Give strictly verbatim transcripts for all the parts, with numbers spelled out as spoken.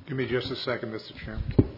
Give me just a second, Mister Chairman.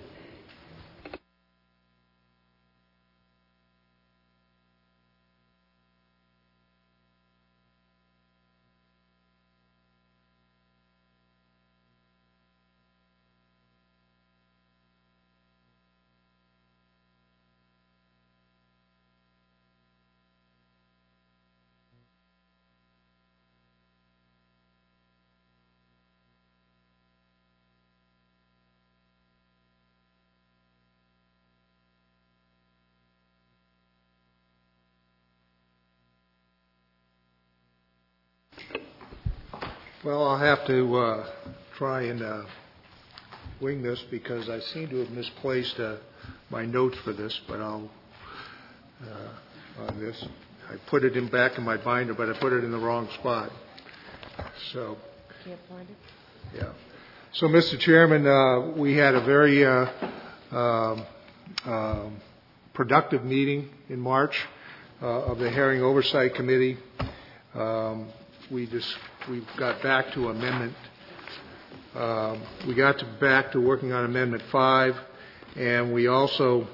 Well, I'll have to uh, try and uh, wing this because I seem to have misplaced uh, my notes for this, but I'll, uh, on this. I put it in back in my binder, but I put it in the wrong spot. So, Can't find it? Yeah. So, Mister Chairman, uh, we had a very uh, um, um, productive meeting in March uh, of the Herring Oversight Committee. Um, we just we got back to amendment. Um, we got to back to working on Amendment Five, and we also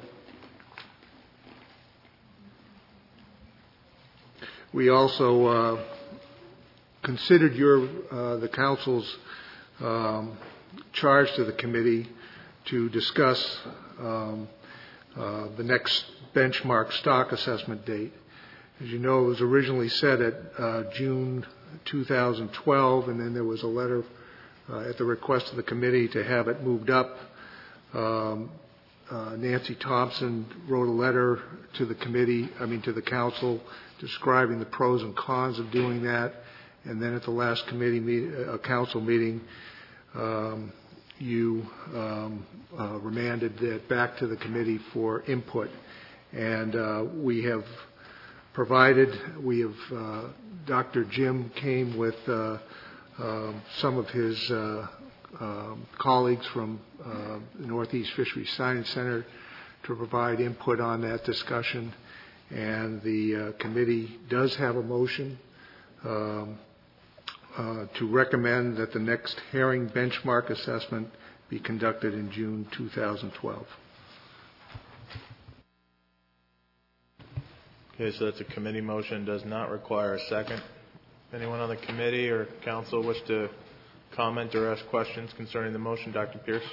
we also uh, considered your uh, the council's um, charge to the committee to discuss um, uh, the next benchmark stock assessment date. As you know, it was originally set at uh, June two thousand twelve, and then there was a letter uh, at the request of the committee to have it moved up. Um, uh, Nancy Thompson wrote a letter to the committee, I mean to the council, describing the pros and cons of doing that. And then at the last committee meet, uh, council meeting, um, you um, uh, remanded it back to the committee for input. And uh, we have provided, we have, uh, Doctor Jim came with uh, uh, some of his uh, uh, colleagues from uh, the Northeast Fisheries Science Center to provide input on that discussion. And the uh, committee does have a motion um, uh, to recommend that the next herring benchmark assessment be conducted in June two thousand twelve. Okay, so that's a committee motion, does not require a second. Anyone on the committee or council wish to comment or ask questions concerning the motion? Doctor Pierce?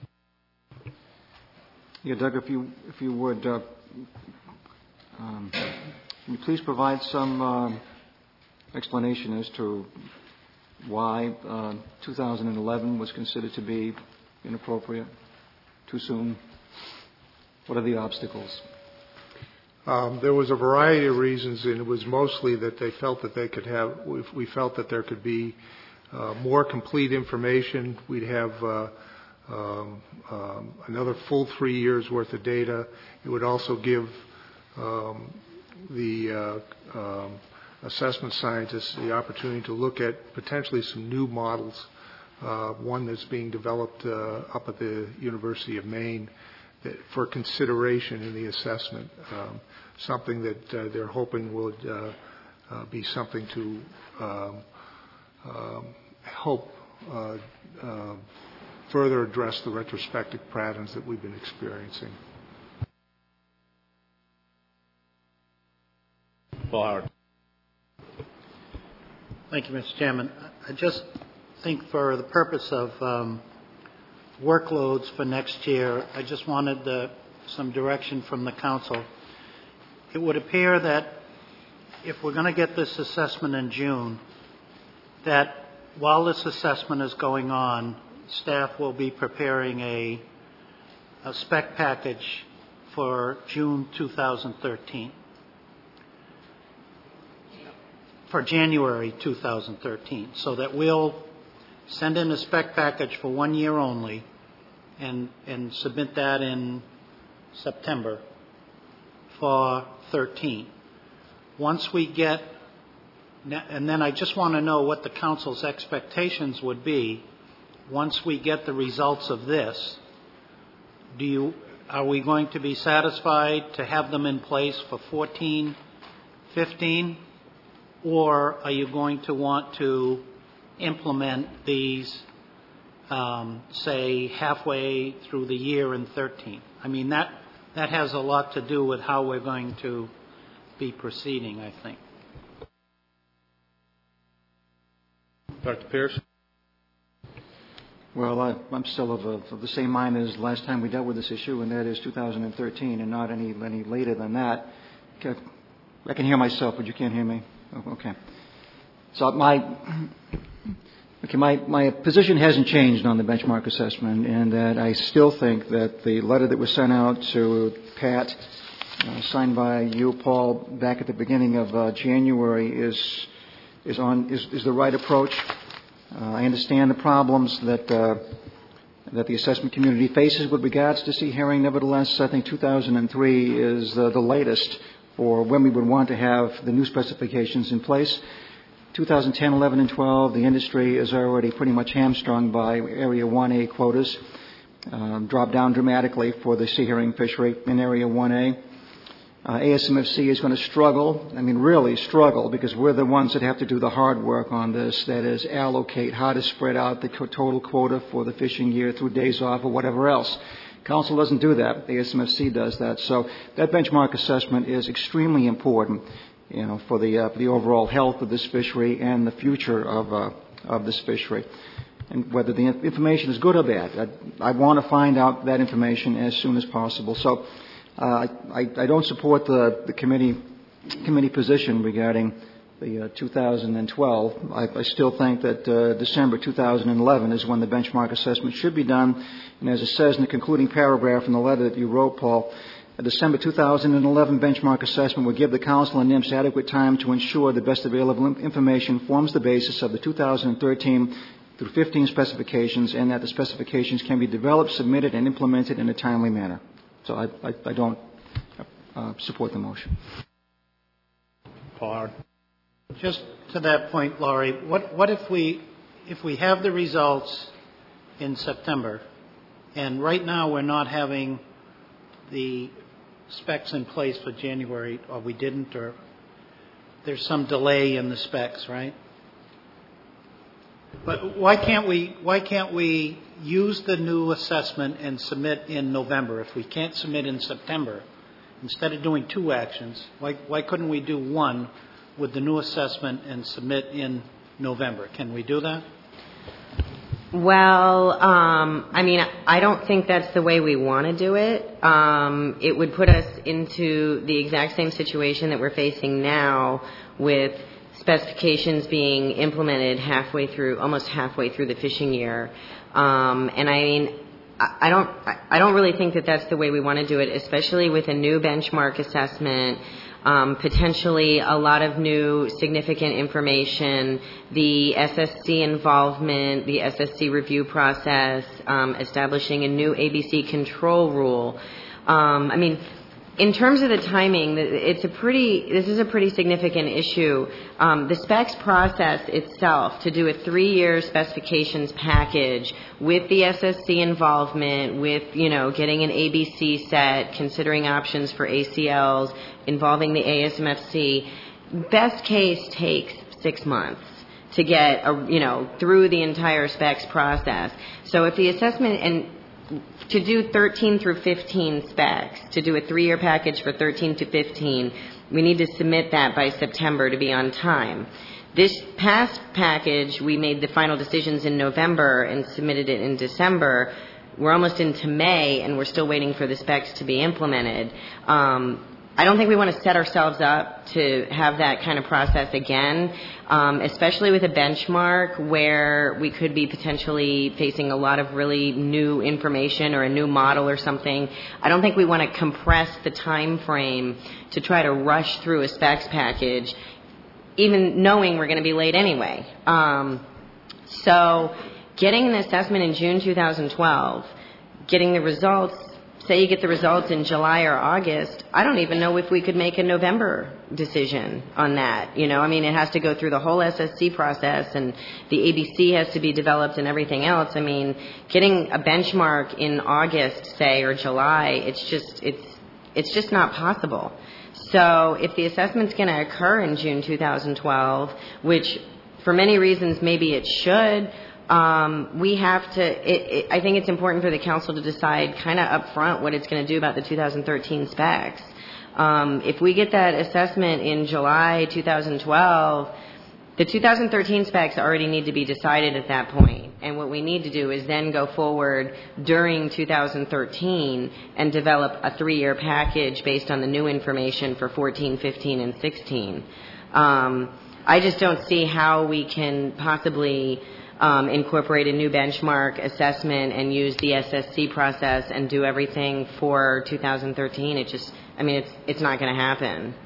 Yeah, Doug, if you if you would, uh, um, can you please provide some um, explanation as to why uh, two thousand eleven was considered to be inappropriate, too soon? What are the obstacles? Um, there was a variety of reasons, and it was mostly that they felt that they could have, we, we felt that there could be uh, more complete information. We'd have uh, um, um, another full three years worth of data. It would also give um, the uh, um, assessment scientists the opportunity to look at potentially some new models, uh, one that's being developed uh, up at the University of Maine that, for consideration in the assessment, um, something that uh, they're hoping would uh, uh, be something to um, um, help uh, uh, further address the retrospective patterns that we've been experiencing. Paul Howard. Thank you, Mister Chairman. I just think for the purpose of um, workloads for next year, I just wanted the, some direction from the council. It would appear that if we're going to get this assessment in June, that while this assessment is going on, staff will be preparing a, a spec package for June two thousand thirteen. For January two thousand thirteen, so that we'll send in a spec package for one year only and, and submit that in September for thirteen. Once we get, and then I just want to know what the council's expectations would be once we get the results of this. Do you, are we going to be satisfied to have them in place for fourteen, fifteen? Or are you going to want to implement these um, say, halfway through the year in thirteen? I mean, that, that has a lot to do with how we're going to be proceeding, I think. Doctor Pierce? Well, I, I'm still of, a, of the same mind as last time we dealt with this issue, and that is two thousand thirteen, and not any any later than that. Okay. I can hear myself, but you can't hear me. Oh, okay. So my okay, my my position hasn't changed on the benchmark assessment, and that I still think that the letter that was sent out to Pat, uh, signed by you, Paul, back at the beginning of uh, January, is is on is, is the right approach. Uh, I understand the problems that uh, that the assessment community faces with regards to sea herring. Nevertheless, I think two thousand three is uh, the latest for when we would want to have the new specifications in place. two thousand ten, eleven, and twelve, the industry is already pretty much hamstrung by Area one A quotas, um, dropped down dramatically for the sea herring fishery in Area one A. Uh, A S M F C is going to struggle, I mean really struggle, because we're the ones that have to do the hard work on this, that is allocate how to spread out the total quota for the fishing year through days off or whatever else. Council doesn't do that. A S M F C does that. So that benchmark assessment is extremely important, you know, for the uh, for the overall health of this fishery and the future of uh, of this fishery. And whether the information is good or bad, I, I want to find out that information as soon as possible. So uh, I, I don't support the, the committee committee position regarding the uh, two thousand twelve. I, I still think that uh, December two thousand eleven is when the benchmark assessment should be done. And as it says in the concluding paragraph in the letter that you wrote, Paul, a December two thousand eleven benchmark assessment will give the Council and N I M S adequate time to ensure the best available information forms the basis of the two thousand thirteen through fifteen specifications, and that the specifications can be developed, submitted, and implemented in a timely manner. So I, I, I don't uh, support the motion. Paul Howard. Just to that point, Laurie, what, what if we if we have the results in September, and right now we're not having the specs in place for January, or we didn't, or there's some delay in the specs, right? But why can't we why can't we use the new assessment and submit in November? If we can't submit in September, instead of doing two actions, why why couldn't we do one with the new assessment and submit in November? Can we do that? Well, um, I mean, I don't think that's the way we want to do it. Um, it would put us into the exact same situation that we're facing now, with specifications being implemented halfway through, almost halfway through the fishing year. Um, and I mean, I don't, I don't really think that that's the way we want to do it, especially with a new benchmark assessment. Um, potentially a lot of new significant information, the S S C involvement, the S S C review process, um, establishing a new A B C control rule. Um, I mean, in terms of the timing, it's a pretty, this is a pretty significant issue. Um, the specs process itself, to do a three-year specifications package with the S S C involvement, with, you know, getting an A B C set, considering options for A C Ls, involving the A S M F C, best case takes six months to get, a, you know, through the entire specs process. So if the assessment, and to do thirteen through fifteen specs, to do a three-year package for thirteen to fifteen, we need to submit that by September to be on time. This past package, we made the final decisions in November and submitted it in December. We're almost into May, and we're still waiting for the specs to be implemented. Um, I don't think we want to set ourselves up to have that kind of process again, um, especially with a benchmark where we could be potentially facing a lot of really new information or a new model or something. I don't think we want to compress the time frame to try to rush through a specs package, even knowing we're going to be late anyway. Um, so getting an assessment in June two thousand twelve, getting the results, say you get the results in July or August, I don't even know if we could make a November decision on that. You know, I mean, it has to go through the whole S S C process, and the A B C has to be developed and everything else. I mean, getting a benchmark in August, say, or July, it's just, it's, it's just not possible. So if the assessment's going to occur in June two thousand twelve, which for many reasons maybe it should, um, we have to, it, it, I think it's important for the council to decide kind of up front what it's going to do about the two thousand thirteen specs. Um, if we get that assessment in July two thousand twelve, the two thousand thirteen specs already need to be decided at that point. And what we need to do is then go forward during two thousand thirteen and develop a three-year package based on the new information for fourteen, fifteen, and sixteen. Um, I just don't see how we can possibly um, incorporate a new benchmark assessment and use the S S C process and do everything for two thousand thirteen. It just, I mean, it's it's not going to happen.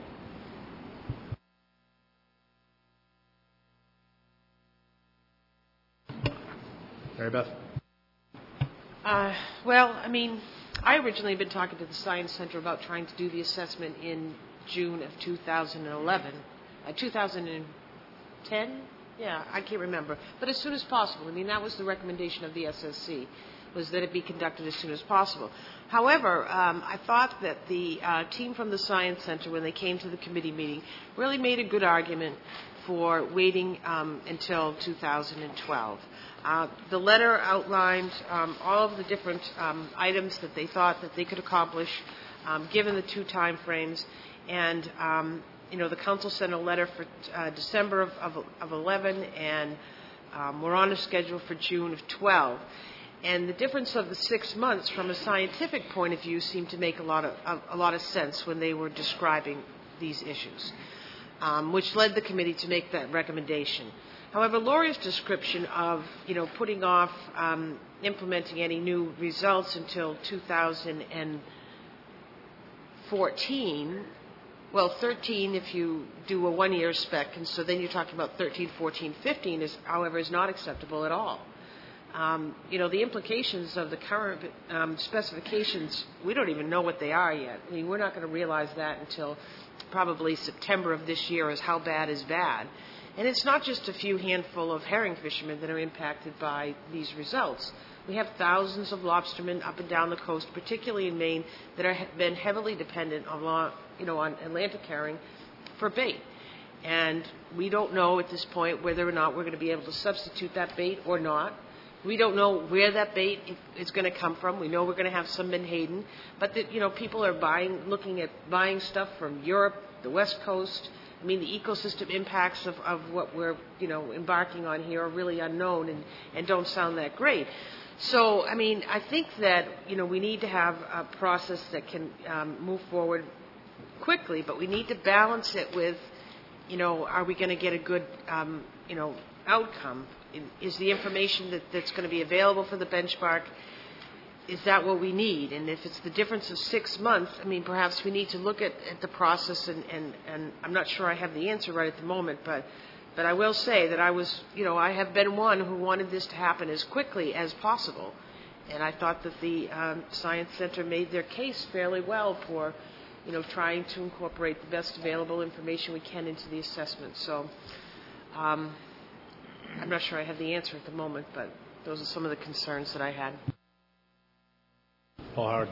Mary Beth. Uh, well, I mean, I originally had been talking to the Science Center about trying to do the assessment in June of two thousand eleven, uh, two thousand ten? Yeah, I can't remember. But as soon as possible. I mean, that was the recommendation of the S S C, was that it be conducted as soon as possible. However, um, I thought that the uh, team from the Science Center, when they came to the committee meeting, really made a good argument for waiting um, until two thousand twelve. Uh, the letter outlined um, all of the different um, items that they thought that they could accomplish um, given the two time frames. And, um, you know, the council sent a letter for uh, December of, of, of eleven, and um, we're on a schedule for June of twelve. And the difference of the six months from a scientific point of view seemed to make a lot of, a, a lot of sense when they were describing these issues, um, which led the committee to make that recommendation. However, Laurie's description of, you know, putting off um, implementing any new results until two thousand fourteen, well, thirteen if you do a one-year spec, and so then you're talking about thirteen, fourteen, fifteen, is, however, is not acceptable at all. Um, you know, the implications of the current um, specifications, we don't even know what they are yet. I mean, we're not going to realize that until probably September of this year, as how bad is bad. And it's not just a few handful of herring fishermen that are impacted by these results. We have thousands of lobstermen up and down the coast, particularly in Maine, that have been heavily dependent on, you know, on Atlantic herring for bait. And we don't know at this point whether or not we're going to be able to substitute that bait or not. We don't know where that bait is going to come from. We know we're going to have some menhaden, but that, you know, people are buying, looking at buying stuff from Europe, the West Coast. I mean, the ecosystem impacts of, of what we're, you know, embarking on here are really unknown and, and don't sound that great. So, I mean, I think that, you know, we need to have a process that can um, move forward quickly, but we need to balance it with, you know, are we going to get a good, um, you know, outcome? Is the information that, that's going to be available for the benchmark, is that what we need? And if it's the difference of six months, I mean, perhaps we need to look at, at the process, and, and, and I'm not sure I have the answer right at the moment, but, but I will say that I was, you know, I have been one who wanted this to happen as quickly as possible. And I thought that the um, Science Center made their case fairly well for, you know, trying to incorporate the best available information we can into the assessment. So um, I'm not sure I have the answer at the moment, but those are some of the concerns that I had. Paul Howard.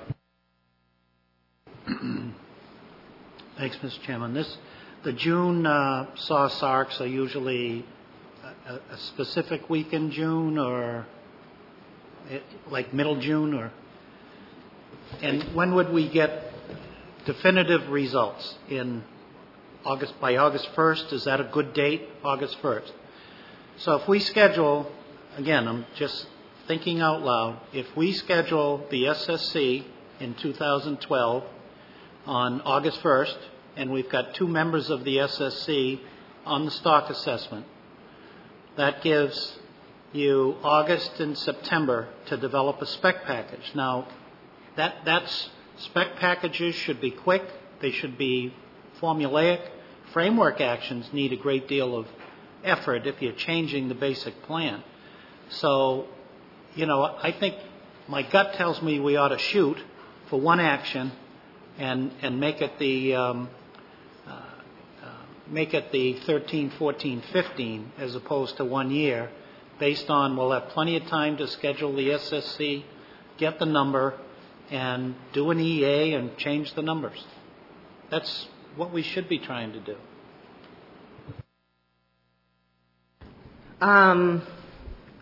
Thanks, Mister Chairman. This, the June uh, S A W S A R Cs are usually a, a specific week in June, or it, like middle June, or and when would we get definitive results? In August, by August first? Is that a good date? August first. So if we schedule, again, I'm just thinking out loud, if we schedule the S S C in two thousand twelve on August first, and we've got two members of the S S C on the stock assessment, that gives you August and September to develop a spec package. Now, that that's spec packages should be quick. They should be formulaic. Framework actions need a great deal of effort if you're changing the basic plan. So, you know, I think my gut tells me we ought to shoot for one action and and make it the um, uh, uh, make it the thirteen, fourteen, fifteen as opposed to one year, based on we'll have plenty of time to schedule the S S C, get the number, and do an E A and change the numbers. That's what we should be trying to do. Um,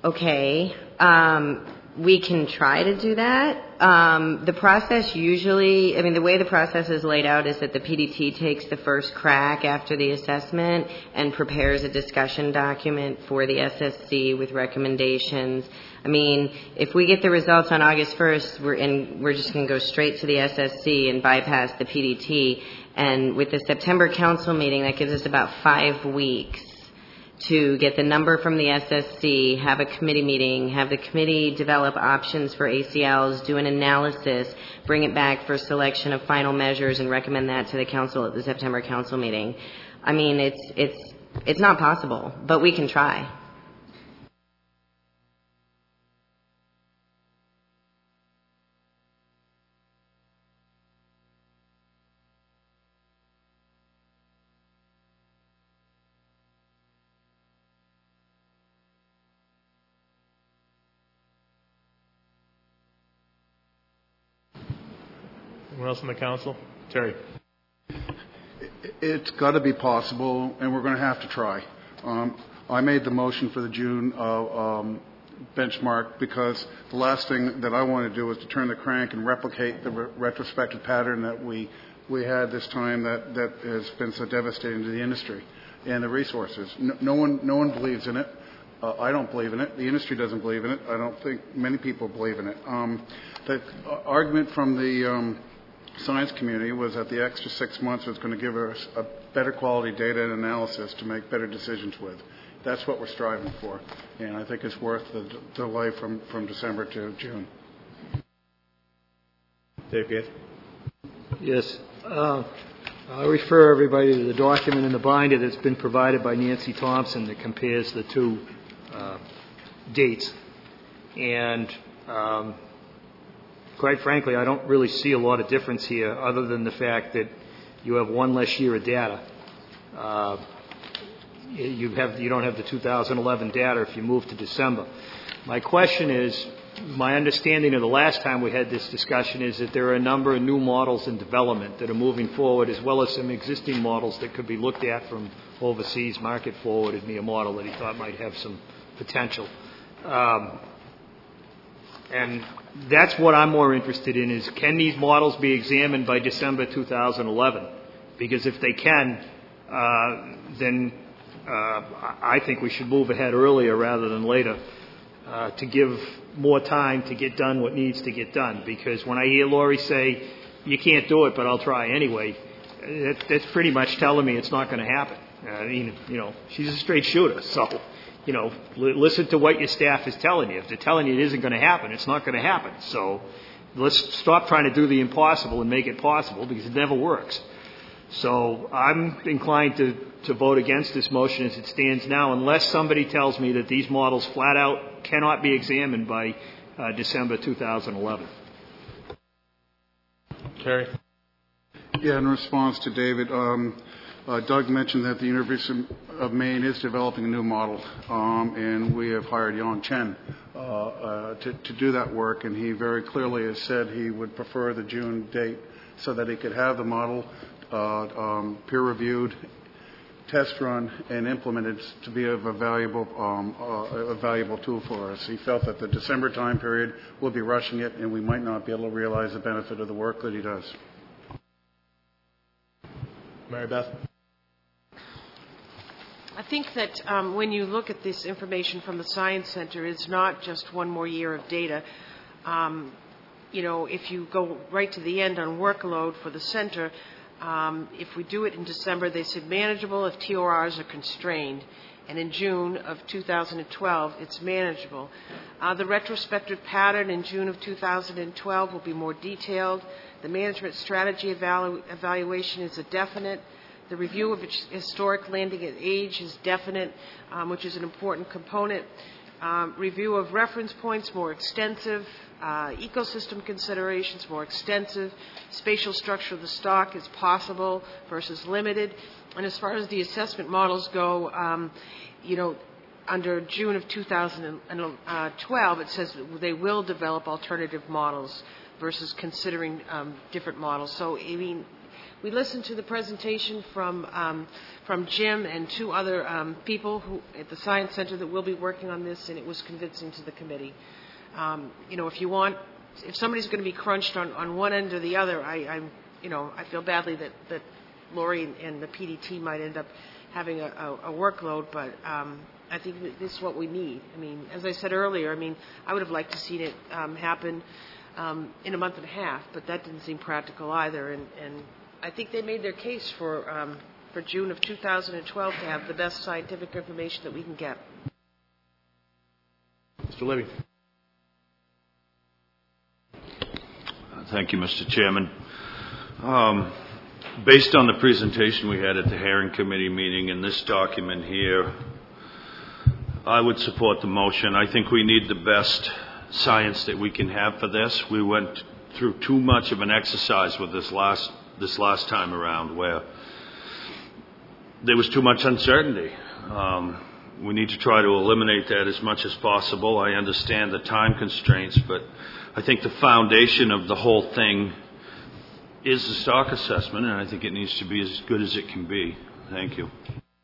okay, um, we can try to do that. Um, the process usually, I mean, the way the process is laid out is that the P D T takes the first crack after the assessment and prepares a discussion document for the S S C with recommendations. I mean, if we get the results on August first, we're in, we're just going to go straight to the S S C and bypass the P D T. And with the September council meeting, that gives us about five weeks to get the number from the S S C, have a committee meeting, have the committee develop options for A C Ls, do an analysis, bring it back for selection of final measures, and recommend that to the council at the September council meeting. I mean, it's it's it's not possible, but we can try. Anyone else on the council? Terry. It's got to be possible, and we're going to have to try. Um, I made the motion for the June uh, um, benchmark because the last thing that I want to do is to turn the crank and replicate the re- retrospective pattern that we we had this time that, that has been so devastating to the industry and the resources. No, no one no one believes in it. Uh, I don't believe in it. The industry doesn't believe in it. I don't think many people believe in it. Um, the uh, argument from the um, science community was that the extra six months was going to give us a better quality data and analysis to make better decisions with. That's what we're striving for, and I think it's worth the d- delay from, from December to June. Dave Gates. Yes. Uh, I refer everybody to the document in the binder that's been provided by Nancy Thompson that compares the two uh, dates. And um, quite frankly, I don't really see a lot of difference here other than the fact that you have one less year of data. Uh, you have you don't have the two thousand eleven data if you move to December. My question is, my understanding of the last time we had this discussion is that there are a number of new models in development that are moving forward, as well as some existing models that could be looked at from overseas. Market forwarded me a model that he thought might have some potential. Um, and that's what I'm more interested in is, can these models be examined by December two thousand eleven? Because if they can, uh, then uh, I think we should move ahead earlier rather than later uh, to give more time to get done what needs to get done. Because when I hear Lori say, you can't do it, but I'll try anyway, that, that's pretty much telling me it's not going to happen. I mean, you know, she's a straight shooter. So, you know, l- listen to what your staff is telling you. If they're telling you it isn't going to happen, it's not going to happen. So let's stop trying to do the impossible and make it possible, because it never works. So I'm inclined to, to vote against this motion as it stands now, unless somebody tells me that these models flat out cannot be examined by uh, December two thousand eleven. Kerry. Yeah, in response to David, um, uh, Doug mentioned that the University of Maine is developing a new model, um, and we have hired Yon Chen uh, uh, to, to do that work, and he very clearly has said he would prefer the June date so that he could have the model uh, um, peer-reviewed, test run, and implemented to be of a valuable, um, uh, a valuable tool for us. He felt that the December time period will be rushing it, and we might not be able to realize the benefit of the work that he does. Mary Beth. I think that um, when you look at this information from the Science Center, it's not just one more year of data. Um, you know, if you go right to the end on workload for the center, um, if we do it in December, they said manageable if T O Rs are constrained. And in June of two thousand twelve, it's manageable. Uh, the retrospective pattern in June of two thousand twelve will be more detailed. The management strategy evalu- evaluation is a definite. The review of historic landing at age is definite, um, which is an important component. Um, review of reference points, more extensive. Uh, ecosystem considerations, more extensive. Spatial structure of the stock is possible versus limited. And as far as the assessment models go, um, you know, under June of two thousand twelve, it says that they will develop alternative models versus considering um, different models. So, I mean, we listened to the presentation from um, from Jim and two other um, people who at the Science Center that will be working on this, and it was convincing to the committee. Um, you know, if you want, if somebody's going to be crunched on, on one end or the other, I, I'm, you know, I feel badly that, that Lori and, and the P D T might end up having a, a, a workload, but um, I think that this is what we need. I mean, as I said earlier, I mean, I would have liked to seen it um, happen um, in a month and a half, but that didn't seem practical either, and, and I think they made their case for um, for June of two thousand twelve to have the best scientific information that we can get. Mister Libby. Thank you, Mister Chairman. Um, based on the presentation we had at the Hearing Committee meeting and this document here, I would support the motion. I think we need the best science that we can have for this. We went through too much of an exercise with this last this last time around where there was too much uncertainty. Um, we need to try to eliminate that as much as possible. I understand the time constraints, but I think the foundation of the whole thing is the stock assessment, and I think it needs to be as good as it can be. Thank you.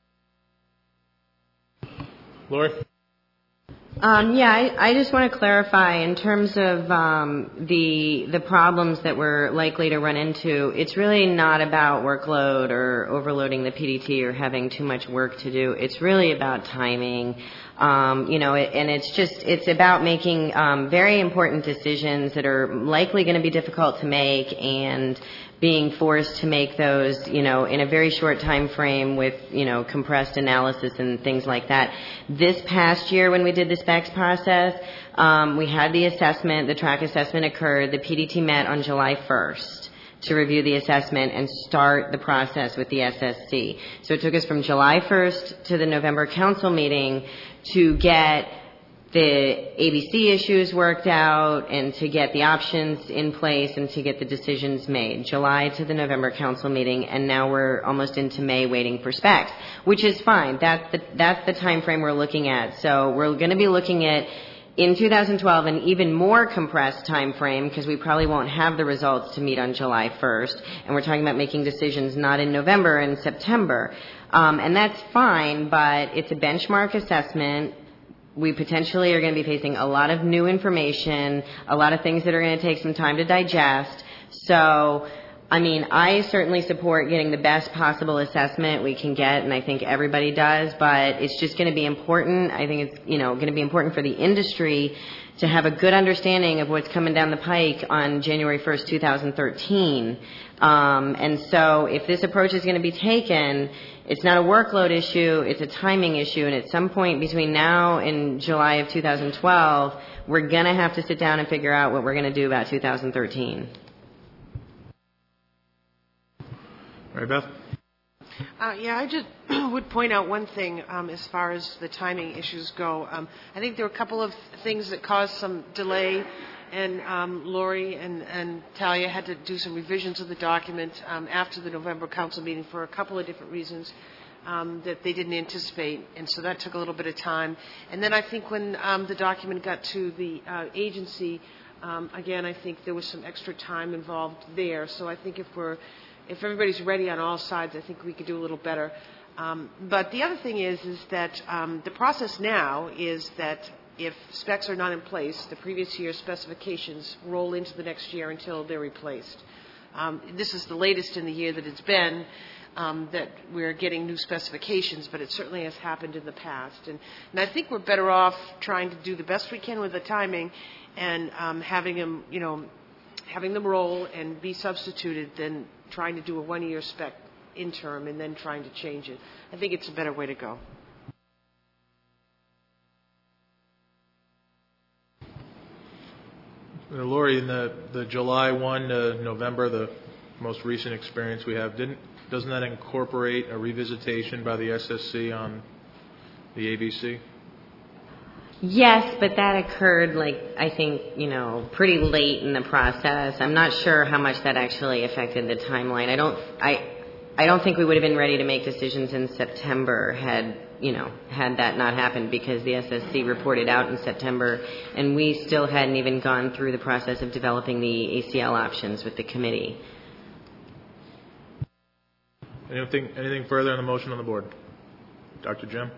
Lori? Um, yeah, I, I just want to clarify in terms of um, the the problems that we're likely to run into. It's really not about workload or overloading the P D T or having too much work to do. It's really about timing, um, you know, it, and it's just it's about making um, very important decisions that are likely going to be difficult to make and being forced to make those, you know, in a very short time frame with, you know, compressed analysis and things like that. This past year when we did the specs process, um, we had the assessment, the track assessment occurred, the P D T met on July first to review the assessment and start the process with the S S C. So it took us from July first to the November council meeting to get the A B C issues worked out and to get the options in place and to get the decisions made. July to the November council meeting, and now we're almost into May waiting for specs, which is fine. That's the, that's the time frame we're looking at. So we're going to be looking at in two thousand twelve an even more compressed time frame because we probably won't have the results to meet on July first, and we're talking about making decisions not in November and September. Um, and that's fine, but it's a benchmark assessment. We potentially are going to be facing a lot of new information, a lot of things that are going to take some time to digest. So, I mean, I certainly support getting the best possible assessment we can get, and I think everybody does, but it's just going to be important. I think it's, you know, going to be important for the industry to have a good understanding of what's coming down the pike on January first, two thousand thirteen. Um, and so if this approach is going to be taken, it's not a workload issue, it's a timing issue, and at some point between now and July of two thousand twelve, we're going to have to sit down and figure out what we're going to do about two thousand thirteen. Mary Beth? Uh, yeah, I just would point out one thing um, as far as the timing issues go. Um, I think there were a couple of things that caused some delay, and um, Lori and, and Talia had to do some revisions of the document um, after the November council meeting for a couple of different reasons um, that they didn't anticipate, and so that took a little bit of time. And then I think when um, the document got to the uh, agency, um, again, I think there was some extra time involved there. So I think if we're If everybody's ready on all sides, I think we could do a little better. Um, but the other thing is, is that um, the process now is that if specs are not in place, the previous year's specifications roll into the next year until they're replaced. Um, this is the latest in the year that it's been um, that we're getting new specifications, but it certainly has happened in the past. And, and I think we're better off trying to do the best we can with the timing and um, having them, you know, having them roll and be substituted than trying to do a one-year spec interim and then trying to change it. I think it's a better way to go. Uh, Lori, in the, the July first to November, the most recent experience we have, didn't doesn't that incorporate a revisitation by the S S C on the A B C? Yes, but that occurred, like, I think, you know, pretty late in the process. I'm not sure how much that actually affected the timeline. I don't, I, I don't think we would have been ready to make decisions in September had, you know, had that not happened, because the S S C reported out in September, and we still hadn't even gone through the process of developing the A C L options with the committee. Anything, anything further on the motion on the board? Doctor Jim?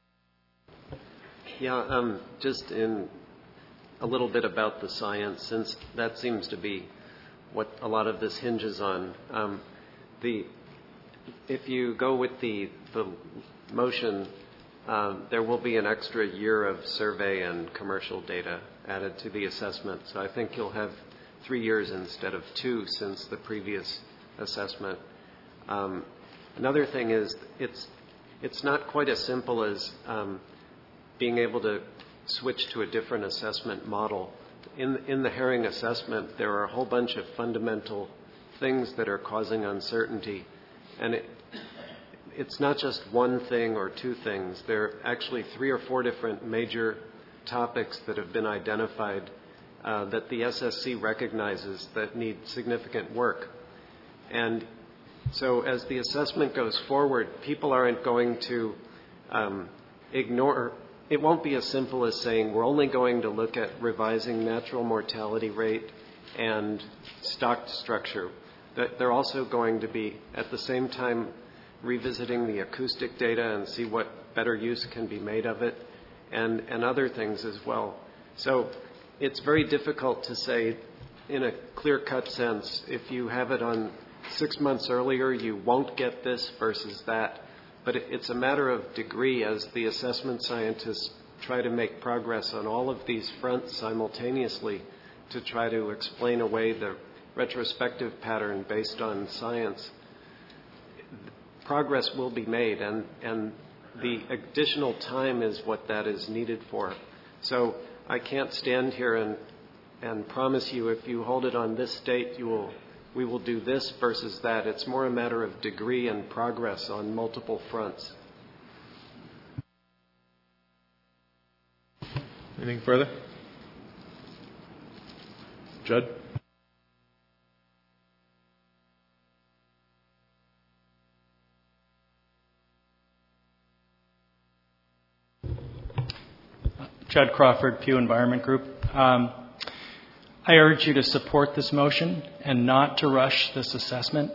Yeah, um, just in a little bit about the science, since that seems to be what a lot of this hinges on. Um, the if you go with the the motion, um, there will be an extra year of survey and commercial data added to the assessment. So I think you'll have three years instead of two since the previous assessment. Um, another thing is it's it's not quite as simple as um, being able to switch to a different assessment model. In, in the Herring assessment, there are a whole bunch of fundamental things that are causing uncertainty. And it, it's not just one thing or two things. There are actually three or four different major topics that have been identified uh, that the S S C recognizes that need significant work. And so as the assessment goes forward, people aren't going to um, ignore. It won't be as simple as saying we're only going to look at revising natural mortality rate and stock structure. That they're also going to be, at the same time, revisiting the acoustic data and see what better use can be made of it, and, and other things as well. So it's very difficult to say in a clear-cut sense, if you have it on six months earlier, you won't get this versus that. But it's a matter of degree as the assessment scientists try to make progress on all of these fronts simultaneously to try to explain away the retrospective pattern based on science. Progress will be made, and, and the additional time is what that is needed for. So I can't stand here and, and promise you if you hold it on this date, you will we will do this versus that. It's more a matter of degree and progress on multiple fronts. Anything further? Judd? Judd Crawford, Pew Environment Group. Um, I urge you to support this motion and not to rush this assessment.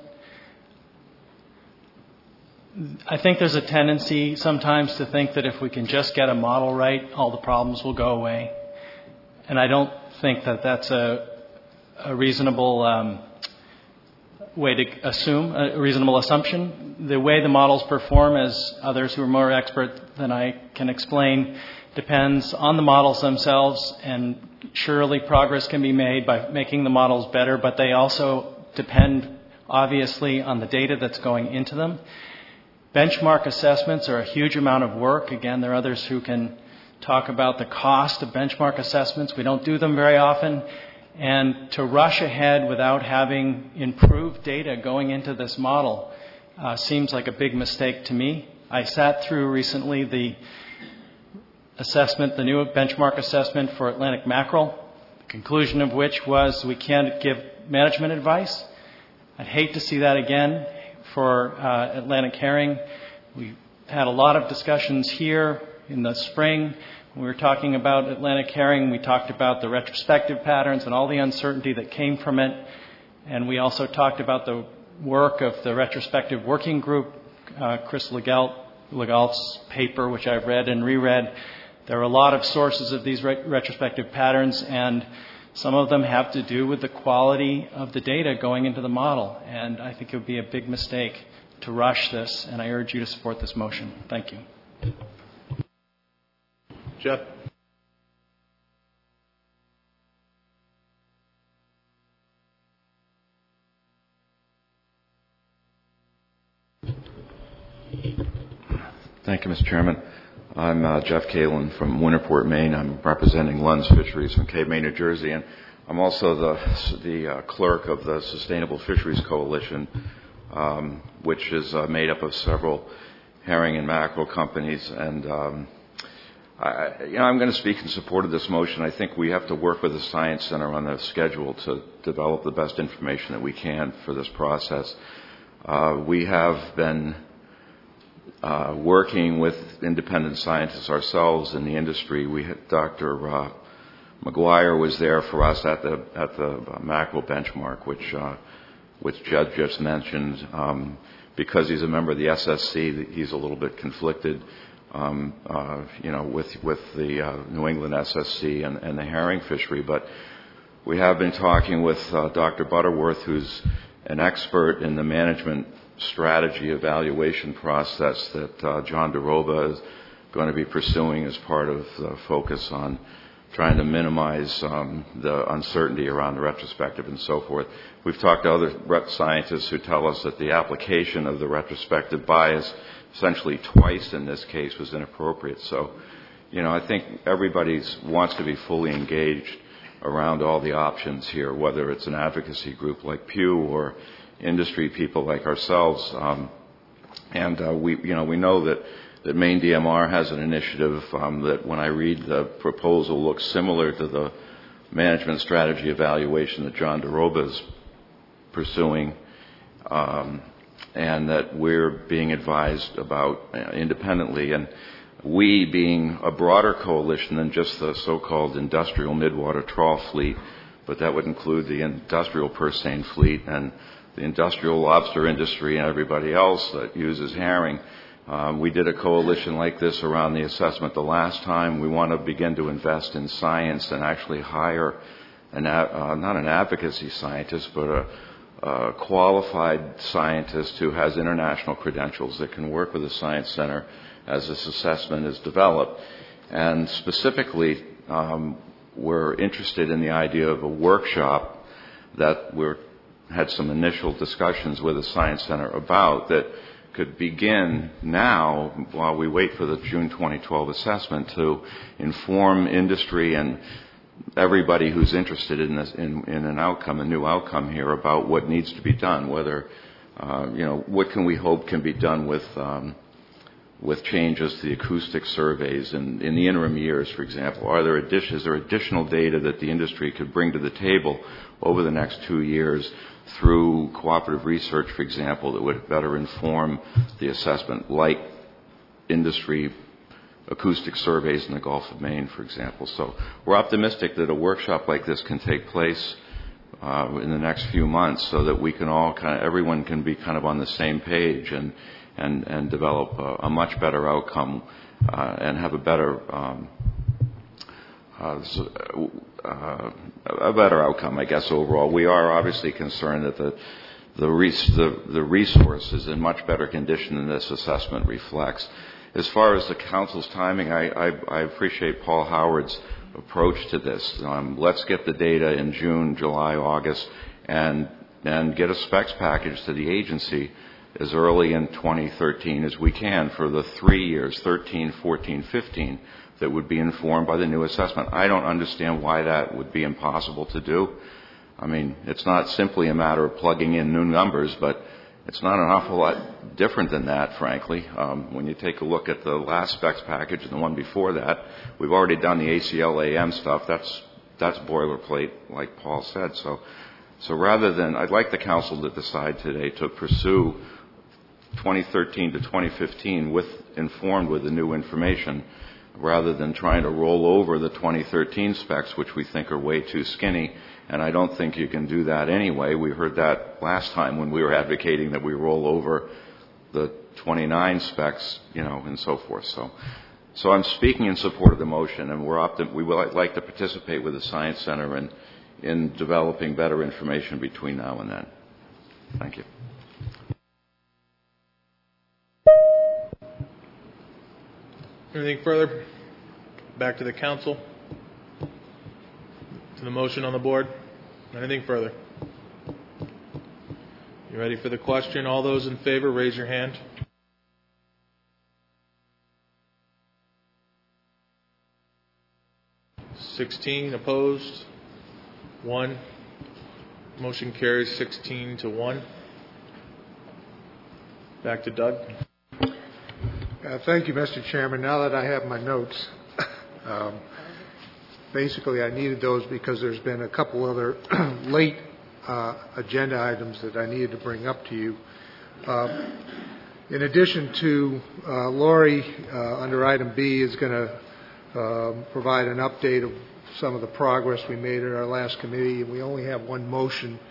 I think there's a tendency sometimes to think that if we can just get a model right, all the problems will go away. And I don't think that that's a, a reasonable um, way to assume, a reasonable assumption. The way the models perform, as others who are more expert than I can explain, depends on the models themselves, and surely progress can be made by making the models better, but they also depend obviously on the data that's going into them. Benchmark assessments are a huge amount of work. Again, there are others who can talk about the cost of benchmark assessments. We don't do them very often. And to rush ahead without having improved data going into this model uh, seems like a big mistake to me. I sat through recently the assessment, the new benchmark assessment for Atlantic mackerel, the conclusion of which was we can't give management advice. I'd hate to see that again for uh, Atlantic herring. We had a lot of discussions here in the spring. When we were talking about Atlantic herring, we talked about the retrospective patterns and all the uncertainty that came from it. And we also talked about the work of the retrospective working group, uh, Chris Legalt, Legalt's paper, which I've read and reread. There are a lot of sources of these re- retrospective patterns, and some of them have to do with the quality of the data going into the model. And I think it would be a big mistake to rush this, and I urge you to support this motion. Thank you. Jeff? Thank you, Mister Chairman. I'm uh, Jeff Kalin from Winterport, Maine. I'm representing Lund's Fisheries from Cape May, New Jersey, and I'm also the the uh, clerk of the Sustainable Fisheries Coalition, um, which is uh, made up of several herring and mackerel companies. And um, I, you know, I'm going to speak in support of this motion. I think we have to work with the Science Center on the schedule to develop the best information that we can for this process. Uh, we have been Uh, working with independent scientists ourselves in the industry. We had Doctor Uh, McGuire was there for us at the at the mackerel benchmark, which uh, which Judd just mentioned. Um, because he's a member of the S S C, he's a little bit conflicted, um, uh, you know, with with the uh, New England S S C and, and the herring fishery. But we have been talking with uh, Doctor Butterworth, who's an expert in the management strategy evaluation process that uh, John DeRoba is going to be pursuing as part of the focus on trying to minimize um, the uncertainty around the retrospective and so forth. We've talked to other ret- scientists who tell us that the application of the retrospective bias essentially twice in this case was inappropriate. So, you know, I think everybody wants to be fully engaged around all the options here, whether it's an advocacy group like Pew or industry people like ourselves. Um, and uh, we, you know, we know that that Maine D M R has an initiative um, that, when I read the proposal, looks similar to the management strategy evaluation that John DeRoba is pursuing, um, and that we're being advised about uh, independently. And we, being a broader coalition than just the so-called industrial midwater trawl fleet, but that would include the industrial purse seine fleet and the industrial lobster industry and everybody else that uses herring. Um, we did a coalition like this around the assessment the last time. We want to begin to invest in science and actually hire an, uh, not an advocacy scientist, but a, a qualified scientist who has international credentials that can work with the Science Center as this assessment is developed. And specifically, um, we're interested in the idea of a workshop that we're had some initial discussions with the Science Center about that could begin now, while we wait for the June twenty twelve assessment, to inform industry and everybody who's interested in this, in, in an outcome, a new outcome here, about what needs to be done. Whether, uh, you know, what can we hope can be done with um, with changes to the acoustic surveys in, in the interim years, for example. Are there addition, is there additional data that the industry could bring to the table over the next two years through cooperative research, for example, that would better inform the assessment, like industry acoustic surveys in the Gulf of Maine, for example. So we're optimistic that a workshop like this can take place uh, in the next few months, so that we can all kind of, everyone can be kind of on the same page and and, and develop a, a much better outcome uh, and have a better um, uh, uh, a better outcome, I guess, overall. We are obviously concerned that the the, res- the the resource is in much better condition than this assessment reflects. As far as the council's timing, I, I, I appreciate Paul Howard's approach to this. Um, let's get the data in June, July, August, and and get a specs package to the agency as early in twenty thirteen as we can for the three years, thirteen, fourteen, fifteen, that would be informed by the new assessment. I don't understand why that would be impossible to do. I mean, it's not simply a matter of plugging in new numbers, but it's not an awful lot different than that, frankly. Um, when you take a look at the last specs package and the one before that, we've already done the A C L A M stuff. That's that's boilerplate, like Paul said. So, so rather than, I'd like the council to decide today to pursue twenty thirteen to twenty fifteen with informed with the new information, rather than trying to roll over the twenty thirteen specs, which we think are way too skinny. And I don't think you can do that anyway. We heard that last time when we were advocating that we roll over the twenty-nine specs, you know, and so forth. So, so I'm speaking in support of the motion, and we're optim- we would like to participate with the Science Center in, in developing better information between now and then. Thank you. Anything further? Back to the council. To the motion on the board. Anything further? You ready for the question? All those in favor, raise your hand. sixteen opposed. One. Motion carries sixteen to one. Back to Doug. Uh, thank you, Mister Chairman. Now that I have my notes, um, basically I needed those because there's been a couple other late uh, agenda items that I needed to bring up to you. Uh, in addition to uh, Lori, uh, under item B, is going to uh, provide an update of some of the progress we made at our last committee, and we only have one motion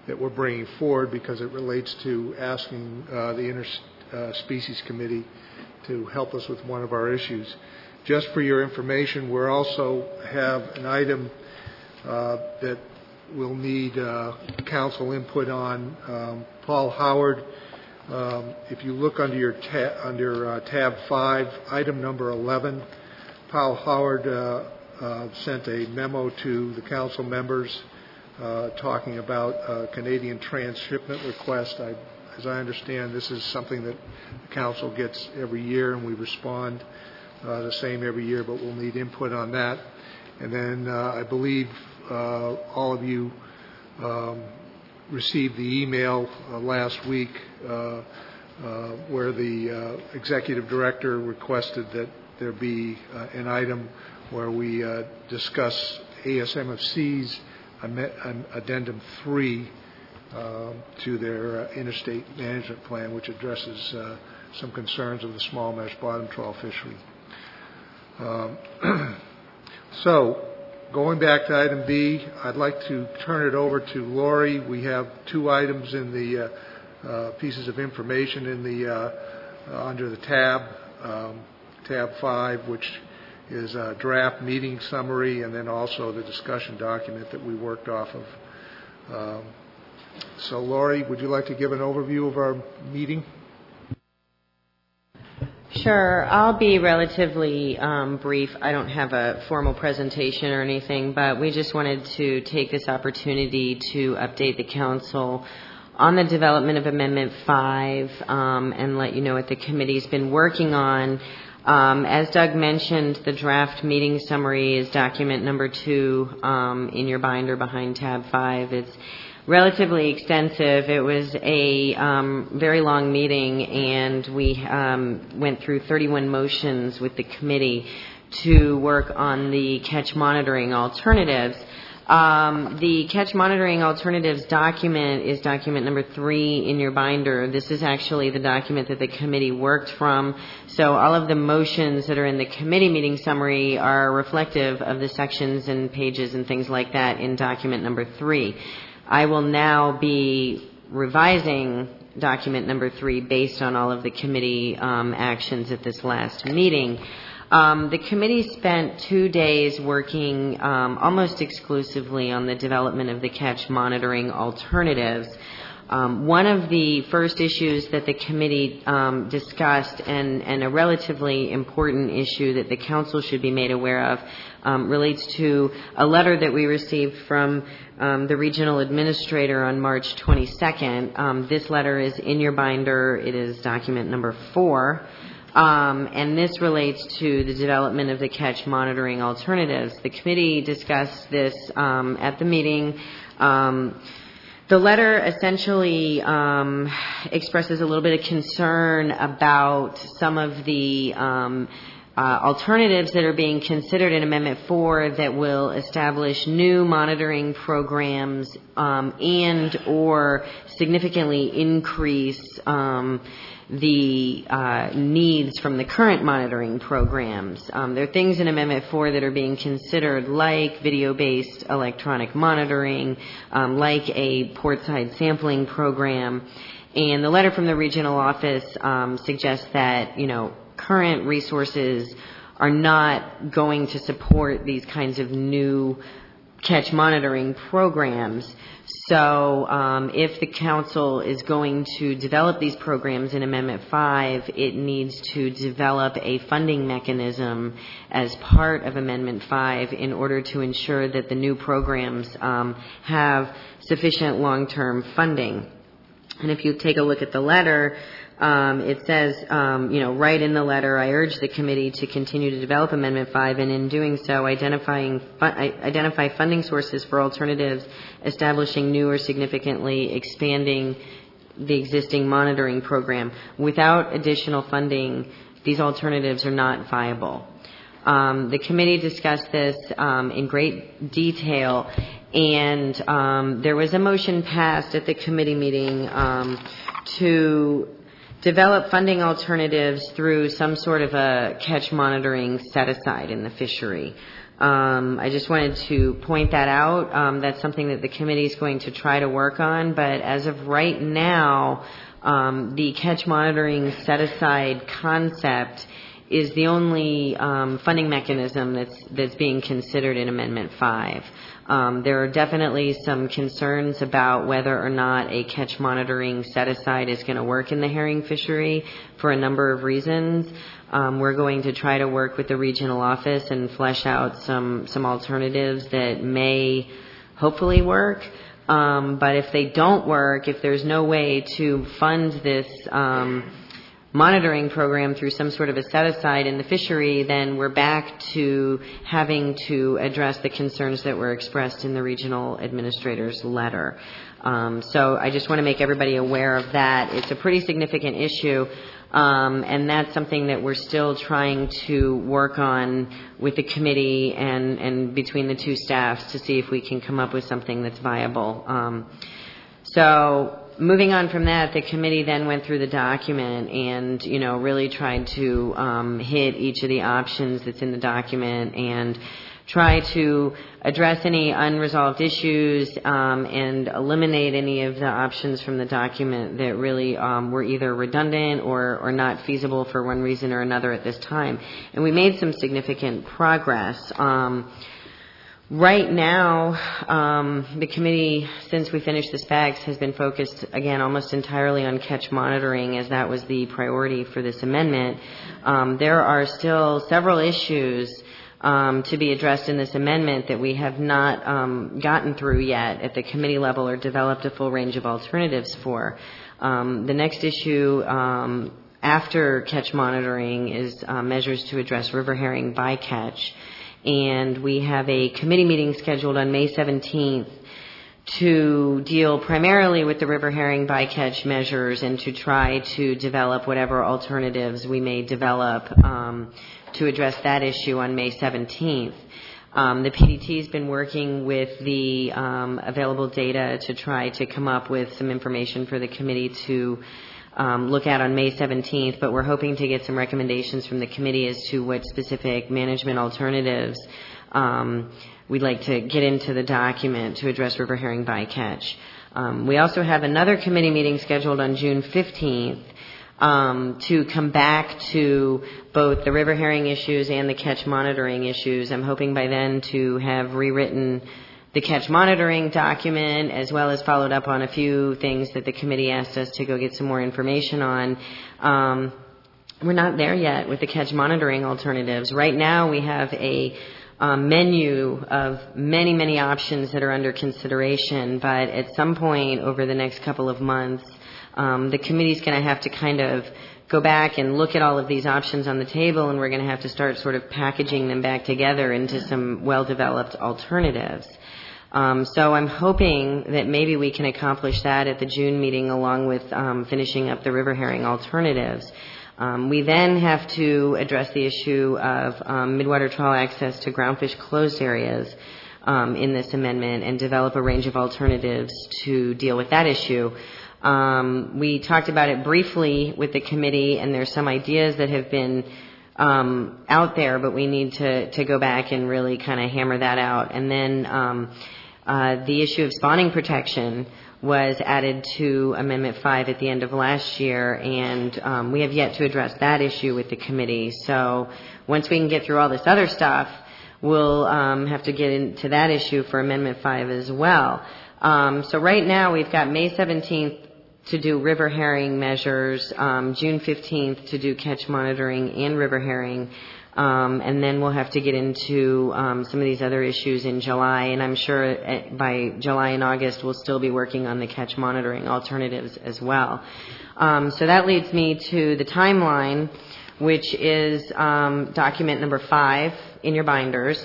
that we're bringing forward because it relates to asking uh, the Interspecies Committee to help us with one of our issues. Just for your information, we also have an item uh, that we'll need uh, council input on. Um, Paul Howard, um, if you look under your ta- under uh, tab five, item number eleven, Paul Howard uh, uh, sent a memo to the council members uh, talking about uh, Canadian transshipment request. I, as I understand, this is something that the council gets every year, and we respond uh, the same every year, but we'll need input on that. And then uh, I believe uh, all of you um, received the email uh, last week uh, uh, where the uh, executive director requested that there be uh, an item where we uh, discuss A S M F C's addendum three uh, to their uh, interstate management plan, which addresses uh, some concerns of the small mesh bottom trawl fishery. Um, so, going back to item B, I'd like to turn it over to Lori. We have two items in the uh, uh, pieces of information in the uh, uh, under the tab, um, tab five, which is a draft meeting summary, and then also the discussion document that we worked off of. Um, so, Lori, would you like to give an overview of our meeting? Sure. I'll be relatively um, brief. I don't have a formal presentation or anything, but we just wanted to take this opportunity to update the council on the development of Amendment five um, and let you know what the committee's been working on. Um, as Doug mentioned, the draft meeting summary is document number two um, in your binder behind tab five. It's relatively extensive. It was a um, very long meeting, and we um, went through thirty-one motions with the committee to work on the catch monitoring alternatives. Um, the catch monitoring alternatives document is document number three in your binder. This is actually the document that the committee worked from. So all of the motions that are in the committee meeting summary are reflective of the sections and pages and things like that in document number three. I will now be revising document number three based on all of the committee um, actions at this last meeting. Um, the committee spent two days working um, almost exclusively on the development of the catch monitoring alternatives. Um, one of the first issues that the committee um, discussed, and, and a relatively important issue that the council should be made aware of, um, relates to a letter that we received from um, the regional administrator on March twenty-second. Um, this letter is in your binder. It is document number four. Um, and this relates to the development of the catch monitoring alternatives. The committee discussed this um, at the meeting. Um, the letter essentially um, expresses a little bit of concern about some of the um, uh, alternatives that are being considered in Amendment four that will establish new monitoring programs um, and or significantly increase um, the uh, needs from the current monitoring programs. Um, there are things in Amendment four that are being considered like video-based electronic monitoring, um, like a portside sampling program. And the letter from the regional office um, suggests that, you know, current resources are not going to support these kinds of new catch monitoring programs. So um, if the council is going to develop these programs in Amendment five, it needs to develop a funding mechanism as part of Amendment five in order to ensure that the new programs um, have sufficient long-term funding. And if you take a look at the letter, Um, it says, um, you know, right in the letter, I urge the committee to continue to develop Amendment five, and in doing so, identifying fu- identify funding sources for alternatives, establishing new or significantly expanding the existing monitoring program. Without additional funding, these alternatives are not viable. Um, the committee discussed this um, in great detail, and um, there was a motion passed at the committee meeting um, to develop funding alternatives through some sort of a catch monitoring set aside in the fishery. Um, I just wanted to point that out. Um, that's something that the committee is going to try to work on, but as of right now, um, the catch monitoring set-aside concept is the only um, funding mechanism that's that's being considered in Amendment five. Um, there are definitely some concerns about whether or not a catch monitoring set-aside is going to work in the herring fishery for a number of reasons. Um, we're going to try to work with the regional office and flesh out some, some alternatives that may hopefully work. Um, but if they don't work, if there's no way to fund this um, monitoring program through some sort of a set-aside in the fishery, then we're back to having to address the concerns that were expressed in the regional administrator's letter. Um, so I just want to make everybody aware of that. It's a pretty significant issue, um, and that's something that we're still trying to work on with the committee and, and between the two staffs to see if we can come up with something that's viable. Um, so moving on from that, the committee then went through the document and, you know, really tried to um, hit each of the options that's in the document and try to address any unresolved issues um, and eliminate any of the options from the document that really um, were either redundant or, or not feasible for one reason or another at this time. And we made some significant progress. Um, Right now, um, the committee, since we finished the specs, has been focused, again, almost entirely on catch monitoring, as that was the priority for this amendment. Um, there are still several issues um, to be addressed in this amendment that we have not um, gotten through yet at the committee level or developed a full range of alternatives for. Um, the next issue um, after catch monitoring is uh, measures to address river herring bycatch. And we have a committee meeting scheduled on May seventeenth to deal primarily with the river herring bycatch measures and to try to develop whatever alternatives we may develop um, to address that issue on May seventeenth. Um, the P D T has been working with the um, available data to try to come up with some information for the committee to Um, look at on May seventeenth, but we're hoping to get some recommendations from the committee as to what specific management alternatives um, we'd like to get into the document to address river herring bycatch. Um, we also have another committee meeting scheduled on June fifteenth um, to come back to both the river herring issues and the catch monitoring issues. I'm hoping by then to have rewritten the catch monitoring document, as well as followed up on a few things that the committee asked us to go get some more information on. Um, we're not there yet with the catch monitoring alternatives. Right now we have a um, menu of many, many options that are under consideration, but at some point over the next couple of months, um, the committee's going to have to kind of go back and look at all of these options on the table, and we're going to have to start sort of packaging them back together into some well-developed alternatives. Um, so I'm hoping that maybe we can accomplish that at the June meeting along with um, finishing up the river herring alternatives. Um, we then have to address the issue of um, midwater trawl access to groundfish closed areas um, in this amendment and develop a range of alternatives to deal with that issue. Um, we talked about it briefly with the committee, and there's some ideas that have been um, out there, but we need to, to go back and really kind of hammer that out. And then um, uh, the issue of spawning protection was added to Amendment five at the end of last year, and um, we have yet to address that issue with the committee. So once we can get through all this other stuff, we'll um, have to get into that issue for Amendment five as well. Um, so right now we've got May seventeenth to do river herring measures, um, June fifteenth to do catch monitoring and river herring, um, and then we'll have to get into um, some of these other issues in July, and I'm sure by July and August we'll still be working on the catch monitoring alternatives as well. Um, so that leads me to the timeline, which is um, document number five in your binders,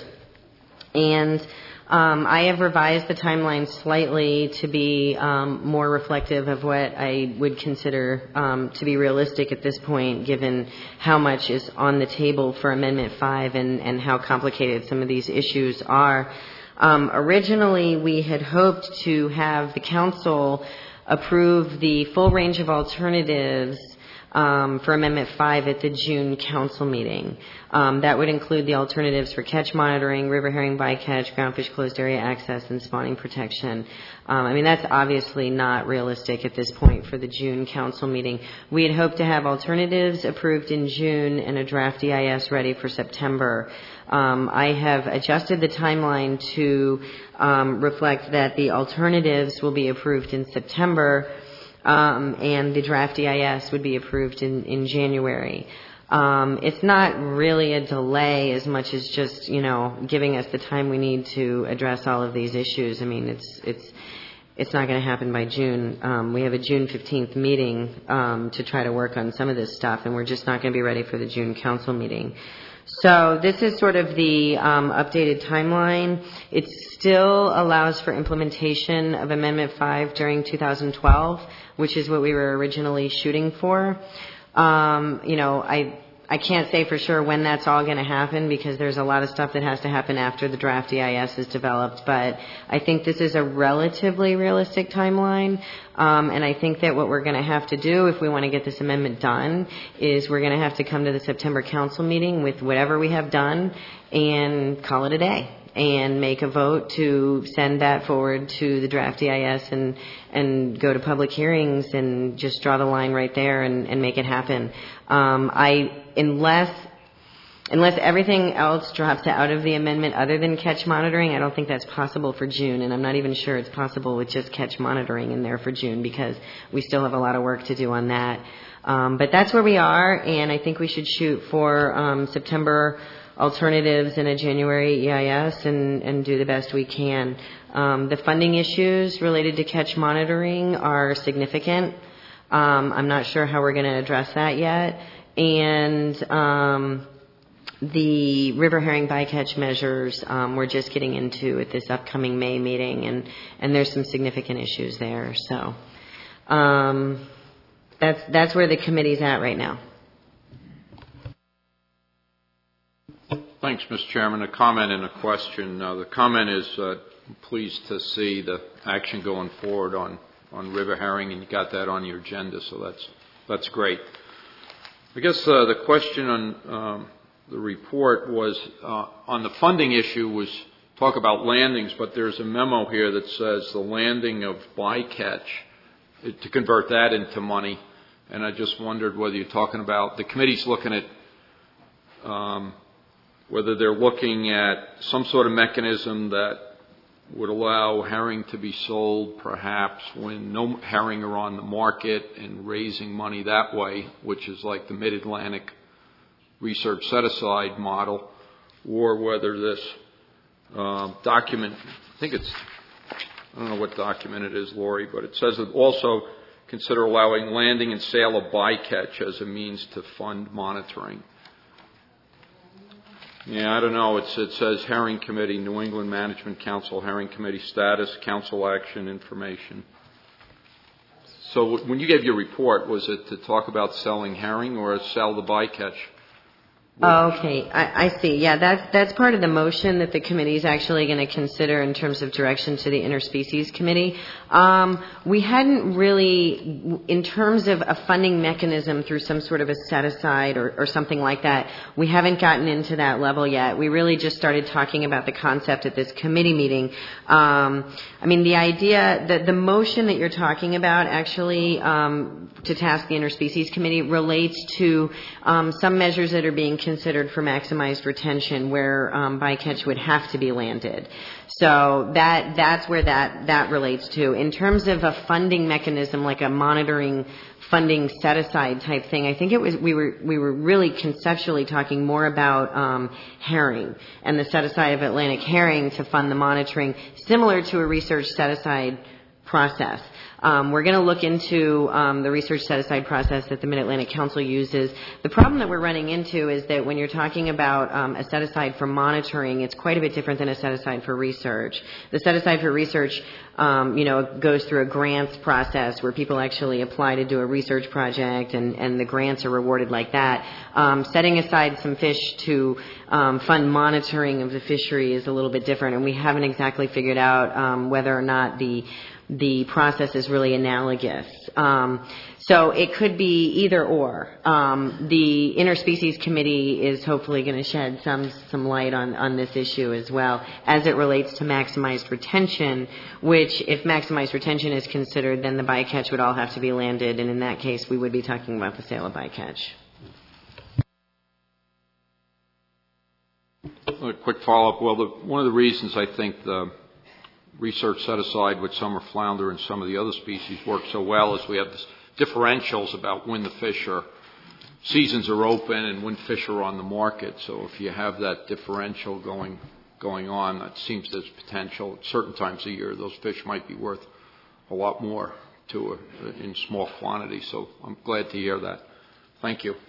and Um, I have revised the timeline slightly to be um, more reflective of what I would consider um, to be realistic at this point, given how much is on the table for Amendment five and, and how complicated some of these issues are. Um, originally, we had hoped to have the Council approve the full range of alternatives um, for Amendment five at the June council meeting. Um, that would include the alternatives for catch monitoring, river herring bycatch, groundfish closed area access, and spawning protection. Um, I mean, that's obviously not realistic at this point for the June council meeting. We had hoped to have alternatives approved in June and a draft E I S ready for September. Um, I have adjusted the timeline to um, reflect that the alternatives will be approved in September, um, and the draft E I S would be approved in, in January. Um, it's not really a delay as much as just, you know, giving us the time we need to address all of these issues. I mean, it's it's it's not going to happen by June. Um, we have a June fifteenth meeting um, to try to work on some of this stuff, and we're just not going to be ready for the June council meeting. So this is sort of the um, updated timeline. It still allows for implementation of Amendment five during two thousand twelve, which is what we were originally shooting for. Um, you know, I I can't say for sure when that's all going to happen because there's a lot of stuff that has to happen after the draft E I S is developed. But I think this is a relatively realistic timeline. Um, and I think that what we're going to have to do if we want to get this amendment done is we're going to have to come to the September council meeting with whatever we have done and call it a day and make a vote to send that forward to the draft E I S and and go to public hearings and just draw the line right there and, and make it happen. Um, I unless unless everything else drops out of the amendment other than catch monitoring, I don't think that's possible for June, and I'm not even sure it's possible with just catch monitoring in there for June because we still have a lot of work to do on that. Um, but that's where we are, and I think we should shoot for um, September alternatives in a January E I S and, and do the best we can. Um, the funding issues related to catch monitoring are significant. Um, I'm not sure how we're going to address that yet. And um, the river herring bycatch measures um, we're just getting into at this upcoming May meeting, and, and there's some significant issues there. So um, that's that's where the committee's at right now. Thanks, Mister Chairman. A comment and a question. Uh, the comment is uh, pleased to see the action going forward on, on river herring, and you got that on your agenda, so that's that's great. I guess uh, the question on um, the report was uh, on the funding issue was talk about landings, but there's a memo here that says the landing of bycatch, to convert that into money, and I just wondered whether you're talking about, the committee's looking at um, whether they're looking at some sort of mechanism that would allow herring to be sold perhaps when no herring are on the market and raising money that way, which is like the Mid-Atlantic Research Set-Aside model, or whether this uh, document, I think it's, I don't know what document it is, Lori, but it says that also consider allowing landing and sale of bycatch as a means to fund monitoring. Yeah, I don't know. It's, it says Herring Committee, New England Management Council, Herring Committee status, council action information. So when you gave your report, was it to talk about selling herring or sell the bycatch? Oh, okay, I, I see. Yeah, that's that's part of the motion that the committee is actually going to consider in terms of direction to the Interspecies Committee. Um, we hadn't really, in terms of a funding mechanism through some sort of a set aside or, or something like that, we haven't gotten into that level yet. We really just started talking about the concept at this committee meeting. Um, I mean, the idea that the motion that you're talking about actually um, to task the Interspecies Committee relates to um, some measures that are being considered for maximized retention where um, bycatch would have to be landed. So that that's where that, that relates to. In terms of a funding mechanism like a monitoring funding set aside type thing, I think it was we were we were really conceptually talking more about um, herring and the set aside of Atlantic herring to fund the monitoring, similar to a research set aside process. Um, we're going to look into um, the research set-aside process that the Mid-Atlantic Council uses. The problem that we're running into is that when you're talking about um, a set-aside for monitoring, it's quite a bit different than a set-aside for research. The set-aside for research, um, you know, goes through a grants process where people actually apply to do a research project, and, and the grants are rewarded like that. Um, setting aside some fish to um, fund monitoring of the fishery is a little bit different, and we haven't exactly figured out um, whether or not the the process is really analogous. Um, so it could be either or. Um, the Interspecies Committee is hopefully going to shed some some light on, on this issue as well as it relates to maximized retention, which if maximized retention is considered, then the bycatch would all have to be landed, and in that case we would be talking about the sale of bycatch. A quick follow-up. Well, the, one of the reasons I think the research set aside with summer flounder and some of the other species work so well is we have this differentials about when the fish are, seasons are open and when fish are on the market. So if you have that differential going going on, that seems there's potential. At certain times of year, those fish might be worth a lot more to a, in small quantities. So I'm glad to hear that. Thank you.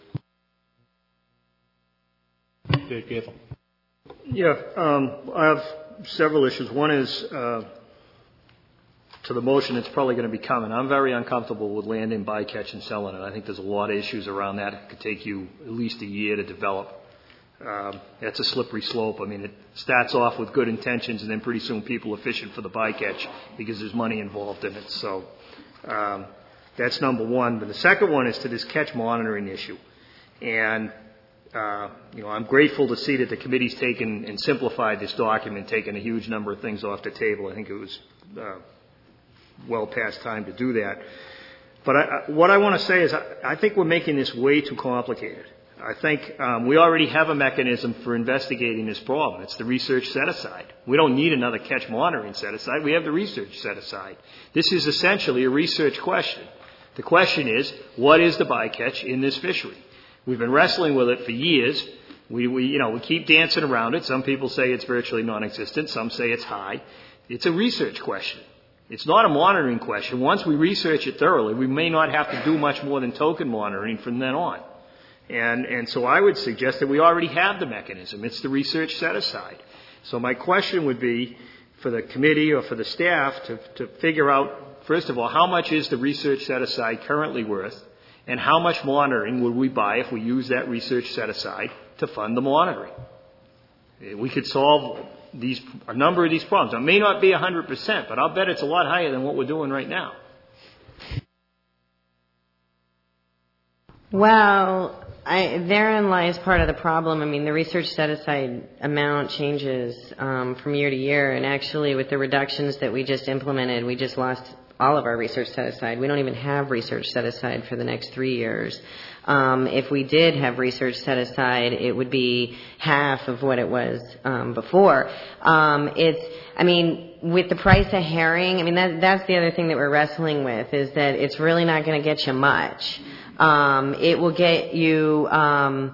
Dave Gaethel. Yeah, um, I have several issues. One is uh, to the motion that's probably going to be coming. I'm very uncomfortable with landing bycatch and selling it. I think there's a lot of issues around that. It could take you at least a year to develop. Um, that's a slippery slope. I mean, it starts off with good intentions, and then pretty soon people are fishing for the bycatch because there's money involved in it. So um, that's number one. But the second one is to this catch monitoring issue. And Uh, you know, I'm grateful to see that the committee's taken and simplified this document, taken a huge number of things off the table. I think it was uh, well past time to do that. But I, I, what I want to say is I, I think we're making this way too complicated. I think um, we already have a mechanism for investigating this problem. It's the research set-aside. We don't need another catch monitoring set-aside. We have the research set-aside. This is essentially a research question. The question is, what is the bycatch in this fishery? We've been wrestling with it for years. We, we, you know, we keep dancing around it. Some people say it's virtually non-existent. Some say it's high. It's a research question. It's not a monitoring question. Once we research it thoroughly, we may not have to do much more than token monitoring from then on. And, and so I would suggest that we already have the mechanism. It's the research set-aside. So my question would be for the committee or for the staff to, to figure out, first of all, how much is the research set-aside currently worth? And how much monitoring would we buy if we use that research set aside to fund the monitoring? We could solve these a number of these problems. It may not be one hundred percent, but I'll bet it's a lot higher than what we're doing right now. Well, I, therein lies part of the problem. I mean, the research set-aside amount changes um, from year to year, and actually with the reductions that we just implemented, we just lost all of our research set-aside. We don't even have research set-aside for the next three years. Um, if we did have research set-aside, it would be half of what it was um, before. Um, it's, I mean, with the price of herring, I mean, that, that's the other thing that we're wrestling with, is that it's really not going to get you much. Um, it will get you um,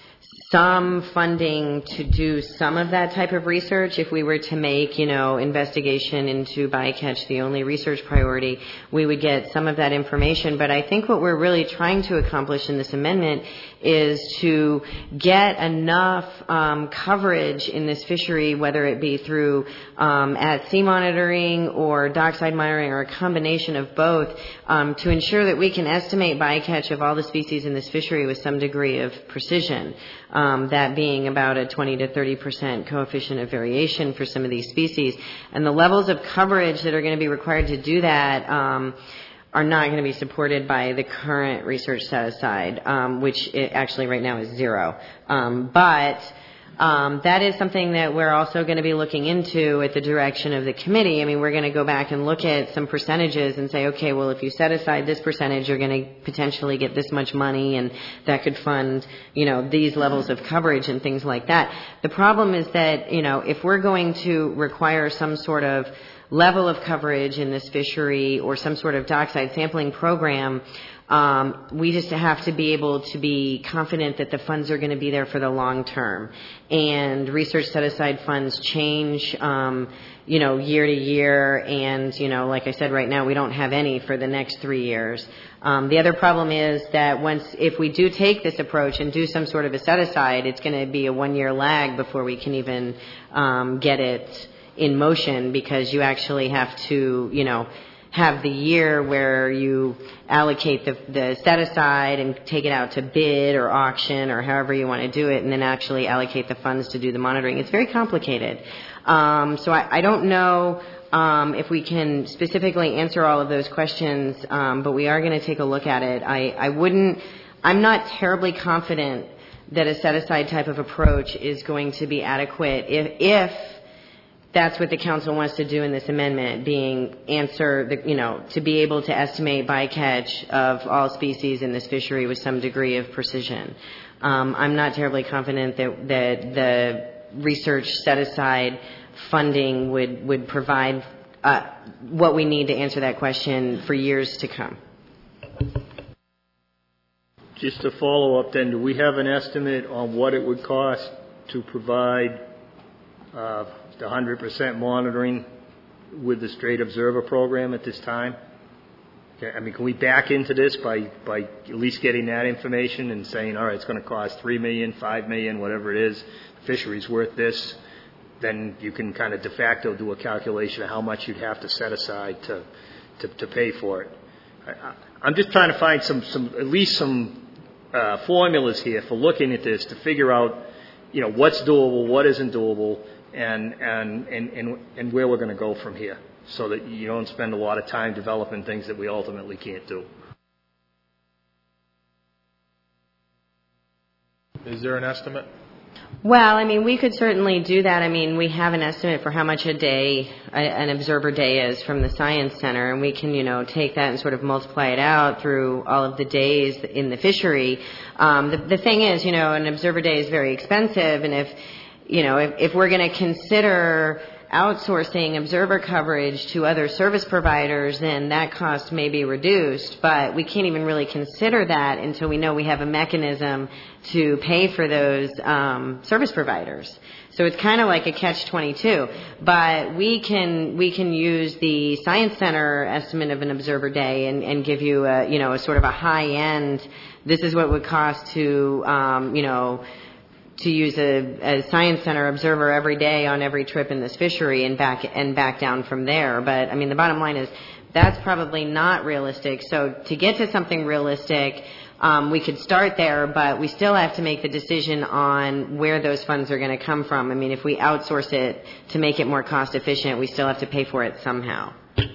some funding to do some of that type of research. If we were to make, you know, investigation into bycatch the only research priority, we would get some of that information. But I think what we're really trying to accomplish in this amendment is to get enough um, coverage in this fishery, whether it be through um, at-sea monitoring or dockside monitoring or a combination of both, um, to ensure that we can estimate bycatch of all the species in this fishery with some degree of precision, um, that being about a twenty to thirty percent coefficient of variation for some of these species. And the levels of coverage that are going to be required to do that um, are not going to be supported by the current research set-aside, um, which it actually right now is zero. Um, but um, that is something that we're also going to be looking into at the direction of the committee. I mean, we're going to go back and look at some percentages and say, okay, well, if you set aside this percentage, you're going to potentially get this much money, and that could fund, you know, these levels of coverage and things like that. The problem is that, you know, if we're going to require some sort of level of coverage in this fishery or some sort of dockside sampling program, um, we just have to be able to be confident that the funds are going to be there for the long term. And research set-aside funds change, um, you know, year to year. And, you know, like I said, right now we don't have any for the next three years. Um, the other problem is that once, if we do take this approach and do some sort of a set-aside, it's going to be a one-year lag before we can even um, get it in motion, because you actually have to, you know, have the year where you allocate the, the set aside and take it out to bid or auction or however you want to do it, and then actually allocate the funds to do the monitoring. It's very complicated. Um, so I, I don't know um, if we can specifically answer all of those questions, um, but we are going to take a look at it. I, I wouldn't, I'm not terribly confident that a set-aside type of approach is going to be adequate if, if that's what the council wants to do in this amendment, being answer, the, you know, to be able to estimate bycatch of all species in this fishery with some degree of precision. Um, I'm not terribly confident that, that the research set-aside funding would, would provide uh, what we need to answer that question for years to come. Just to follow up then, do we have an estimate on what it would cost to provide uh, the one hundred percent monitoring with the Strait Observer program at this time? I mean, can we back into this by, by at least getting that information and saying, all right, it's going to cost three million dollars, five million dollars, whatever it is, the fishery's worth this, then you can kind of de facto do a calculation of how much you'd have to set aside to, to, to pay for it. I, I'm just trying to find some, some at least some uh, formulas here for looking at this to figure out, you know, what's doable, what isn't doable, and, and, and, and, and where we're going to go from here, so that you don't spend a lot of time developing things that we ultimately can't do. Is there an estimate? Well, I mean, we could certainly do that. I mean, we have an estimate for how much a day, a, an observer day is from the Science Center, and we can, you know, take that and sort of multiply it out through all of the days in the fishery. Um, the, the thing is, you know, an observer day is very expensive, and if, you know, if, if we're going to consider outsourcing observer coverage to other service providers, then that cost may be reduced, but we can't even really consider that until we know we have a mechanism to pay for those um, service providers. So it's kind of like a catch twenty-two, but we can we can use the Science Center estimate of an observer day and, and give you a, you know, a sort of a high end. This is what it would cost to um, you know. to use a, a Science Center observer every day on every trip in this fishery and back and back down from there. But, I mean, the bottom line is that's probably not realistic. So to get to something realistic, um, we could start there, but we still have to make the decision on where those funds are going to come from. I mean, if we outsource it to make it more cost efficient, we still have to pay for it somehow.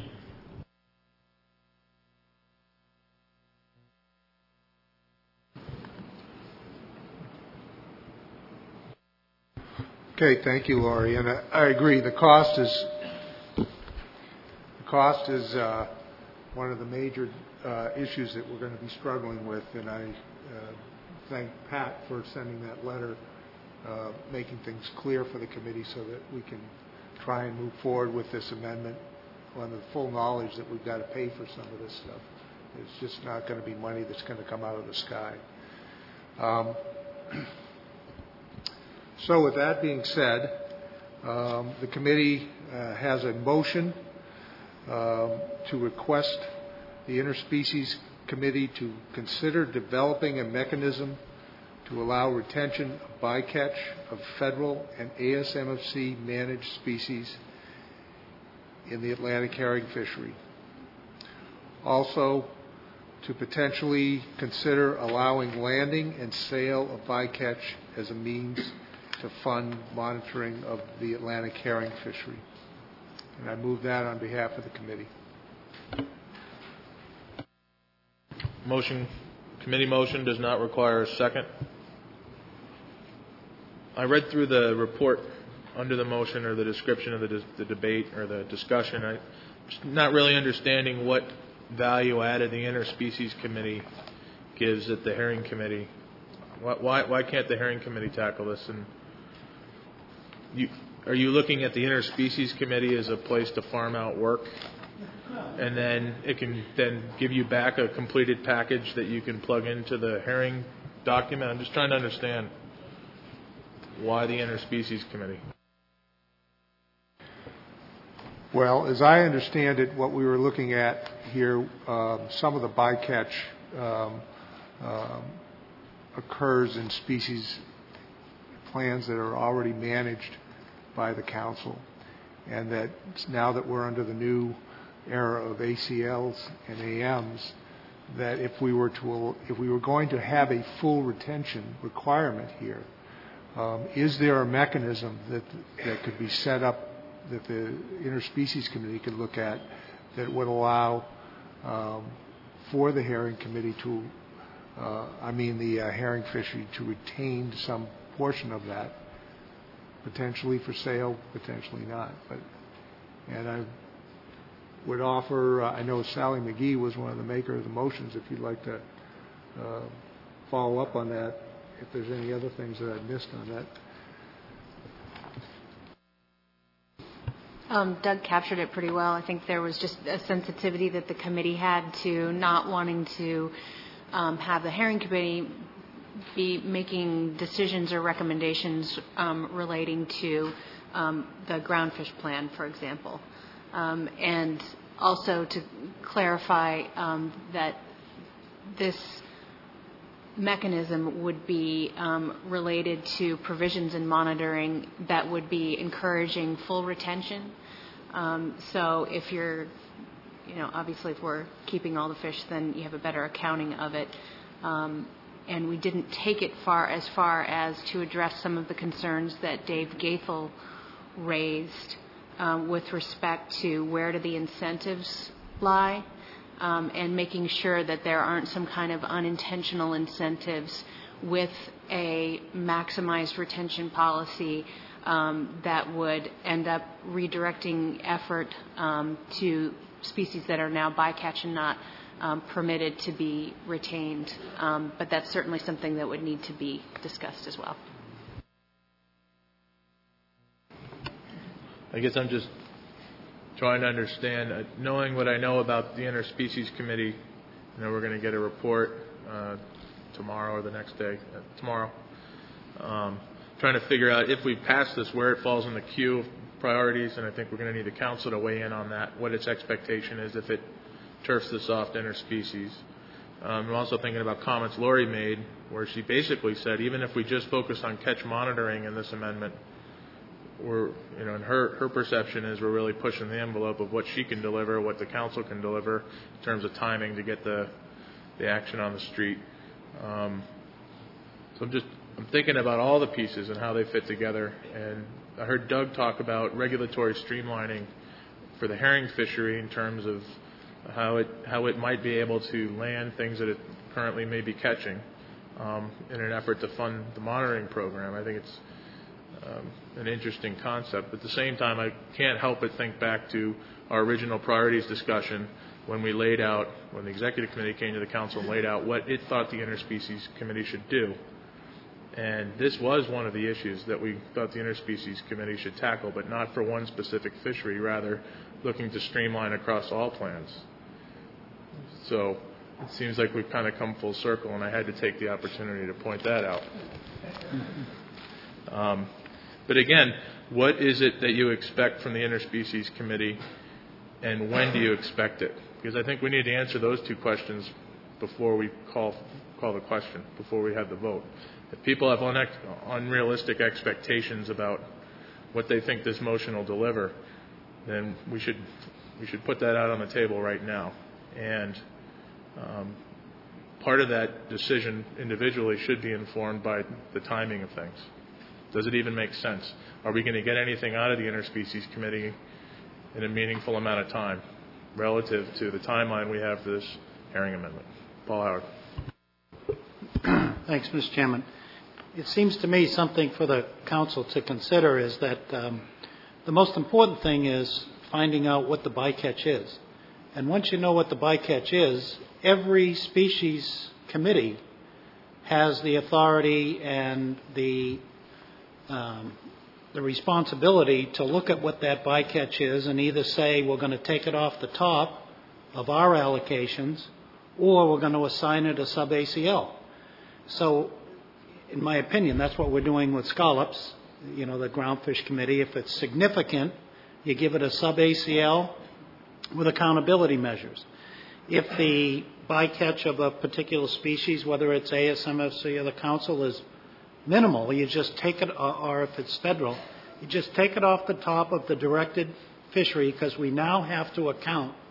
Okay, thank you, Laurie. And I, I agree. The cost is the cost is uh, one of the major uh, issues that we're going to be struggling with. And I uh, thank Pat for sending that letter, uh, making things clear for the committee so that we can try and move forward with this amendment on the full knowledge that we've got to pay for some of this stuff. It's just not going to be money that's going to come out of the sky. Um, So with that being said, um, the committee uh, has a motion uh, to request the Interspecies Committee to consider developing a mechanism to allow retention of bycatch of federal and A S M F C managed species in the Atlantic herring fishery. Also, to potentially consider allowing landing and sale of bycatch as a means to fund monitoring of the Atlantic herring fishery. And I move that on behalf of the committee. Motion, committee motion does not require a second. I read through the report under the motion or the description of the, de- the debate or the discussion. I'm just not really understanding what value added the Interspecies Committee gives at the Herring Committee. Why, why, why can't the Herring Committee tackle this? And You, are you looking at the Interspecies Committee as a place to farm out work, and then it can then give you back a completed package that you can plug into the herring document? I'm just trying to understand why the Interspecies Committee. Well, as I understand it, what we were looking at here, uh, some of the bycatch um, um, occurs in species plans that are already managed by the council, and that now that we're under the new era of A C Ls and A Ms, that if we were to if we were going to have a full retention requirement here, um, is there a mechanism that that could be set up that the interspecies committee could look at that would allow um, for the herring committee to, uh, I mean the uh, herring fishery to retain some portion of that, potentially for sale, potentially not. But and I would offer, uh, I know Sally McGee was one of the makers of the motions, if you'd like to uh, follow up on that, if there's any other things that I missed on that. Um, Doug captured it pretty well. I think there was just a sensitivity that the committee had to not wanting to um, have the herring committee be making decisions or recommendations um, relating to um, the groundfish plan, for example. Um, and also to clarify um, that this mechanism would be um, related to provisions in monitoring that would be encouraging full retention. Um, so if you're, you know, obviously if we're keeping all the fish, then you have a better accounting of it. Um, and we didn't take it far as far as to address some of the concerns that Dave Gaethel raised um, with respect to where do the incentives lie, um, and making sure that there aren't some kind of unintentional incentives with a maximized retention policy um, that would end up redirecting effort um, to species that are now bycatch and not um, permitted to be retained. Um, but that's certainly something that would need to be discussed as well. I guess I'm just trying to understand, uh, knowing what I know about the Interspecies Committee. You know, we're going to get a report uh, tomorrow or the next day, uh, tomorrow. Um, trying to figure out if we pass this, where it falls in the queue of priorities, and I think we're going to need the council to weigh in on that, what its expectation is if it turfs this off to interspecies. Um, I'm also thinking about comments Lori made where she basically said even if we just focus on catch monitoring in this amendment, we're, you know, and her, her perception is we're really pushing the envelope of what she can deliver, what the council can deliver in terms of timing to get the the action on the street. Um, so I'm just I'm thinking about all the pieces and how they fit together. And I heard Doug talk about regulatory streamlining for the herring fishery in terms of how it how it might be able to land things that it currently may be catching um, in an effort to fund the monitoring program. I think it's Um, an interesting concept. But at the same time, I can't help but think back to our original priorities discussion when we laid out, when the executive committee came to the council and laid out what it thought the interspecies committee should do. And this was one of the issues that we thought the interspecies committee should tackle, but not for one specific fishery, rather looking to streamline across all plans. So it seems like we've kind of come full circle, and I had to take the opportunity to point that out. Um, But again, what is it that you expect from the Interspecies Committee, and when do you expect it? Because I think we need to answer those two questions before we call call the question, before we have the vote. If people have un- unrealistic expectations about what they think this motion will deliver, then we should we should put that out on the table right now. And um, part of that decision individually should be informed by the timing of things. Does it even make sense? Are we going to get anything out of the Interspecies Committee in a meaningful amount of time relative to the timeline we have for this herring amendment? Paul Howard. Thanks, Mister Chairman. It seems to me something for the council to consider is that um, the most important thing is finding out what the bycatch is. And once you know what the bycatch is, every species committee has the authority and the Um, the responsibility to look at what that bycatch is and either say we're going to take it off the top of our allocations or we're going to assign it a sub-A C L. So, in my opinion, that's what we're doing with scallops, you know, the Groundfish Committee. If it's significant, you give it a sub-A C L with accountability measures. If the bycatch of a particular species, whether it's A S M F C or the council, is minimal, you just take it, or if it's federal, you just take it off the top of the directed fishery because we now have to account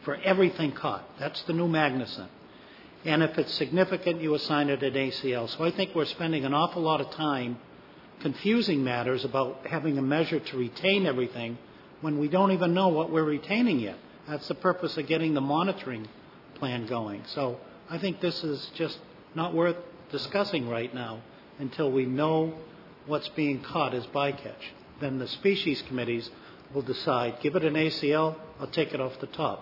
for everything caught. That's the new Magnuson. And if it's significant, you assign it an A C L. So I think we're spending an awful lot of time confusing matters about having a measure to retain everything when we don't even know what we're retaining yet. That's the purpose of getting the monitoring plan going. So I think this is just not worth discussing right now until we know what's being caught as bycatch. Then the species committees will decide, give it an A C L, I'll take it off the top.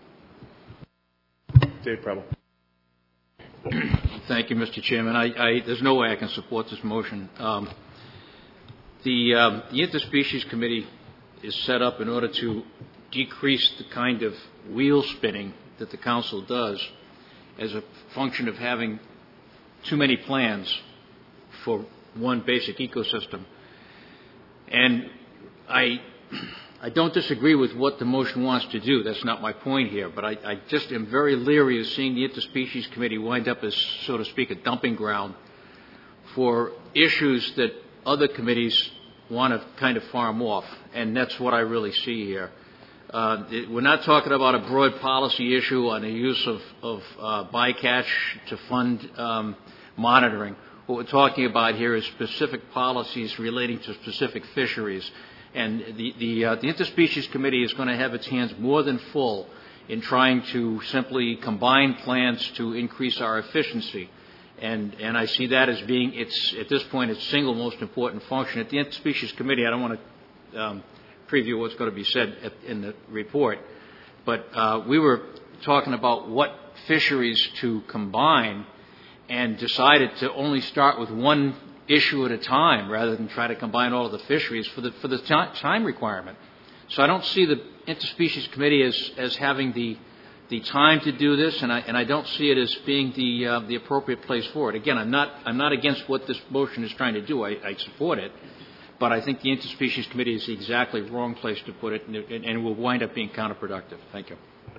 Dave Preble. Thank you, Mister Chairman. I, I, there's no way I can support this motion. Um, the, um, the Interspecies Committee is set up in order to decrease the kind of wheel spinning that the Council does as a function of having too many plans for one basic ecosystem. And I, I don't disagree with what the motion wants to do. That's not my point here. But I, I just am very leery of seeing the Interspecies Committee wind up as, so to speak, a dumping ground for issues that other committees want to kind of farm off. And that's what I really see here. Uh, it, we're not talking about a broad policy issue on the use of, of uh, bycatch to fund um, monitoring. What we're talking about here is specific policies relating to specific fisheries. And the, the, uh, the Interspecies Committee is going to have its hands more than full in trying to simply combine plans to increase our efficiency. And, and I see that as being, its, at this point, its single most important function. At the Interspecies Committee, I don't want to um, preview what's going to be said at, in the report, but uh, we were talking about what fisheries to combine and decided to only start with one issue at a time rather than try to combine all of the fisheries for the, for the time requirement. So I don't see the Interspecies Committee as, as having the, the time to do this, and I, and I don't see it as being the, uh, the appropriate place for it. Again, I'm not, I'm not against what this motion is trying to do. I, I support it. But I think the Interspecies Committee is the exactly wrong place to put it, and it, and it will wind up being counterproductive. Thank you.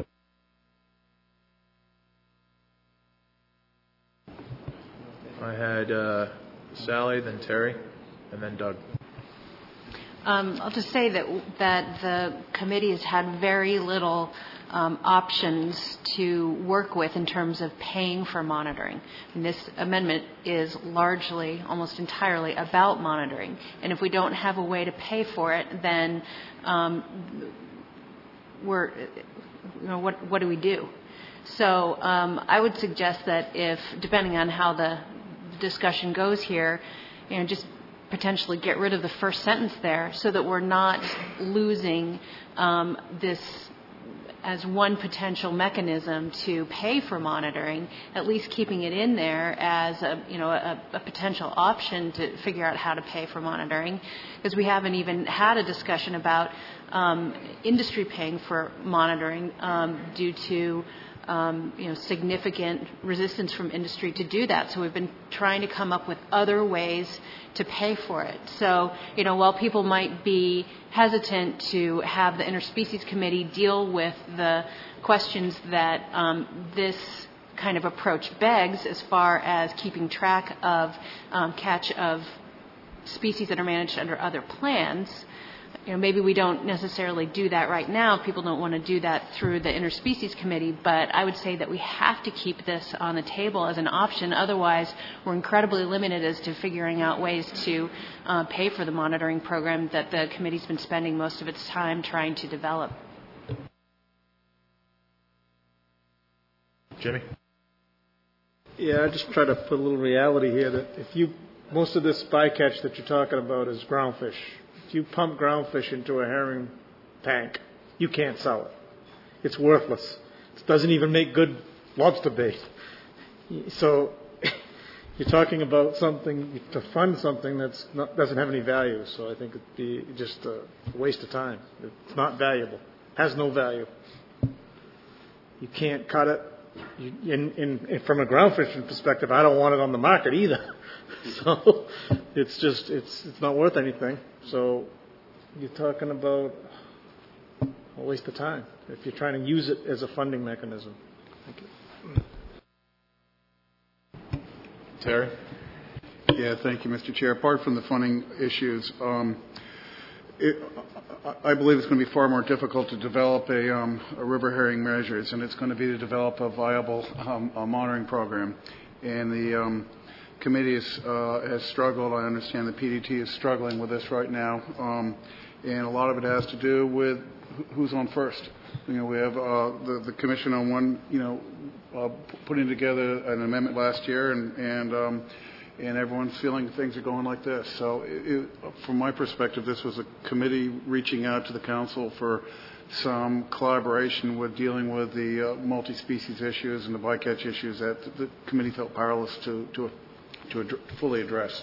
I had uh, Sally, then Terry, and then Doug. Um, I'll just say that that the committee has had very little um, options to work with in terms of paying for monitoring. And this amendment is largely, almost entirely, about monitoring. And if we don't have a way to pay for it, then um, we're, you know, what what do we do? So um, I would suggest that if, depending on how the discussion goes here, you know, just potentially get rid of the first sentence there so that we're not losing um, this as one potential mechanism to pay for monitoring, at least keeping it in there as a, you know, a, a potential option to figure out how to pay for monitoring, because we haven't even had a discussion about um, industry paying for monitoring um, due to Um, you know, significant resistance from industry to do that. So we've been trying to come up with other ways to pay for it. So, you know, while people might be hesitant to have the Interspecies Committee deal with the questions that um, this kind of approach begs as far as keeping track of um, catch of species that are managed under other plans, you know, maybe we don't necessarily do that right now. People don't want to do that through the Interspecies Committee, but I would say that we have to keep this on the table as an option. Otherwise, we're incredibly limited as to figuring out ways to uh, pay for the monitoring program that the committee's been spending most of its time trying to develop. Jimmy? Yeah, I just try to put a little reality here that if you, most of this bycatch that you're talking about is groundfish. If you pump groundfish into a herring tank, you can't sell it. It's worthless. It doesn't even make good lobster bait. So you're talking about something, to fund something that doesn't have any value. So I think it'd be just a waste of time. It's not valuable. It has no value. You can't cut it. You, in, in, from a groundfishing perspective, I don't want it on the market either. So it's just, it's it's not worth anything. So you're talking about a waste of time if you're trying to use it as a funding mechanism. Thank you. Terry? Yeah, thank you, Mister Chair. Apart from the funding issues, um, it, I believe it's going to be far more difficult to develop a, um, a river herring measures, and it's going to be to develop a viable um, a monitoring program. And the um, committee is, uh, has struggled. I understand the P D T is struggling with this right now, um, and a lot of it has to do with who's on first. You know, we have uh, the, the commission on one, you know, uh, putting together an amendment last year, and and um, and everyone's feeling things are going like this. So it, it, from my perspective, this was a committee reaching out to the council for some collaboration with dealing with the uh, multi-species issues and the bycatch issues that the committee felt powerless to, to, to ad- fully address.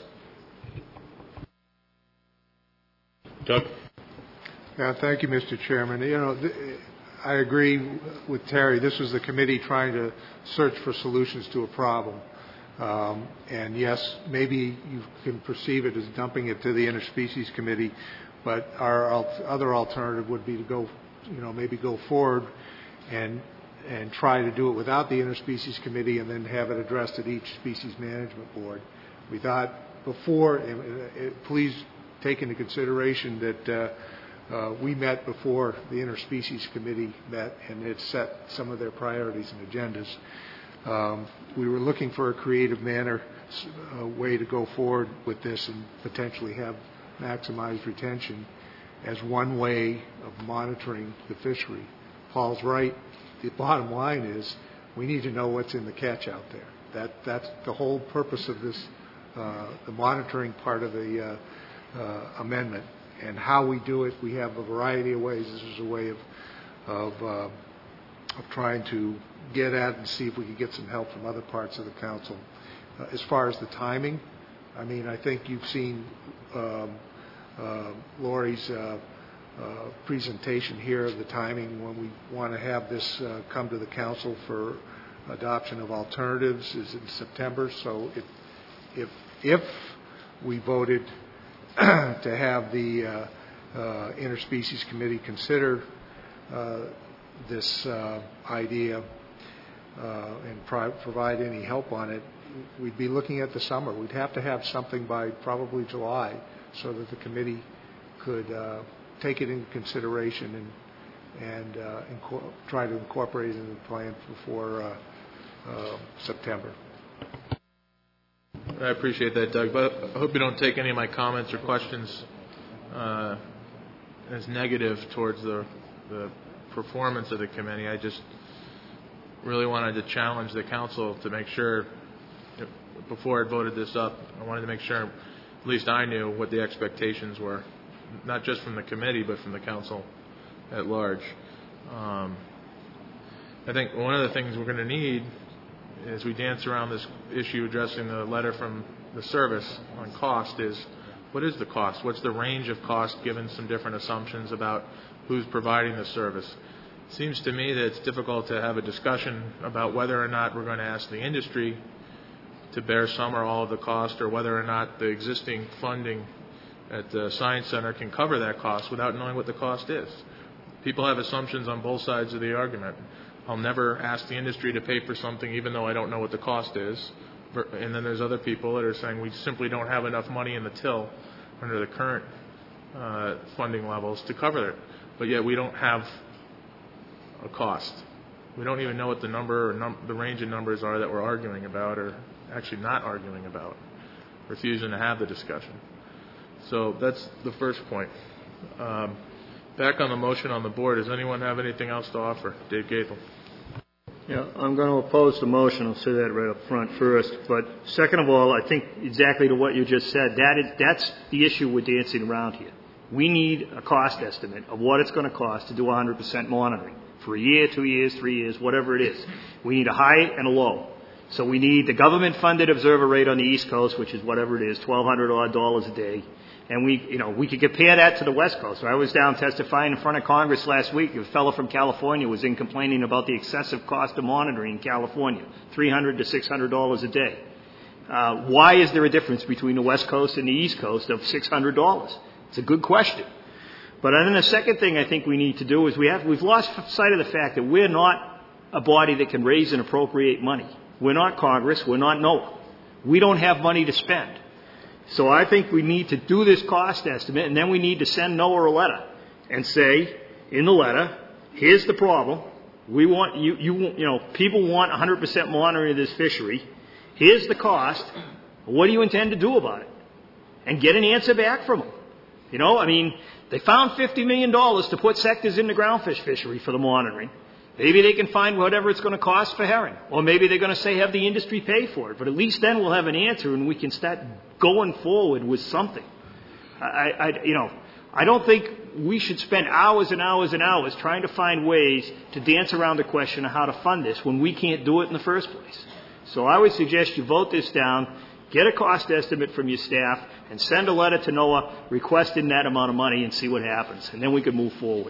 Doug? Yeah, thank you, Mister Chairman. You know, th- I agree with Terry. This was the committee trying to search for solutions to a problem. Um, and yes, maybe you can perceive it as dumping it to the Interspecies Committee, but our al- other alternative would be to go, you know, maybe go forward and and try to do it without the Interspecies Committee and then have it addressed at each species management board. We thought before, and, uh, please take into consideration that uh, uh, we met before the Interspecies Committee met, and it set some of their priorities and agendas. Um, we were looking for a creative manner, uh, way to go forward with this and potentially have maximized retention as one way of monitoring the fishery. Paul's right. The bottom line is we need to know what's in the catch out there. That that's the whole purpose of this, uh, the monitoring part of the uh, uh, amendment. And how we do it, we have a variety of ways. This is a way of of, uh, of trying to get at and see if we can get some help from other parts of the council. Uh, as far as the timing, I mean, I think you've seen um, uh, Lori's uh, uh, presentation here of the timing when we want to have this uh, come to the council for adoption of alternatives is in September. So if if, if we voted to have the uh, uh, Interspecies Committee consider uh, this uh, idea uh, and pro- provide any help on it, we'd be looking at the summer. We'd have to have something by probably July so that the committee could uh, take it into consideration and and uh, inco- try to incorporate it in the plan before uh, uh, September. I appreciate that, Doug, but I hope you don't take any of my comments or questions uh, as negative towards the, the performance of the committee. I just really wanted to challenge the council to make sure, before I voted this up, I wanted to make sure at least I knew what the expectations were, not just from the committee, but from the council at large. Um, I think one of the things we're going to need as we dance around this issue addressing the letter from the service on cost is, what is the cost? What's the range of cost given some different assumptions about who's providing the service? It seems to me that it's difficult to have a discussion about whether or not we're going to ask the industry to bear some or all of the cost, or whether or not the existing funding at the Science Center can cover that cost without knowing what the cost is. People have assumptions on both sides of the argument. I'll never ask the industry to pay for something even though I don't know what the cost is. And then there's other people that are saying we simply don't have enough money in the till under the current uh, funding levels to cover it. But yet we don't have a cost. We don't even know what the number or num- the range of numbers are that we're arguing about, or actually not arguing about, refusing to have the discussion. So that's the first point. Um, back on the motion on the board, does anyone have anything else to offer? Dave Gaethel. Yeah, I'm going to oppose the motion. I'll say that right up front first. But second of all, I think exactly to what you just said, that is, that's the issue we're dancing around here. We need a cost estimate of what it's going to cost to do one hundred percent monitoring for a year, two years, three years, whatever it is. We need a high and a low. So we need the government-funded observer rate on the East Coast, which is whatever it is, twelve hundred odd dollars a day. And we, you know, we could compare that to the West Coast. I was down testifying in front of Congress last week. A fellow from California was in complaining about the excessive cost of monitoring in California, three hundred to six hundred dollars a day. Uh, why is there a difference between the West Coast and the East Coast of six hundred dollars? It's a good question. But then the second thing I think we need to do is we have, we've lost sight of the fact that we're not a body that can raise and appropriate money. We're not Congress. We're not NOAA. We don't have money to spend. So I think we need to do this cost estimate, and then we need to send NOAA a letter and say, in the letter, here's the problem. We want you, you, you know, people want one hundred percent monitoring of this fishery. Here's the cost. What do you intend to do about it? And get an answer back from them. You know, I mean, they found fifty million dollars to put sectors in the groundfish fishery for the monitoring. Maybe they can find whatever it's going to cost for herring. Or maybe they're going to say have the industry pay for it. But at least then we'll have an answer and we can start going forward with something. I, I, you know, I don't think we should spend hours and hours and hours trying to find ways to dance around the question of how to fund this when we can't do it in the first place. So I would suggest you vote this down, get a cost estimate from your staff, and send a letter to NOAA requesting that amount of money and see what happens. And then we can move forward.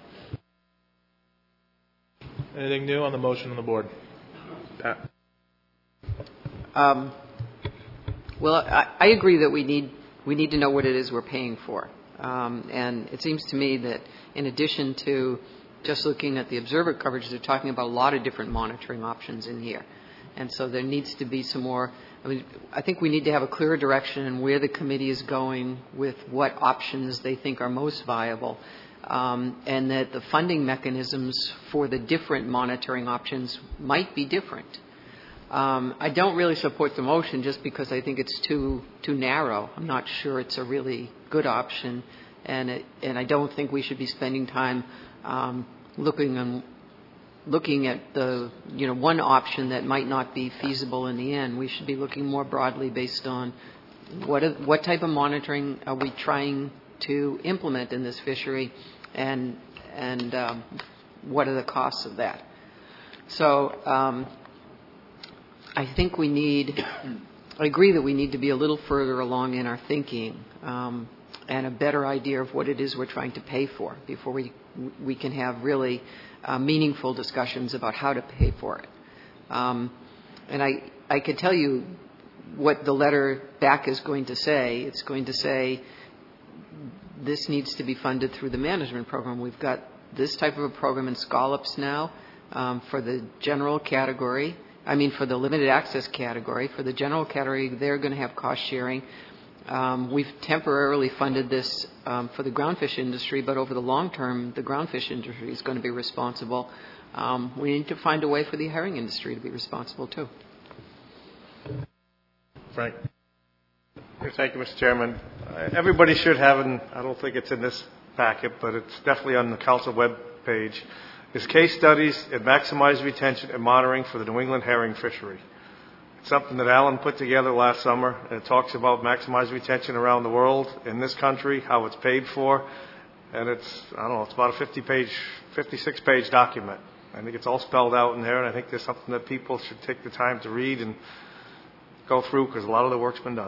Anything new on the motion on the board? Pat? Um, well, I, I agree that we need we need to know what it is we're paying for. Um, and it seems to me that in addition to just looking at the observer coverage, they're talking about a lot of different monitoring options in here. And so there needs to be some more, I mean, I think we need to have a clearer direction in where the committee is going with what options they think are most viable. Um, and that the funding mechanisms for the different monitoring options might be different. Um, I don't really support the motion just because I think it's too too narrow. I'm not sure it's a really good option, and it, and I don't think we should be spending time um, looking on looking at the you know one option that might not be feasible in the end. We should be looking more broadly based on what are, what type of monitoring are we trying to implement in this fishery, and and um, what are the costs of that. So um, I think we need, I agree that we need to be a little further along in our thinking um, and a better idea of what it is we're trying to pay for before we we can have really uh, meaningful discussions about how to pay for it. Um, and I, I could tell you what the letter back is going to say. It's going to say this needs to be funded through the management program. We've got this type of a program in Scallops now um, for the general category. I mean, for the limited access category. For the general category, they're going to have cost sharing. Um, we've temporarily funded this um, for the groundfish industry, but over the long term, the groundfish industry is going to be responsible. Um, we need to find a way for the herring industry to be responsible, too. Frank. Thank you, Mister Chairman. Uh, everybody should have, and I don't think it's in this packet, but it's definitely on the council web page, is case studies in maximized retention and monitoring for the New England herring fishery. It's something that Alan put together last summer, and it talks about maximized retention around the world, in this country, how it's paid for, and it's, I don't know, it's about a fifty-page, fifty-six page document. I think it's all spelled out in there, and I think there's something that people should take the time to read and go through, because a lot of the work's been done.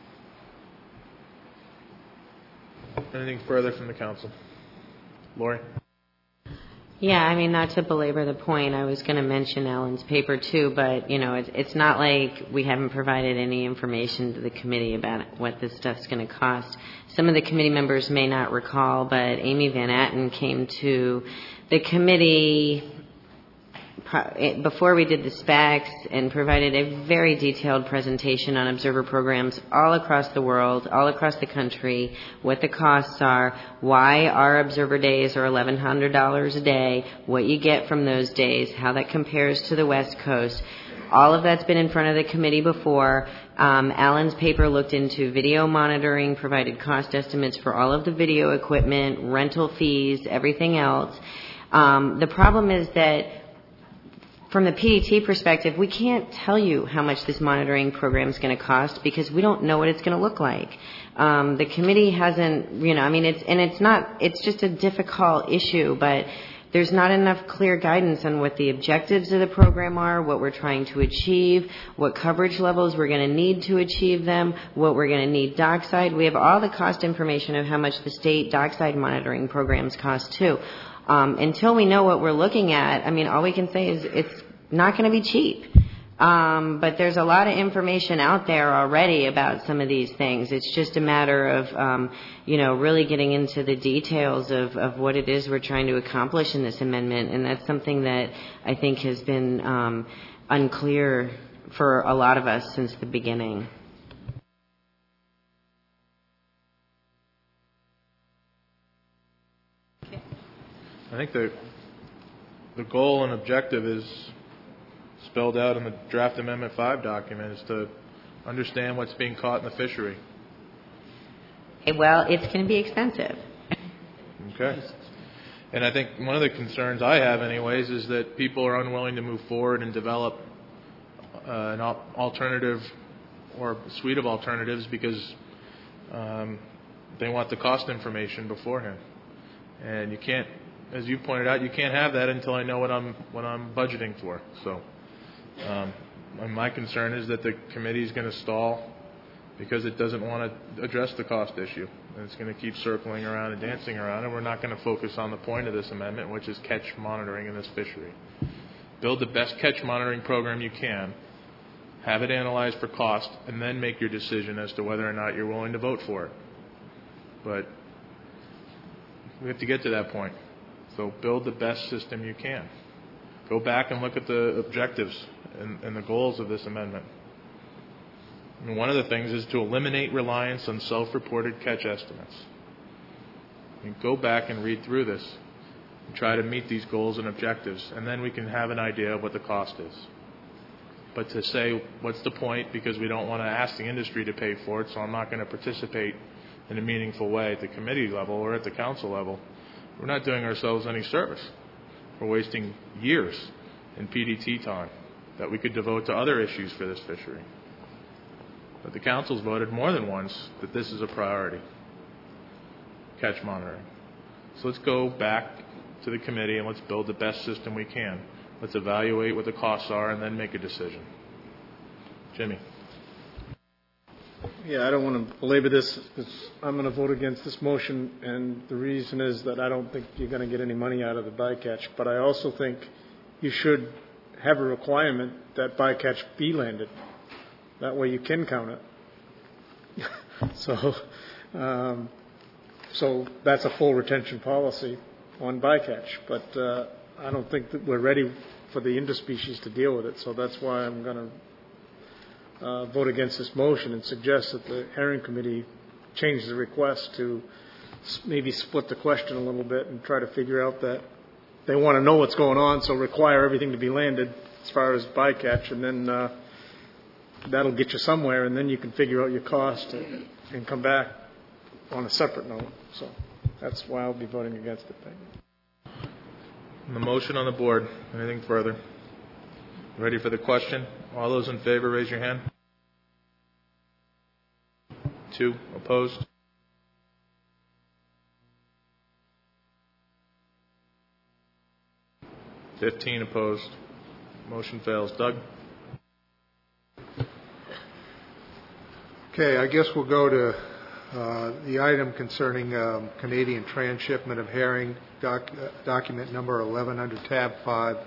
Anything further from the council? Lori? Yeah, I mean, not to belabor the point, I was going to mention Alan's paper too, but, you know, it's, it's not like we haven't provided any information to the committee about what this stuff's going to cost. Some of the committee members may not recall, but Amy Van Atten came to the committee before we did the specs and provided a very detailed presentation on observer programs all across the world, all across the country, what the costs are, why our observer days are eleven hundred dollars a day, what you get from those days, how that compares to the West Coast. All of that's been in front of the committee before. Um, Alan's paper looked into video monitoring, provided cost estimates for all of the video equipment, rental fees, everything else. Um, the problem is that from the P D T perspective, we can't tell you how much this monitoring program is going to cost because we don't know what it's going to look like. Um, the committee hasn't, you know, I mean, it's, and it's not, it's just a difficult issue, but there's not enough clear guidance on what the objectives of the program are, what we're trying to achieve, what coverage levels we're going to need to achieve them, what we're going to need dockside. We have all the cost information of how much the state dockside monitoring programs cost too. Um, until we know what we're looking at, I mean, all we can say is it's not going to be cheap. Um, but there's a lot of information out there already about some of these things. It's just a matter of, um, you know, really getting into the details of, of what it is we're trying to accomplish in this amendment. And that's something that I think has been um, unclear for a lot of us since the beginning. I think the the goal and objective is spelled out in the draft amendment five document, is to understand what's being caught in the fishery. Okay, well, it's going to be expensive. Okay. And I think one of the concerns I have anyways is that people are unwilling to move forward and develop uh, an al- alternative or a suite of alternatives because um, they want the cost information beforehand. And you can't, as you pointed out, you can't have that until I know what I'm what I'm budgeting for. So um, and my concern is that the committee is going to stall because it doesn't want to address the cost issue. And it's going to keep circling around and dancing around, and we're not going to focus on the point of this amendment, which is catch monitoring in this fishery. Build the best catch monitoring program you can, have it analyzed for cost, and then make your decision as to whether or not you're willing to vote for it. But we have to get to that point. So build the best system you can. Go back and look at the objectives and, and the goals of this amendment. And one of the things is to eliminate reliance on self-reported catch estimates. And go back and read through this and try to meet these goals and objectives, and then we can have an idea of what the cost is. But to say, what's the point, because we don't want to ask the industry to pay for it, so I'm not going to participate in a meaningful way at the committee level or at the council level, we're not doing ourselves any service. We're wasting years in P D T time that we could devote to other issues for this fishery. But the council's voted more than once that this is a priority, catch monitoring. So let's go back to the committee and let's build the best system we can. Let's evaluate what the costs are and then make a decision. Jimmy. Yeah, I don't want to belabor this because I'm going to vote against this motion, and the reason is that I don't think you're going to get any money out of the bycatch. But I also think you should have a requirement that bycatch be landed. That way you can count it. so, um, so that's a full retention policy on bycatch. But uh, I don't think that we're ready for the interspecies to deal with it. So that's why I'm going to uh, vote against this motion and suggest that the herring committee change the request to maybe split the question a little bit and try to figure out that they want to know what's going on, so require everything to be landed as far as bycatch, and then uh, that'll get you somewhere, and then you can figure out your cost and, and come back on a separate note. So that's why I'll be voting against it. Thank you. The motion on the board. Anything further? Ready for the question? All those in favor, raise your hand. Two opposed. Fifteen opposed. Motion fails. Doug? Okay, I guess we'll go to uh, the item concerning um, Canadian transshipment of herring, doc, uh, document number eleven under tab five.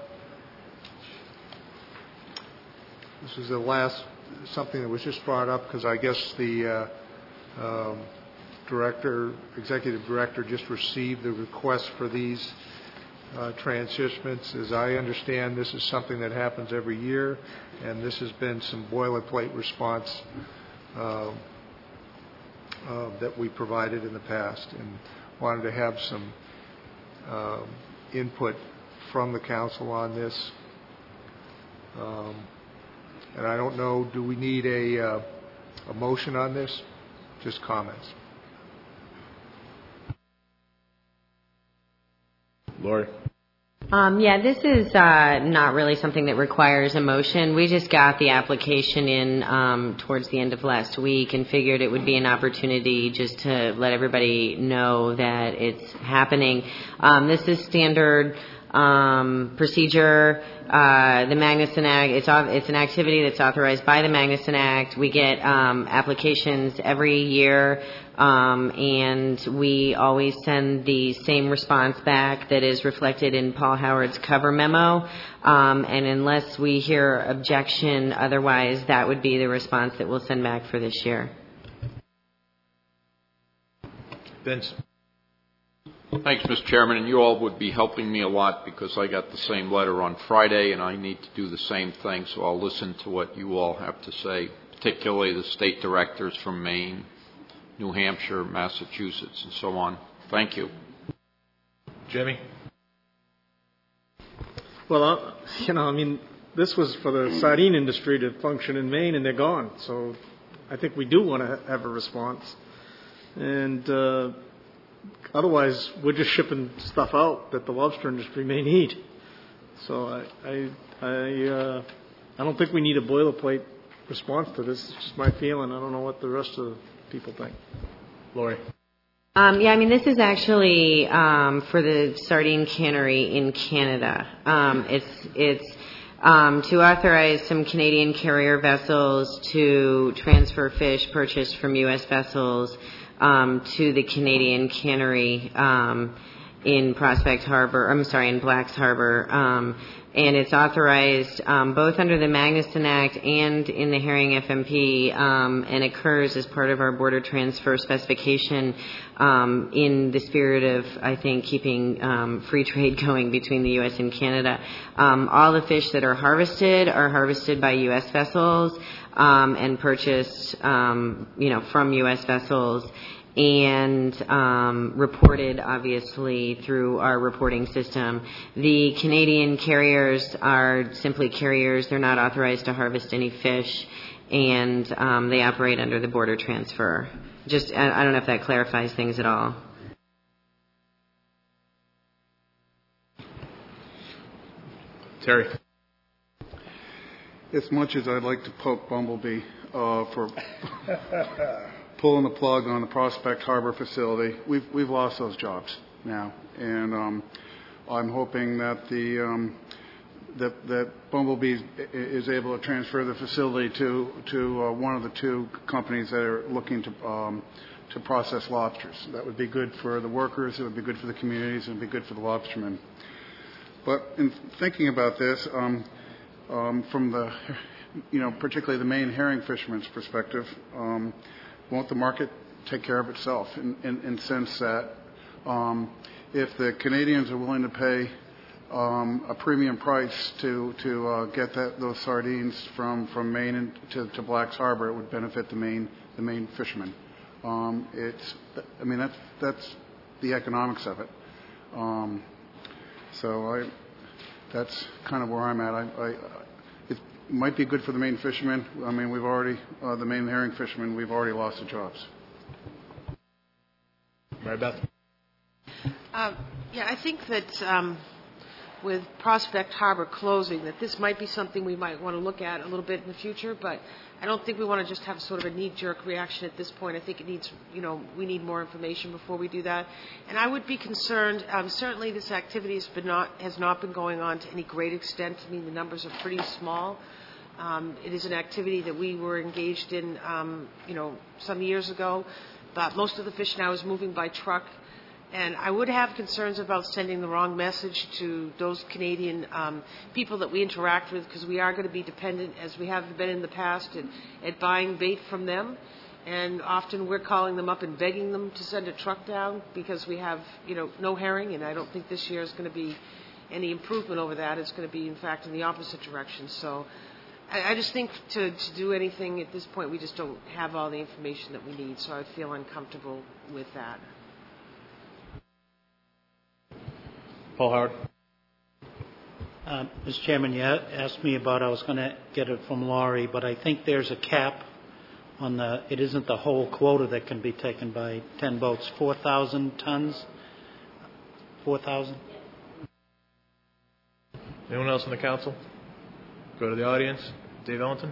This is the last, something that was just brought up because I guess the uh, um, director, executive director just received the request for these uh, transshipments. As I understand, this is something that happens every year, and this has been some boilerplate response Uh, uh, that we provided in the past, and wanted to have some uh, input from the council on this. Um, and I don't know, do we need a, uh, a motion on this? Just comments. Lori. Um, yeah, this is uh, not really something that requires a motion. We just got the application in um, towards the end of last week and figured it would be an opportunity just to let everybody know that it's happening. Um, this is standard um, procedure. Uh, the Magnuson Act, it's, it's an activity that's authorized by the Magnuson Act. We get um, applications every year. Um, and we always send the same response back that is reflected in Paul Howard's cover memo. Um, and unless we hear objection, otherwise that would be the response that we'll send back for this year. Vince. Thanks, Mister Chairman, and you all would be helping me a lot because I got the same letter on Friday and I need to do the same thing, so I'll listen to what you all have to say, particularly the state directors from Maine, New Hampshire, Massachusetts, and so on. Thank you. Jimmy? Well, uh, you know, I mean, this was for the sardine industry to function in Maine, and they're gone. So I think we do want to have a response. And uh, otherwise, we're just shipping stuff out that the lobster industry may need. So I, I, I, uh, I don't think we need a boilerplate response to this. It's just my feeling. I don't know what the rest of the people think. Lori. Um, yeah, I mean, this is actually um, for the sardine cannery in Canada. Um, it's it's um, to authorize some Canadian carrier vessels to transfer fish purchased from U S vessels um, to the Canadian cannery um, in Prospect Harbor. I'm sorry, in Blacks Harbor. Um, and it's authorized um, both under the Magnuson Act and in the Herring F M P, um, and occurs as part of our border transfer specification um, in the spirit of, I think, keeping um, free trade going between the U S and Canada. Um, all the fish that are harvested are harvested by U S vessels um, and purchased, um, you know, from U S vessels, and um, reported, obviously, through our reporting system. The Canadian carriers are simply carriers. They're not authorized to harvest any fish, and um, they operate under the border transfer. Just, I, I don't know if that clarifies things at all. Terry. As much as I'd like to poke Bumblebee uh, for pulling the plug on the Prospect Harbor facility, we've we've lost those jobs now, and um, I'm hoping that the um, that that Bumblebee is able to transfer the facility to to uh, one of the two companies that are looking to um, to process lobsters. That would be good for the workers. It would be good for the communities. It would be good for the lobstermen. But in thinking about this, um, um, from the you know particularly the Maine herring fishermen's perspective. Um, Won't the market take care of itself in, in, in the sense that um, if the Canadians are willing to pay um, a premium price to to uh, get that, those sardines from, from Maine and to, to Blacks Harbor, it would benefit the Maine the Maine fishermen. Um, it's I mean that's that's the economics of it. Um, so I that's kind of where I'm at. I, I It might be good for the Maine fishermen. I mean, we've already, uh, the Maine herring fishermen, we've already lost the jobs. Mary Beth. Uh, yeah, I think that um, with Prospect Harbor closing, that this might be something we might want to look at a little bit in the future, but I don't think we want to just have sort of a knee-jerk reaction at this point. I think it needs, you know, we need more information before we do that. And I would be concerned, um, certainly this activity has, been not, has not been going on to any great extent. I mean, the numbers are pretty small. Um, it is an activity that we were engaged in, um, you know, some years ago, but most of the fish now is moving by truck. And I would have concerns about sending the wrong message to those Canadian um, people that we interact with, because we are going to be dependent, as we have been in the past, at, at buying bait from them. And often we're calling them up and begging them to send a truck down because we have, you know, no herring. And I don't think this year is going to be any improvement over that. It's going to be, in fact, in the opposite direction. So I, I just think to, to do anything at this point, we just don't have all the information that we need. So I feel uncomfortable with that. Paul Howard. Uh, Mister Chairman, you asked me about, I was going to get it from Laurie, but I think there's a cap on the, it isn't the whole quota that can be taken by ten boats, four thousand tons? four thousand? Anyone else in the council? Go to the audience. Dave Ellington.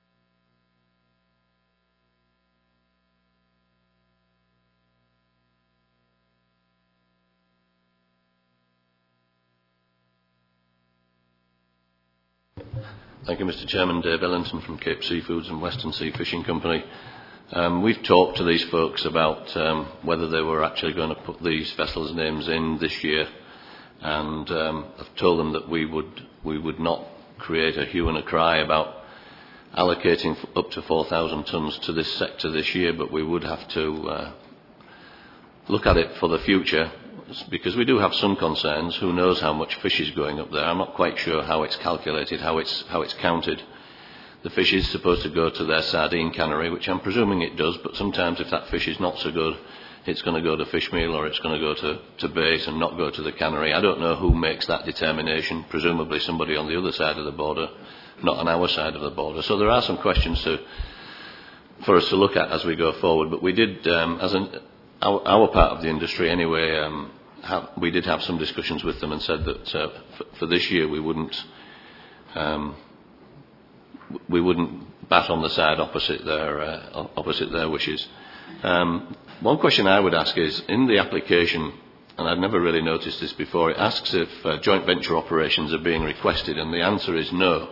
Thank you, Mister Chairman. Dave Ellington from Cape Seafoods and Western Sea Fishing Company. Um, we've talked to these folks about um, whether they were actually going to put these vessels' names in this year, and um, I've told them that we would we would not create a hue and a cry about allocating up to four thousand tonnes to this sector this year, but we would have to uh, look at it for the future, because we do have some concerns. Who knows how much fish is going up there? I'm not quite sure how it's calculated, how it's how it's counted. The fish is supposed to go to their sardine cannery, which I'm presuming it does, but sometimes if that fish is not so good, it's going to go to fish meal or it's going to go to, to bait and not go to the cannery. I don't know who makes that determination, presumably somebody on the other side of the border, not on our side of the border. So there are some questions to, for us to look at as we go forward. But we did, um, as an, our, our part of the industry anyway, um, have, we did have some discussions with them and said that uh, for, for this year we wouldn't um, we wouldn't bat on the side opposite their uh, opposite their wishes. Um, one question I would ask is, in the application, and I've never really noticed this before, it asks if uh, joint venture operations are being requested, and the answer is no.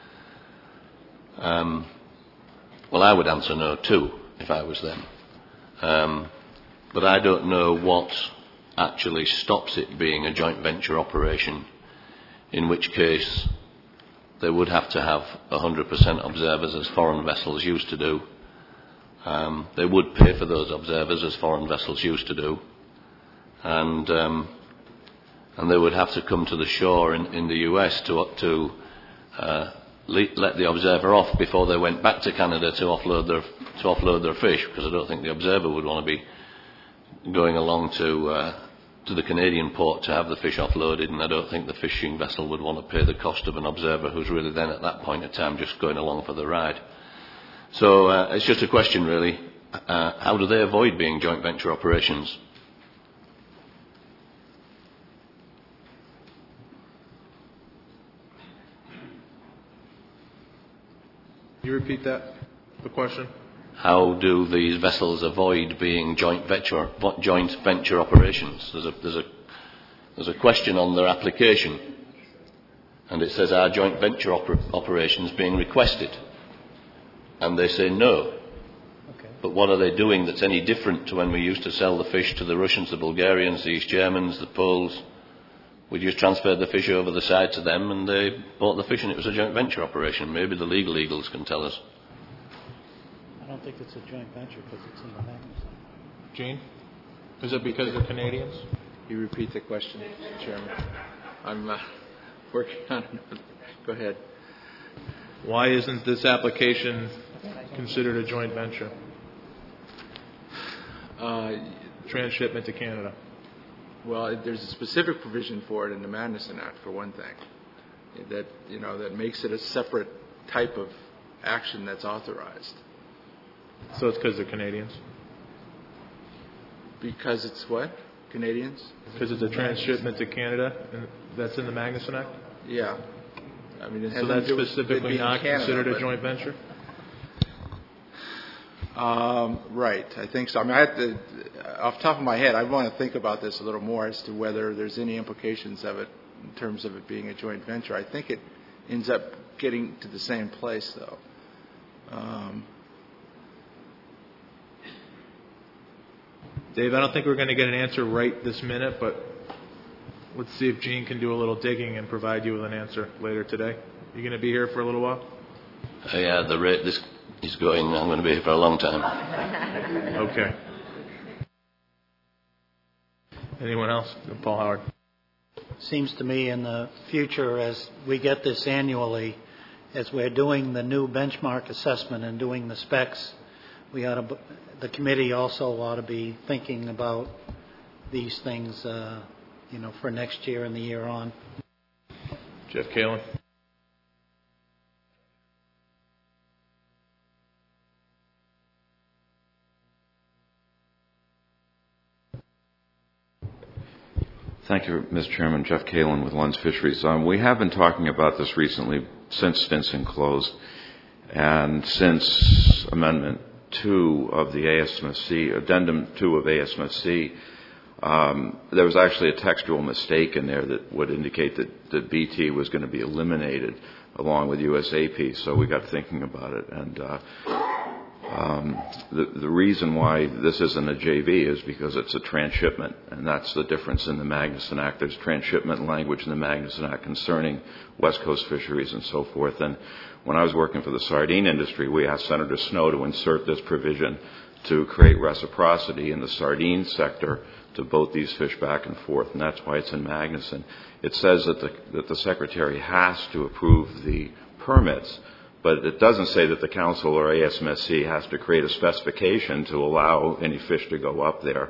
Um, well, I would answer no too, if I was them. Um, but I don't know what actually stops it being a joint venture operation, in which case they would have to have one hundred percent observers, as foreign vessels used to do. Um, they would pay for those observers, as foreign vessels used to do. And um, and they would have to come to the shore in, in the U S to, to uh, le- let the observer off before they went back to Canada to offload their to offload their fish, because I don't think the observer would want to be going along to uh, to the Canadian port to have the fish offloaded, and I don't think the fishing vessel would want to pay the cost of an observer who's really then at that point in time just going along for the ride. So uh, it's just a question really, uh, how do they avoid being joint venture operations? Can you repeat that, the question? How do these vessels avoid being joint venture joint venture operations? There's a there's a there's a question on their application, and it says, are joint venture oper- operations being requested? And they say no. Okay. But what are they doing that's any different to when we used to sell the fish to the Russians, the Bulgarians, the East Germans, the Poles? We just transferred the fish over the side to them, and they bought the fish, and it was a joint venture operation. Maybe the legal eagles can tell us. I don't think it's a joint venture because it's in the Magnuson. Gene? Is it because they're Canadians? You repeat the question, Chairman. I'm uh, working on it. Go ahead. Why isn't this application considered a joint venture? Uh, Transshipment to Canada. Well, there's a specific provision for it in the Magnuson Act, for one thing, that you know that makes it a separate type of action that's authorized. So it's because they're Canadians? Because it's what? Canadians? Because it's a transshipment to Canada, and that's in the Magnuson Act? Yeah. I mean, it so that's specifically not Canada, considered a joint venture? Um, right, I think so. I mean, I have to, off the top of my head, I want to think about this a little more as to whether there's any implications of it in terms of it being a joint venture. I think it ends up getting to the same place, though. Um, Dave, I don't think we're going to get an answer right this minute, but let's see if Gene can do a little digging and provide you with an answer later today. You going to be here for a little while? Uh, yeah, the rate this is going, I'm going to be here for a long time. Okay. Anyone else? Paul Howard. Seems to me in the future, as we get this annually, as we're doing the new benchmark assessment and doing the specs, we ought to, the committee also ought to be thinking about these things, uh, you know, for next year and the year on. Jeff Kalin. Thank you, Mister Chairman. Jeff Kalin with Lund's Fisheries. Um, we have been talking about this recently since Stinson closed and since Amendment two of the A S M F C, Addendum two of A S M F C. Um, there was actually a textual mistake in there that would indicate that, that B T was going to be eliminated along with U S A P, so we got thinking about it. And uh, um, the, the reason why this isn't a J V is because it's a transshipment, and that's the difference in the Magnuson Act. There's transshipment language in the Magnuson Act concerning West Coast fisheries and so forth. And when I was working for the sardine industry, we asked Senator Snowe to insert this provision to create reciprocity in the sardine sector to boat these fish back and forth, and that's why it's in Magnuson. It says that the, that the Secretary has to approve the permits, But it doesn't say that the council or A S M S C has to create a specification to allow any fish to go up there.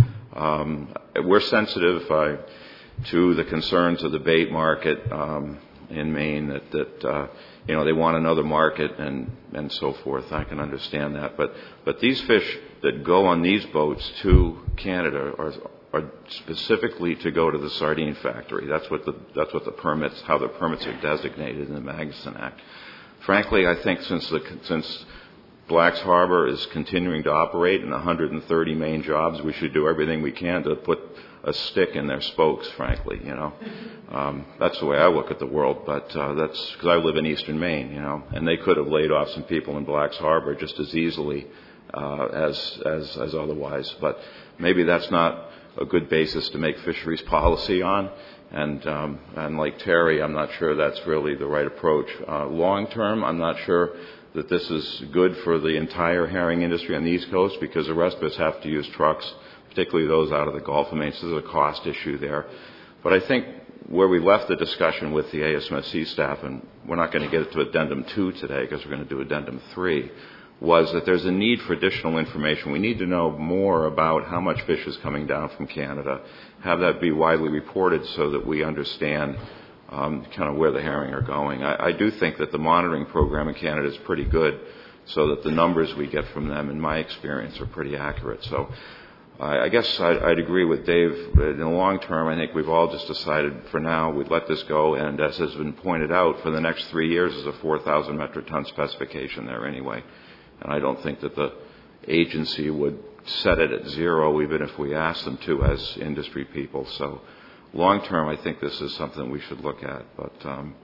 Um, we're sensitive uh, to the concerns of the bait market um, in Maine that, that uh, you know, they want another market and, and so forth. I can understand that. But, but these fish that go on these boats to Canada are, are specifically to go to the sardine factory. That's what the, that's what the permits, how the permits are designated in the Magnuson Act. Frankly, I think since the, since Black's Harbor is continuing to operate in one hundred thirty Maine jobs, we should do everything we can to put a stick in their spokes, frankly, you know. Um, that's the way I look at the world, but uh, that's because I live in eastern Maine, you know, and they could have laid off some people in Black's Harbor just as easily uh, as, as, as otherwise. But maybe that's not a good basis to make fisheries policy on. And, um, and like Terry, I'm not sure that's really the right approach. Uh, long term, I'm not sure that this is good for the entire herring industry on the East Coast because the rest of us have to use trucks, particularly those out of the Gulf of Maine. So there's a cost issue there. But I think where we left the discussion with the A S M S C staff, and we're not going to get to addendum two today because we're going to do addendum three, was that there's a need for additional information. We need to know more about how much fish is coming down from Canada, have that be widely reported so that we understand um, kind of where the herring are going. I, I do think that the monitoring program in Canada is pretty good so that the numbers we get from them, in my experience, are pretty accurate. So I, I guess I'd, I'd agree with Dave. In the long term, I think we've all just decided for now we'd let this go, and as has been pointed out, for the next three years is a four thousand metric ton specification there anyway. And I don't think that the agency would set it at zero, even if we asked them to as industry people. So long term, I think this is something we should look at. But um,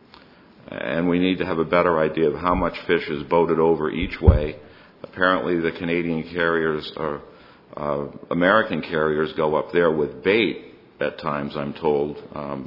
and we need to have a better idea of how much fish is boated over each way. Apparently, the Canadian carriers or uh, American carriers go up there with bait at times, I'm told. Um,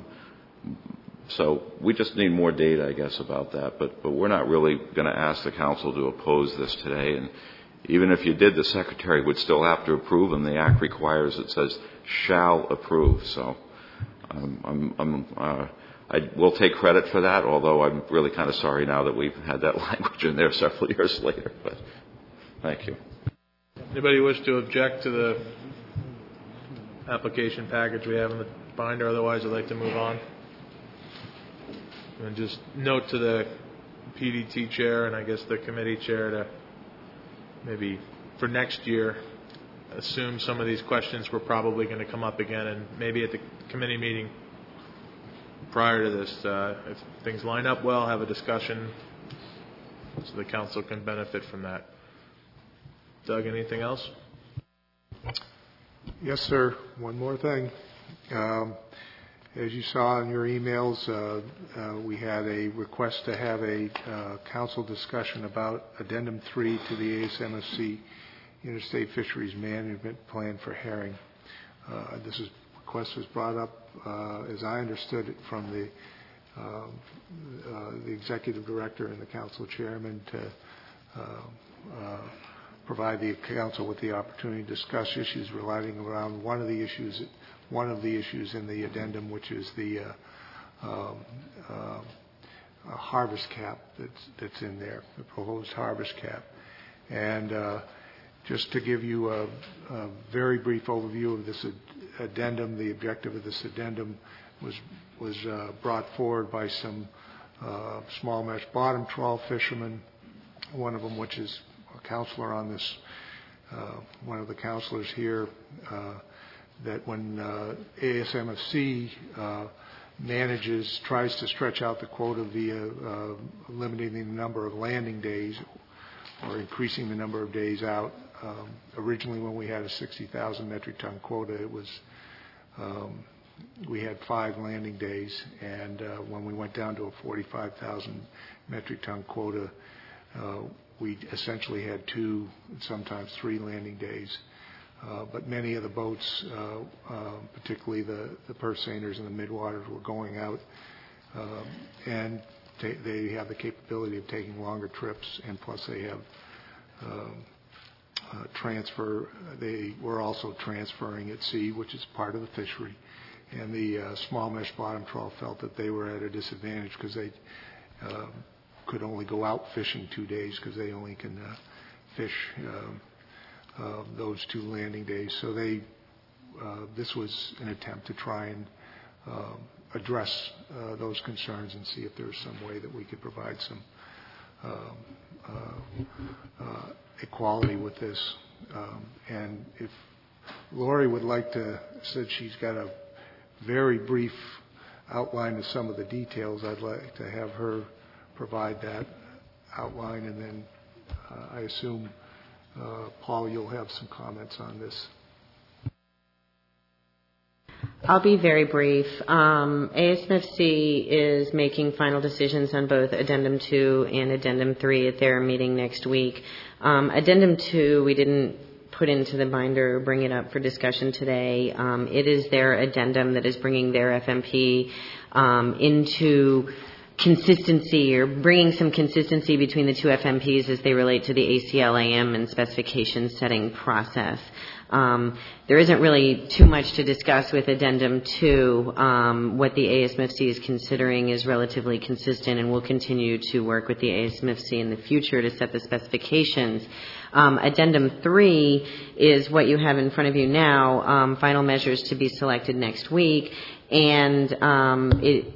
So we just need more data, I guess, about that. But, but we're not really going to ask the council to oppose this today. And even if you did, the secretary would still have to approve, and the act requires it says shall approve. So um, I'm, I'm, uh, I will take credit for that, although I'm really kind of sorry now that we've had that language in there several years later. But thank you. Anybody wish to object to the application package we have in the binder? Otherwise, I'd like to move on. And just note to the P D T chair and I guess the committee chair to maybe for next year assume some of these questions were probably going to come up again, and maybe at the committee meeting prior to this, uh, if things line up well, have a discussion so the council can benefit from that. Doug, anything else? Yes, sir. One more thing. Um, As you saw in your emails, uh, uh, we had a request to have a uh, council discussion about addendum three to the A S M S C Interstate Fisheries Management Plan for herring. Uh, this is, request was brought up, uh, as I understood it, from the uh, uh, the executive director and the council chairman to uh, uh, provide the council with the opportunity to discuss issues relating around one of the issues. One of the issues in the addendum, which is the uh, um, uh, harvest cap that's, that's in there, the proposed harvest cap. And uh, just to give you a, a very brief overview of this ad- addendum, the objective of this addendum was, was uh, brought forward by some uh, small mesh bottom trawl fishermen, one of them which is a counselor on this, uh, one of the counselors here, uh, that when uh, A S M F C uh, manages, tries to stretch out the quota via uh, limiting the number of landing days or increasing the number of days out. Um, originally, when we had a sixty thousand metric ton quota, it was um, we had five landing days, and uh, when we went down to a forty-five thousand metric ton quota, uh, we essentially had two, sometimes three landing days. Uh, but many of the boats, uh, uh, particularly the, the purse seiners and the midwaters, were going out, uh, and t- they have the capability of taking longer trips, and plus they have um, uh, transfer. They were also transferring at sea, which is part of the fishery. And the uh, small mesh bottom trawl felt that they were at a disadvantage because they, uh, could only go out fishing two days because they only can uh, fish uh, uh, those two landing days. So they, uh, this was an attempt to try and uh, address uh, those concerns and see if there's some way that we could provide some uh, uh, uh, equality with this. Um, and if Lori would like to, said she's got a very brief outline of some of the details, I'd like to have her provide that outline, and then uh, I assume, uh, Paul, you'll have some comments on this. I'll be very brief. Um, A S M F C is making final decisions on both Addendum two and Addendum three at their meeting next week. Um, Addendum two, we didn't put into the binder or bring it up for discussion today. Um, it is their addendum that is bringing their F M P um, into consistency, or bringing some consistency between the two F M Ps as they relate to the A C L A M and specification setting process. Um, there isn't really too much to discuss with Addendum two. Um, what the A S M F C is considering is relatively consistent, and we'll continue to work with the A S M F C in the future to set the specifications. Um, Addendum three is what you have in front of you now, um, final measures to be selected next week, and um, it,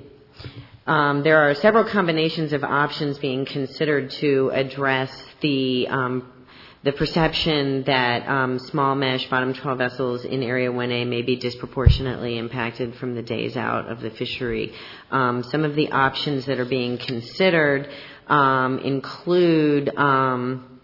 um, there are several combinations of options being considered to address the um, the perception that um, small mesh bottom trawl vessels in Area one A may be disproportionately impacted from the days out of the fishery. Um, some of the options that are being considered um, include um,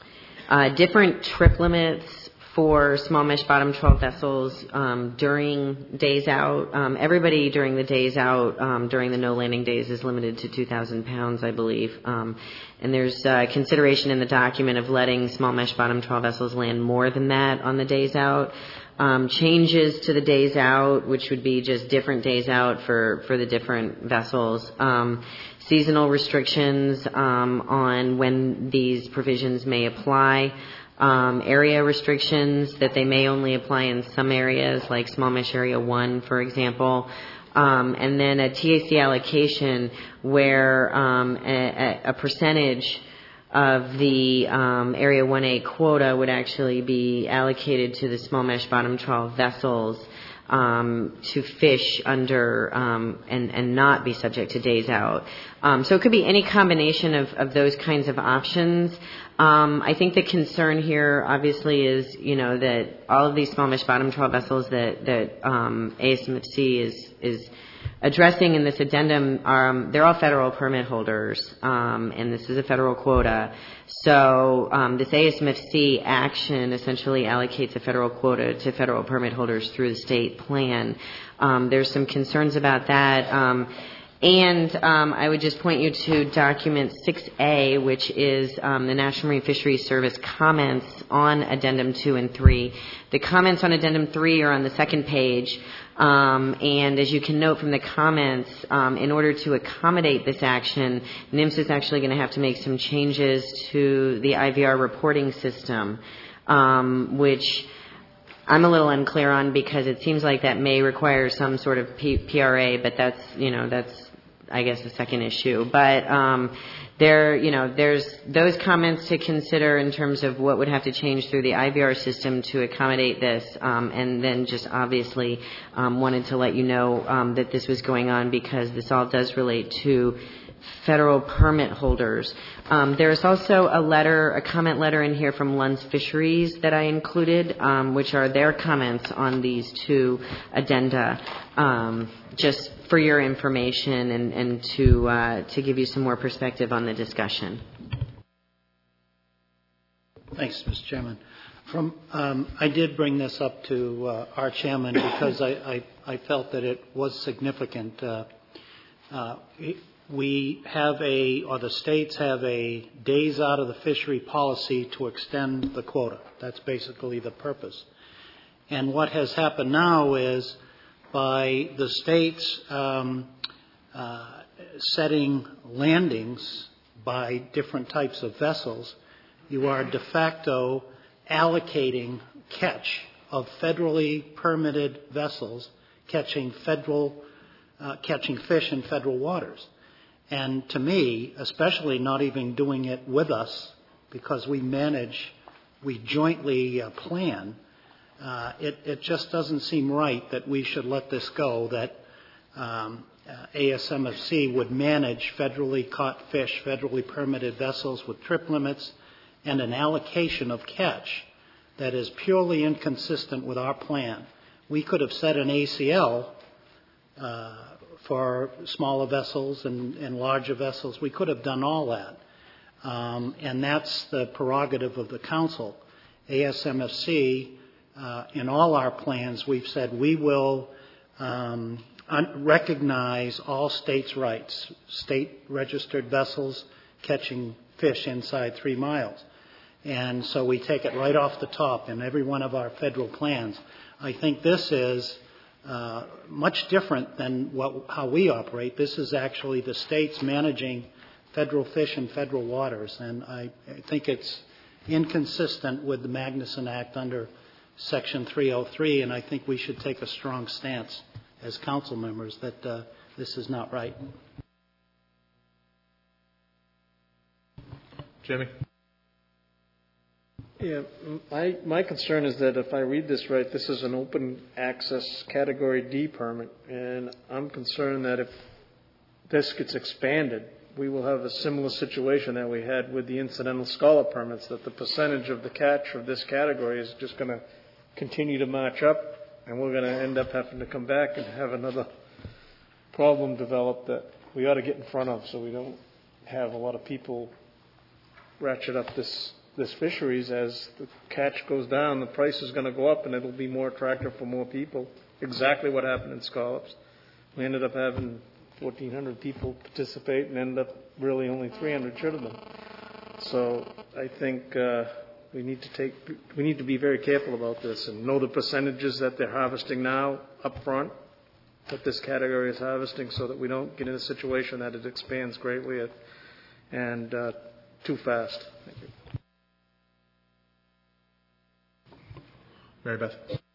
uh, different trip limits for small mesh bottom trawl vessels um, during days out. Um, everybody during the days out, um, during the no landing days, is limited to two thousand pounds, I believe. Um, and there's uh, consideration in the document of letting small mesh bottom trawl vessels land more than that on the days out. Um, changes to the days out, which would be just different days out for, for the different vessels. Um, seasonal restrictions um, on when these provisions may apply. Um, area restrictions that they may only apply in some areas, like small mesh area one, for example. Um, and then a T A C allocation where um, a, a percentage of the um, area one A quota would actually be allocated to the small mesh bottom trawl vessels um, to fish under um, and, and not be subject to days out. Um, so it could be any combination of, of those kinds of options. Um, I think the concern here, obviously, is you know that all of these small mesh bottom trawl vessels that that um, A S M F C is is addressing in this addendum are um, they're all federal permit holders, um, and this is a federal quota. So um, this A S M F C action essentially allocates a federal quota to federal permit holders through the state plan. Um, there's some concerns about that. Um, And um, I would just point you to document six A, which is um, the National Marine Fisheries Service comments on Addendum two and three. The comments on Addendum three are on the second page. Um, and as you can note from the comments, um, in order to accommodate this action, NIMS is actually going to have to make some changes to the I V R reporting system, um, which I'm a little unclear on because it seems like that may require some sort of P- PRA, but that's, you know, that's, I guess, the second issue. But um, there, you know, there's those comments to consider in terms of what would have to change through the I V R system to accommodate this, um, and then just obviously um, wanted to let you know um, that this was going on because this all does relate to federal permit holders. Um, there's also a letter, a comment letter in here from Lund's Fisheries that I included, um, which are their comments on these two addenda, um, just for your information and, and to uh, to give you some more perspective on the discussion. Thanks, Mister Chairman. From um, I did bring this up to uh, our chairman because I, I, I felt that it was significant. Uh, uh, We have a, or the states have a days out of the fishery policy to extend the quota. That's basically the purpose. And what has happened now is by the states um, uh, setting landings by different types of vessels, you are de facto allocating catch of federally permitted vessels catching federal, uh, catching fish in federal waters. And to me, especially not even doing it with us, because we manage, we jointly uh, plan, uh, it, it just doesn't seem right that we should let this go, that um, uh, A S M F C would manage federally caught fish, federally permitted vessels with trip limits and an allocation of catch that is purely inconsistent with our plan. We could have set an A C L uh, for smaller vessels and, and larger vessels. We could have done all that. Um, and that's the prerogative of the council. A S M F C, uh, in all our plans, we've said we will um, un- recognize all states' rights, state-registered vessels catching fish inside three miles. And so we take it right off the top in every one of our federal plans. I think this is uh, much different than what, how we operate. This is actually the states managing federal fish in federal waters, and I, I think it's inconsistent with the Magnuson Act under Section three oh three, and I think we should take a strong stance as council members that uh, this is not right. Jimmy? Yeah, my, my concern is that if I read this right, this is an open access Category D permit, and I'm concerned that if this gets expanded, we will have a similar situation that we had with the incidental scholar permits, that the percentage of the catch of this category is just going to continue to march up, and we're going to end up having to come back and have another problem develop that we ought to get in front of so we don't have a lot of people ratchet up this this fisheries. As the catch goes down, the price is going to go up, and it'll be more attractive for more people. Exactly what happened in scallops. We ended up having fourteen hundred people participate and ended up really only three hundred should have been. So I think uh, we need to take, we need to be very careful about this and know the percentages that they're harvesting now up front, that this category is harvesting, so that we don't get in a situation that it expands greatly and uh, too fast. Thank you. Mary Beth.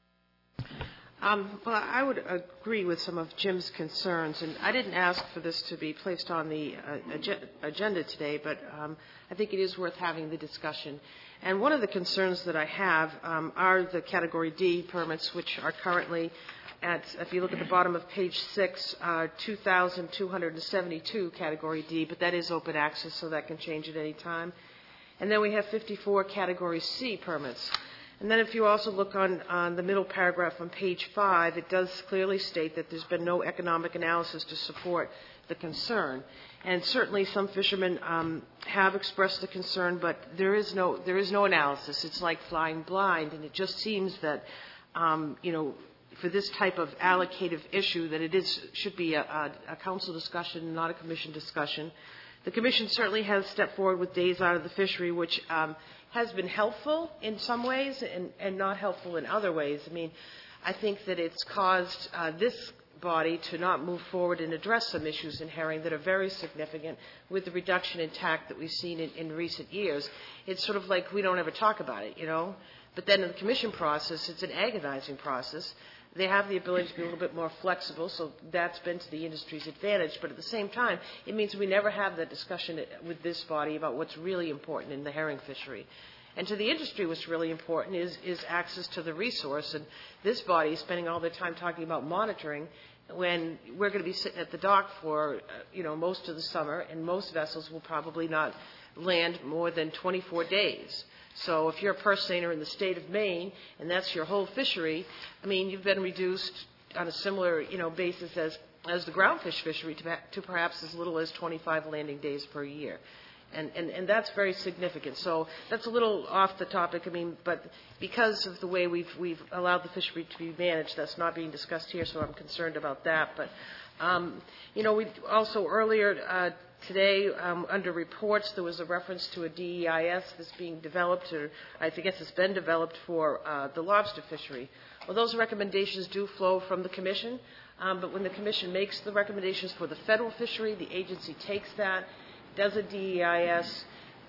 Um, well, I would agree with some of Jim's concerns, and I didn't ask for this to be placed on the uh, ag- agenda today, but um, I think it is worth having the discussion. And one of the concerns that I have um, are the Category D permits, which are currently at, if you look at the bottom of page six, uh, two thousand two hundred seventy-two Category D, but that is open access, so that can change at any time. And then we have fifty-four Category C permits. And then if you also look on, on the middle paragraph on page five, it does clearly state that there's been no economic analysis to support the concern. And certainly some fishermen um, have expressed the concern, but there is no there is no analysis. It's like flying blind, and it just seems that, um, you know, for this type of allocative issue, that it is should be a, a, a council discussion, not a commission discussion. The commission certainly has stepped forward with days out of the fishery, which um, has been helpful in some ways and, and not helpful in other ways. I mean, I think that it's caused uh, this body to not move forward and address some issues in herring that are very significant with the reduction in T A C that we've seen in, in recent years. It's sort of like we don't ever talk about it, you know. But then in the commission process, it's an agonizing process. They have the ability to be a little bit more flexible, so that's been to the industry's advantage. But at the same time, it means we never have that discussion with this body about what's really important in the herring fishery. And to the industry, what's really important is, is access to the resource. And this body is spending all their time talking about monitoring when we're going to be sitting at the dock for, uh, you know, most of the summer, and most vessels will probably not land more than twenty-four days. So if you're a purse seiner in the state of Maine, and that's your whole fishery, I mean, you've been reduced on a similar, you know, basis as, as the groundfish fishery to, to perhaps as little as twenty-five landing days per year. And, and, and that's very significant. So that's a little off the topic, I mean, but because of the way we've, we've allowed the fishery to be managed, that's not being discussed here, so I'm concerned about that. But, um, you know, we also earlier uh, today, um, under reports, there was a reference to a D E I S that's being developed, or I guess it's been developed for uh, the lobster fishery. Well, those recommendations do flow from the Commission, um, but when the Commission makes the recommendations for the federal fishery, the agency takes that, does a D E I S,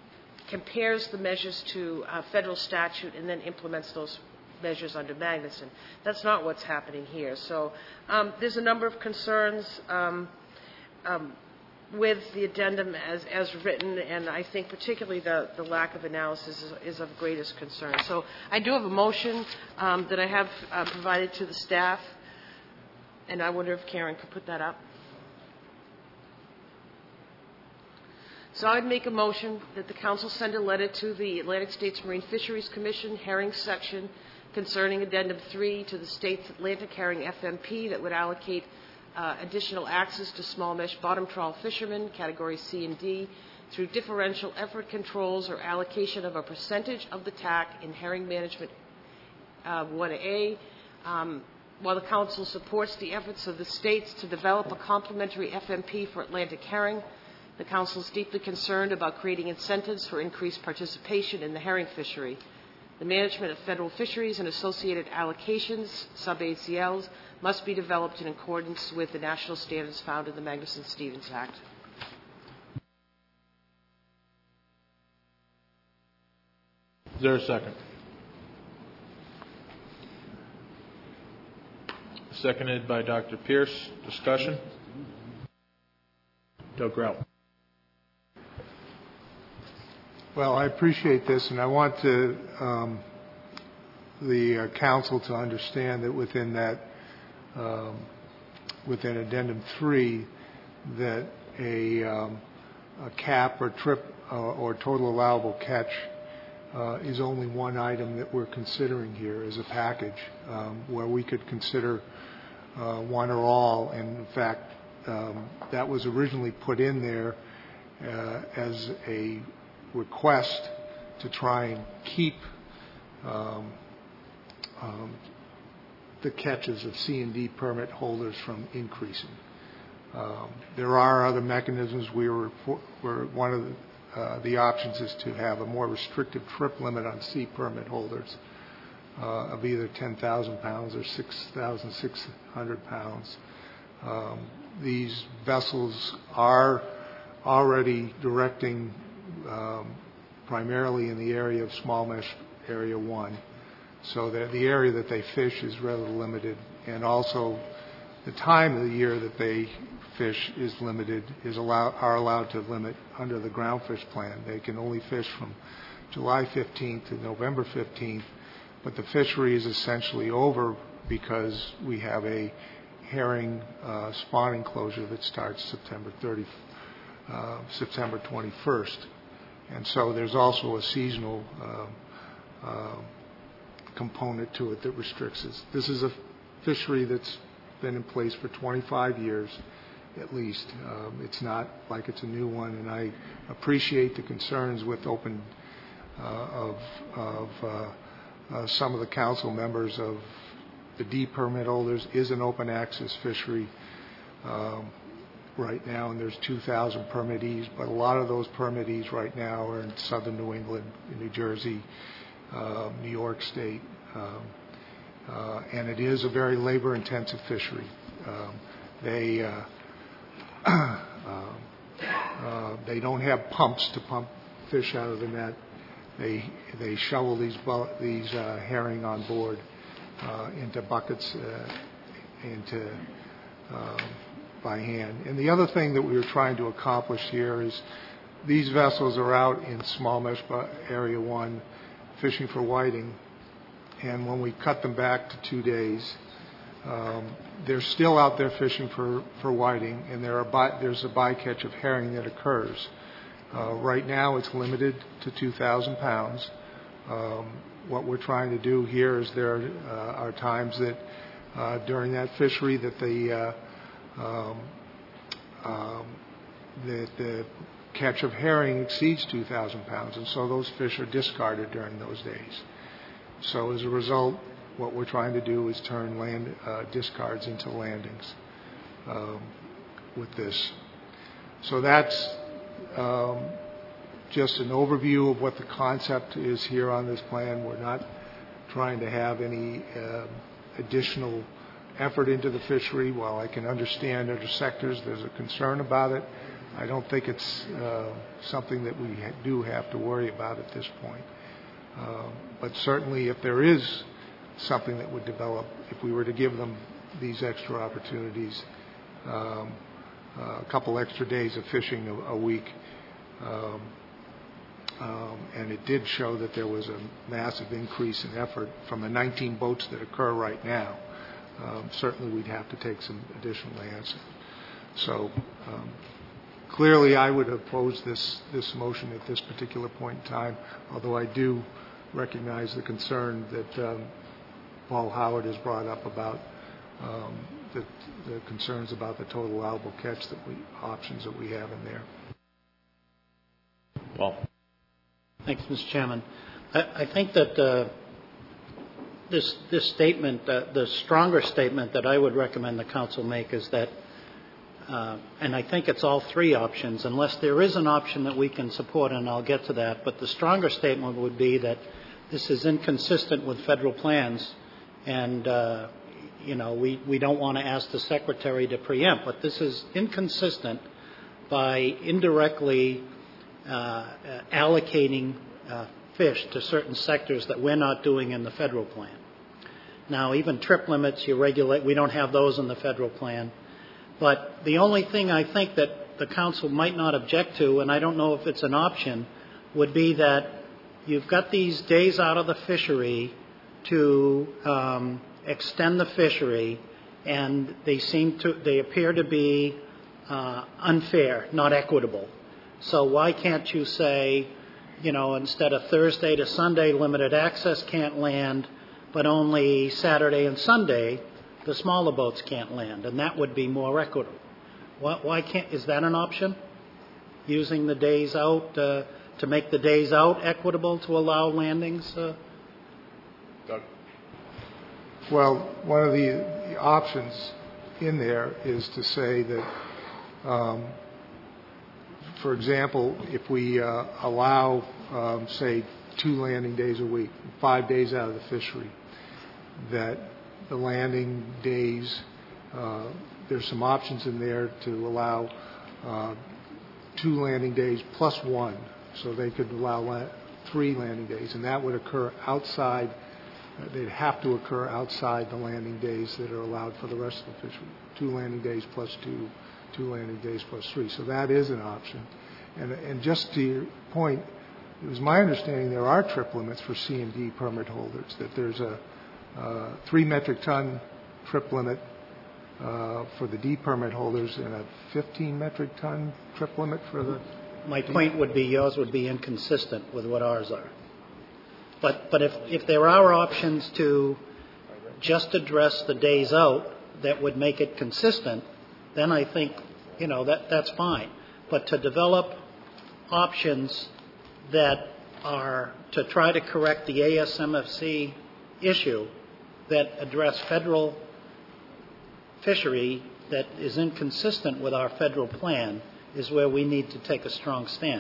compares the measures to uh, federal statute, and then implements those measures under Magnuson. That's not what's happening here. So um, there's a number of concerns. Um, um, with the addendum as, as written, and I think particularly the, the lack of analysis is, is of greatest concern. So I do have a motion um, that I have uh, provided to the staff, and I wonder if Karen could put that up. So I'd make a motion that the council send a letter to the Atlantic States Marine Fisheries Commission Herring Section concerning Addendum three to the state's Atlantic Herring F M P that would allocate uh, additional access to small mesh bottom trawl fishermen, category C and D, through differential effort controls or allocation of a percentage of the T A C in Herring Management uh, one A. Um, while the council supports the efforts of the states to develop a complementary F M P for Atlantic herring, the council is deeply concerned about creating incentives for increased participation in the herring fishery. The management of federal fisheries and associated allocations, sub-A C Ls, must be developed in accordance with the national standards found in the Magnuson-Stevens Act. Is there a second? Seconded by Doctor Pierce. Discussion? Doug Grout. Well, I appreciate this, and I want to, um, the uh, council to understand that within that, um, within Addendum three, that a, um, a cap or trip uh, or total allowable catch uh, is only one item that we're considering here as a package, um, where we could consider uh, one or all. And in fact, um, that was originally put in there uh, as a request to try and keep um, um, the catches of C and D permit holders from increasing. Um, there are other mechanisms. We were, were one of the, uh, the options is to have a more restrictive trip limit on C permit holders uh, of either ten thousand pounds or six thousand six hundred pounds. Um, these vessels are already directing Um, primarily in the area of small mesh area one, so that the area that they fish is rather limited, and also the time of the year that they fish is limited, is allow, are allowed to limit under the groundfish plan. They can only fish from July fifteenth to November fifteenth, but the fishery is essentially over because we have a herring uh, spawning closure that starts September thirtieth, uh, September twenty-first. And so there's also a seasonal uh, uh, component to it that restricts us. This is a fishery that's been in place for twenty-five years at least. Um, it's not like it's a new one, and I appreciate the concerns with open uh, of, of uh, uh, some of the council members of the D permit holders. Is an open access fishery um, right now, and there's two thousand permittees, but a lot of those permittees right now are in southern New England, in New Jersey, uh, New York State, um, uh, and it is a very labor-intensive fishery. Um, they uh, uh, uh, they don't have pumps to pump fish out of the net. They they shovel these bu- these uh, herring on board uh, into buckets, uh, into um, by hand. And the other thing that we were trying to accomplish here is these vessels are out in small mesh area one fishing for whiting, and when we cut them back to two days, um, they're still out there fishing for, for whiting, and there are by, there's a bycatch of herring that occurs. Uh, right now it's limited to two thousand pounds. Um, what we're trying to do here is there uh, are times that uh, during that fishery that the uh, Um, um, that the catch of herring exceeds two thousand pounds, and so those fish are discarded during those days. So as a result, what we're trying to do is turn land uh, discards into landings um, with this. So that's um, just an overview of what the concept is here on this plan. We're not trying to have any uh, additional effort into the fishery. While I can understand other sectors, there's a concern about it. I don't think it's uh, something that we ha- do have to worry about at this point. Uh, but certainly if there is something that would develop, if we were to give them these extra opportunities, um, uh, a couple extra days of fishing a, a week. Um, um, and it did show that there was a massive increase in effort from the nineteen boats that occur right now. Um, certainly we'd have to take some additional lands. So um, clearly I would oppose this, this motion at this particular point in time, although I do recognize the concern that um, Paul Howard has brought up about um, the, the concerns about the total allowable catch that we, options that we have in there. Well, thanks, Mister Chairman. I, I think that uh, this this statement, uh, the stronger statement that I would recommend the council make is that, uh, and I think it's all three options, unless there is an option that we can support, and I'll get to that. But the stronger statement would be that this is inconsistent with federal plans, and uh, you know we, we don't want to ask the Secretary to preempt, but this is inconsistent by indirectly uh, uh, allocating uh, fish to certain sectors that we're not doing in the federal plan. Now, even trip limits, you regulate. We don't have those in the federal plan. But the only thing I think that the council might not object to, and I don't know if it's an option, would be that you've got these days out of the fishery to um, extend the fishery, and they seem to, they appear to be uh, unfair, not equitable. So why can't you say, you know, instead of Thursday to Sunday, limited access can't land, but only Saturday and Sunday, the smaller boats can't land, and that would be more equitable. Why, why can't, is that an option? Using the days out uh, to make the days out equitable to allow landings? Uh? Doug? Well, one of the options in there is to say that, um, for example, if we uh, allow, um, say, two landing days a week, five days out of the fishery, that the landing days, uh, there's some options in there to allow uh, two landing days plus one, so they could allow la- three landing days, and that would occur outside, uh, they'd have to occur outside the landing days that are allowed for the rest of the fishery. Two landing days plus two, two landing days plus three. So that is an option. And, and just to your point, it was my understanding there are trip limits for C and D permit holders, that there's a uh, three metric ton trip limit uh, for the D permit holders and a fifteen metric ton trip limit for the... My point would be yours would be inconsistent with what ours are. But, but if, if there are options to just address the days out that would make it consistent, then I think, you know, that, that's fine. But to develop options that are to try to correct the A S M F C issue that address federal fishery that is inconsistent with our federal plan is where we need to take a strong stand.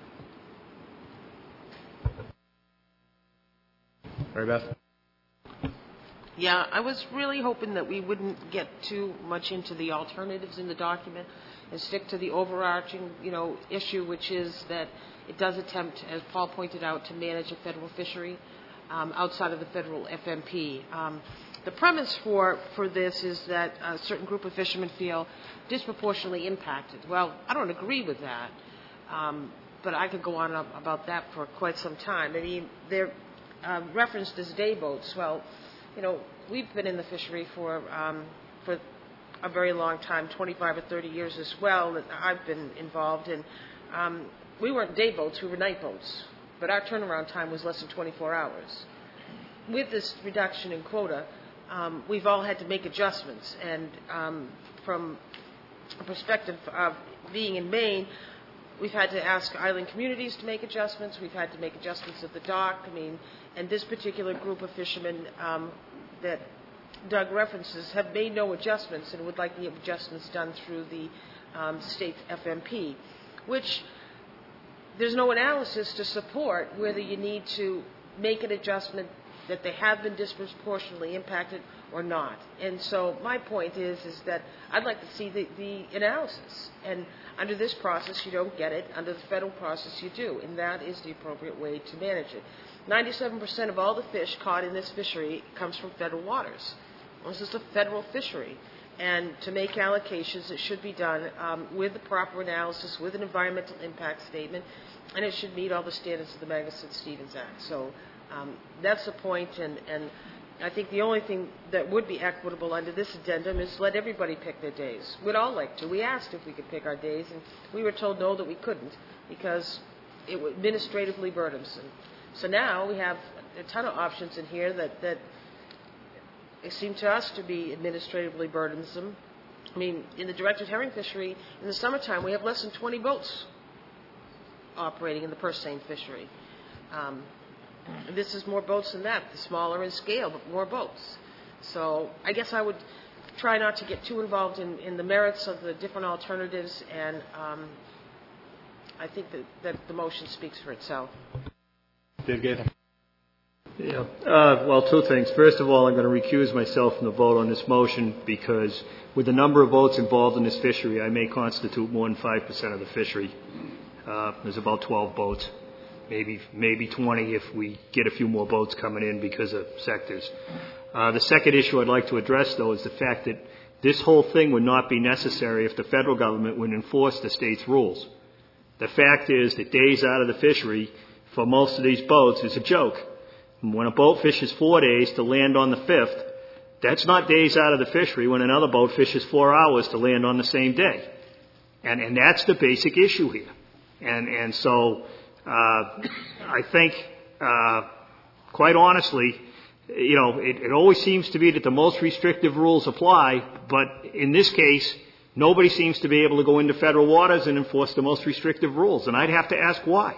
Mary Beth? Yeah, I was really hoping that we wouldn't get too much into the alternatives in the document and stick to the overarching, you know, issue, which is that it does attempt, as Paul pointed out, to manage a federal fishery um, outside of the federal F M P. Um, the premise for, for this is that a certain group of fishermen feel disproportionately impacted. Well, I don't agree with that, um, but I could go on about that for quite some time. I mean, they're uh, referenced as day boats. Well, you know, we've been in the fishery for um, for a very long time, twenty-five or thirty years as well, that I've been involved in. Um, we weren't day boats, we were night boats, but our turnaround time was less than twenty-four hours. With this reduction in quota, um, we've all had to make adjustments, and um, from a perspective of being in Maine, we've had to ask island communities to make adjustments, we've had to make adjustments at the dock. I mean, and this particular group of fishermen um, that Doug references have made no adjustments and would like the adjustments done through the um, state F M P, which there's no analysis to support whether you need to make an adjustment that they have been disproportionately impacted or not. And so my point is is that I'd like to see the, the analysis. And under this process, you don't get it. Under the federal process, you do. And that is the appropriate way to manage it. ninety-seven percent of all the fish caught in this fishery comes from federal waters. This is a federal fishery. and to make allocations. It should be done um, with the proper analysis, with an environmental impact statement, and it should meet all the standards of the Magnuson-Stevens Act. So um, that's the point, and, and I think the only thing that would be equitable under this addendum is let everybody pick their days. We'd all like to. We asked if we could pick our days, and we were told no, that we couldn't, because it was administratively burdensome. So now we have a ton of options in here that, that seem to us to be administratively burdensome. I mean, in the directed herring fishery, in the summertime, we have less than twenty boats operating in the purse seine fishery. Um, this is more boats than that, smaller in scale, but more boats. So I guess I would try not to get too involved in, in the merits of the different alternatives, and um, I think that, that the motion speaks for itself. Dave Gaither. Yeah. Uh, well, two things. First of all, I'm going to recuse myself from the vote on this motion because with the number of boats involved in this fishery, I may constitute more than five percent of the fishery. Uh, there's about twelve boats, maybe maybe twenty if we get a few more boats coming in because of sectors. Uh, the second issue I'd like to address, though, is the fact that this whole thing would not be necessary if the federal government would enforce the state's rules. The fact is that days out of the fishery for most of these boats is a joke. When a boat fishes four days to land on the fifth, that's not days out of the fishery when another boat fishes four hours to land on the same day. And, and that's the basic issue here. And, and so uh, I think, uh, quite honestly, you know, it, it always seems to be that the most restrictive rules apply, but in this case, nobody seems to be able to go into federal waters and enforce the most restrictive rules. And I'd have to ask why.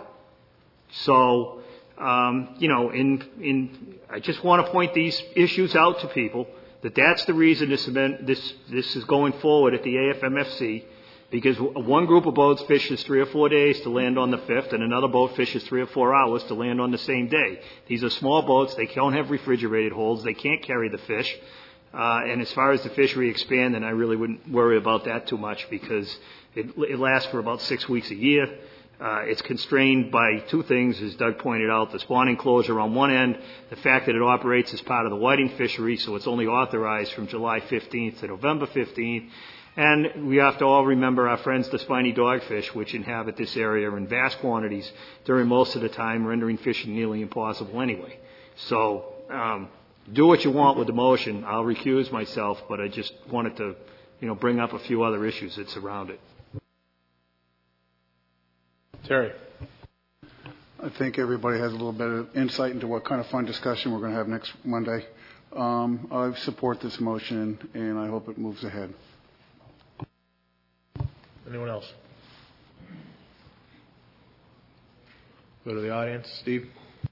So, um, you know, in, in, I just want to point these issues out to people, that that's the reason this event, this, this is going forward at the A F M F C, because one group of boats fishes three or four days to land on the fifth, and another boat fishes three or four hours to land on the same day. These are small boats. They don't have refrigerated holds. They can't carry the fish. Uh, and as far as the fishery expanding, I really wouldn't worry about that too much because it, it lasts for about six weeks a year. Uh, it's constrained by two things, as Doug pointed out, the spawning closure on one end, the fact that it operates as part of the whiting fishery, so it's only authorized from July fifteenth to November fifteenth. And we have to all remember our friends, the spiny dogfish, which inhabit this area in vast quantities during most of the time, rendering fishing nearly impossible anyway. So um, do what you want with the motion. I'll recuse myself, but I just wanted to, you know, bring up a few other issues that surround it. Terry. I think everybody has a little bit of insight into what kind of fun discussion we're going to have next Monday. Um, I support this motion, and I hope it moves ahead. Anyone else? Go to the audience. Steve?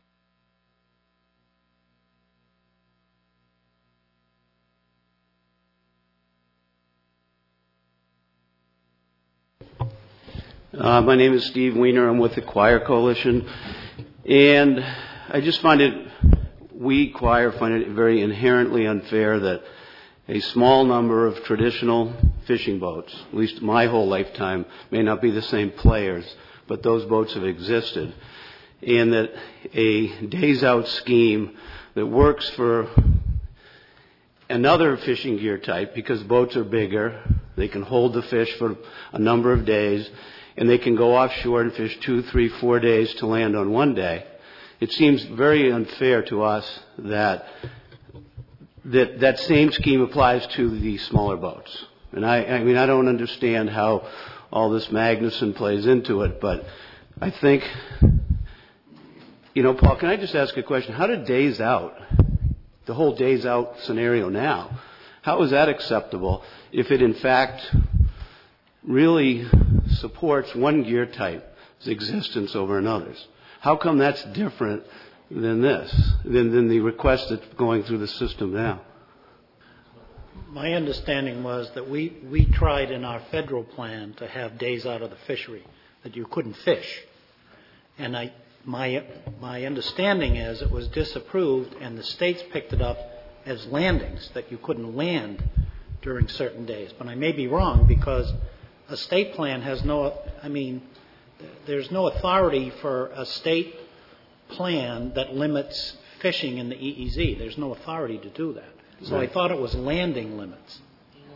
Uh, my name is Steve Weiner. I'm with the Choir Coalition. And I just find it, we, Choir, find it very inherently unfair that a small number of traditional fishing boats, at least my whole lifetime, may not be the same players, but those boats have existed. And that a days out scheme that works for another fishing gear type, because boats are bigger, they can hold the fish for a number of days, and they can go offshore and fish two, three, four days to land on one day. It seems very unfair to us that that that same scheme applies to the smaller boats. And I, I mean, I don't understand how all this Magnuson plays into it, but I think, you know, Paul, can I just ask a question? How did days out, the whole days out scenario now, how is that acceptable if it in fact really supports one gear type's existence over another's? How come that's different than this, than, than the request that's going through the system now? My understanding was that we, we tried in our federal plan to have days out of the fishery, that you couldn't fish. And I, my, my understanding is it was disapproved and the states picked it up as landings, that you couldn't land during certain days. But I may be wrong because a state plan has no, I mean, there's no authority for a state plan that limits fishing in the E E Z. There's no authority to do that. So Right. I thought it was landing limits.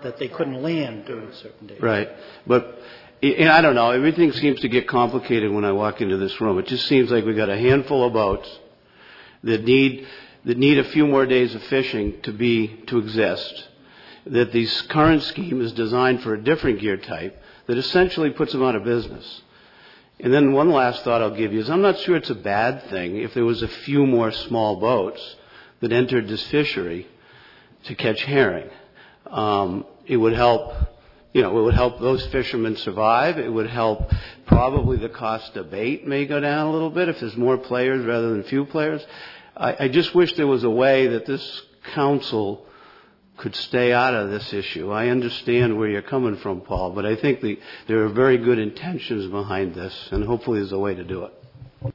that they couldn't land during certain days. Right. But, and I don't know, everything seems to get complicated when I walk into this room. It just seems like we've got a handful of boats that need, that need a few more days of fishing to be, to exist. That this current scheme is designed for a different gear type that essentially puts them out of business. And then one last thought I'll give you is I'm not sure it's a bad thing if there was a few more small boats that entered this fishery to catch herring. Um, it would help, you know, it would help those fishermen survive. It would help probably the cost of bait may go down a little bit if there's more players rather than few players. I, I just wish there was a way that this council could stay out of this issue. I understand where you're coming from, Paul, but I think the, there are very good intentions behind this, and hopefully there's a way to do it.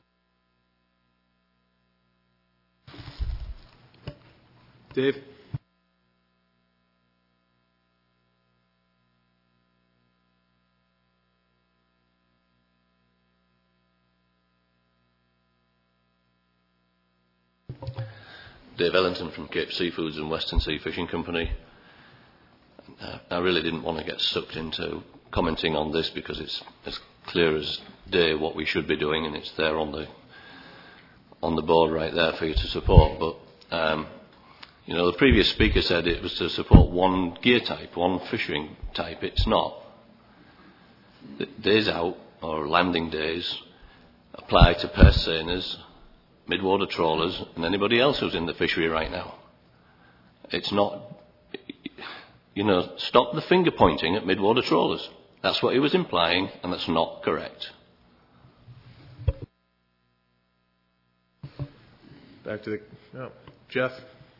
Dave? Dave Ellington from Cape Seafoods and Western Sea Fishing Company. Uh, I really didn't want to get sucked into commenting on this because it's as clear as day what we should be doing, and it's there on the on the board right there for you to support. But um, you know, the previous speaker said it was to support one gear type, one fishing type. It's not. The days out or landing days apply to purse seiners, mid-water trawlers, and anybody else who's in the fishery right now. It's not, you know, stop the finger pointing at mid-water trawlers. That's what he was implying, and that's not correct. Back to the, no, Jeff?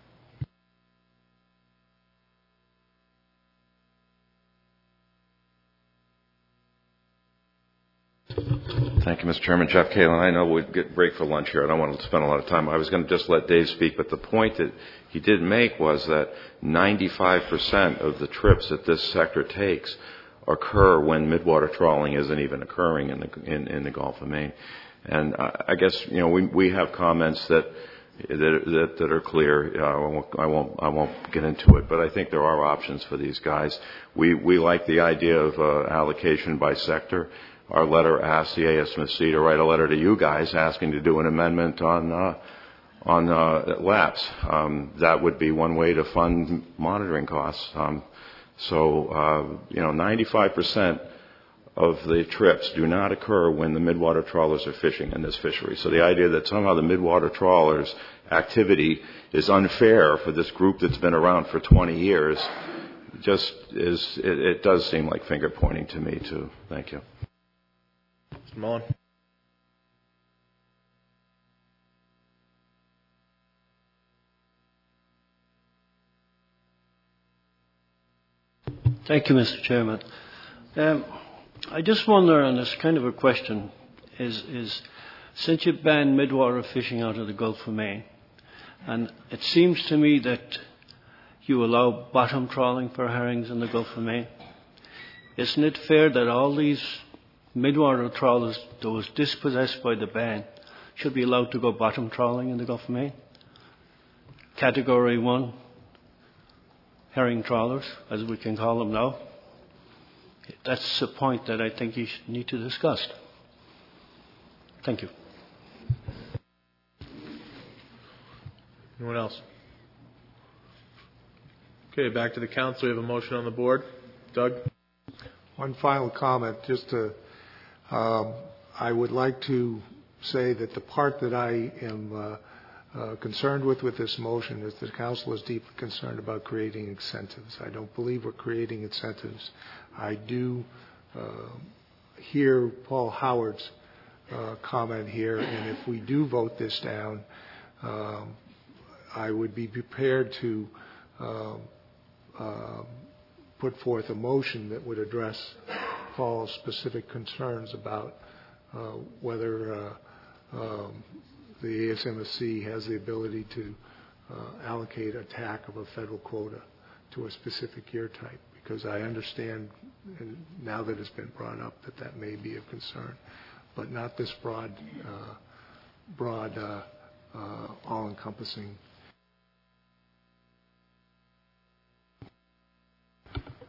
Thank you, Mister Chairman. Jeff Kalin. I know we'd get break for lunch here. I don't want to spend a lot of time. I was going to just let Dave speak, but the point that he did make was that ninety-five percent of the trips that this sector takes occur when midwater trawling isn't even occurring in the in, in the Gulf of Maine. And I, I guess, you know, we we have comments that that that, that are clear. Uh, I won't I won't I won't get into it, but I think there are options for these guys. We we like the idea of uh, allocation by sector. Our letter asked the A S M C to write a letter to you guys asking to do an amendment on uh, on uh, laps. Um, that would be one way to fund monitoring costs. Um, so, uh, you know, ninety-five percent of the trips do not occur when the midwater trawlers are fishing in this fishery. So the idea that somehow the midwater trawlers' activity is unfair for this group that's been around for twenty years just is, it, it does seem like finger pointing to me too. Thank you. Mister Mullen. Thank you, Mister Chairman. Um, I just wonder, and it's kind of a question, is, is since you banned midwater fishing out of the Gulf of Maine, and it seems to me that you allow bottom trawling for herrings in the Gulf of Maine, isn't it fair that all these midwater trawlers that was dispossessed by the ban should be allowed to go bottom trawling in the Gulf of Maine? Category one herring trawlers, as we can call them now. That's a point that I think you should need to discuss. Thank you. Anyone else? Okay, back to the council. We have a motion on the board. Doug? One final comment, just to Um, I would like to say that the part that I am uh, uh, concerned with with this motion is the council is deeply concerned about creating incentives. I don't believe we're creating incentives. I do uh, hear Paul Howard's uh, comment here, and if we do vote this down, um, I would be prepared to uh, uh, put forth a motion that would address Paul's specific concerns about uh, whether uh, um, the A S M S C has the ability to uh, allocate a T A C of a federal quota to a specific year type, because I understand, and now that it's been brought up, that that may be of concern, but not this broad, uh, broad, uh, uh, all-encompassing.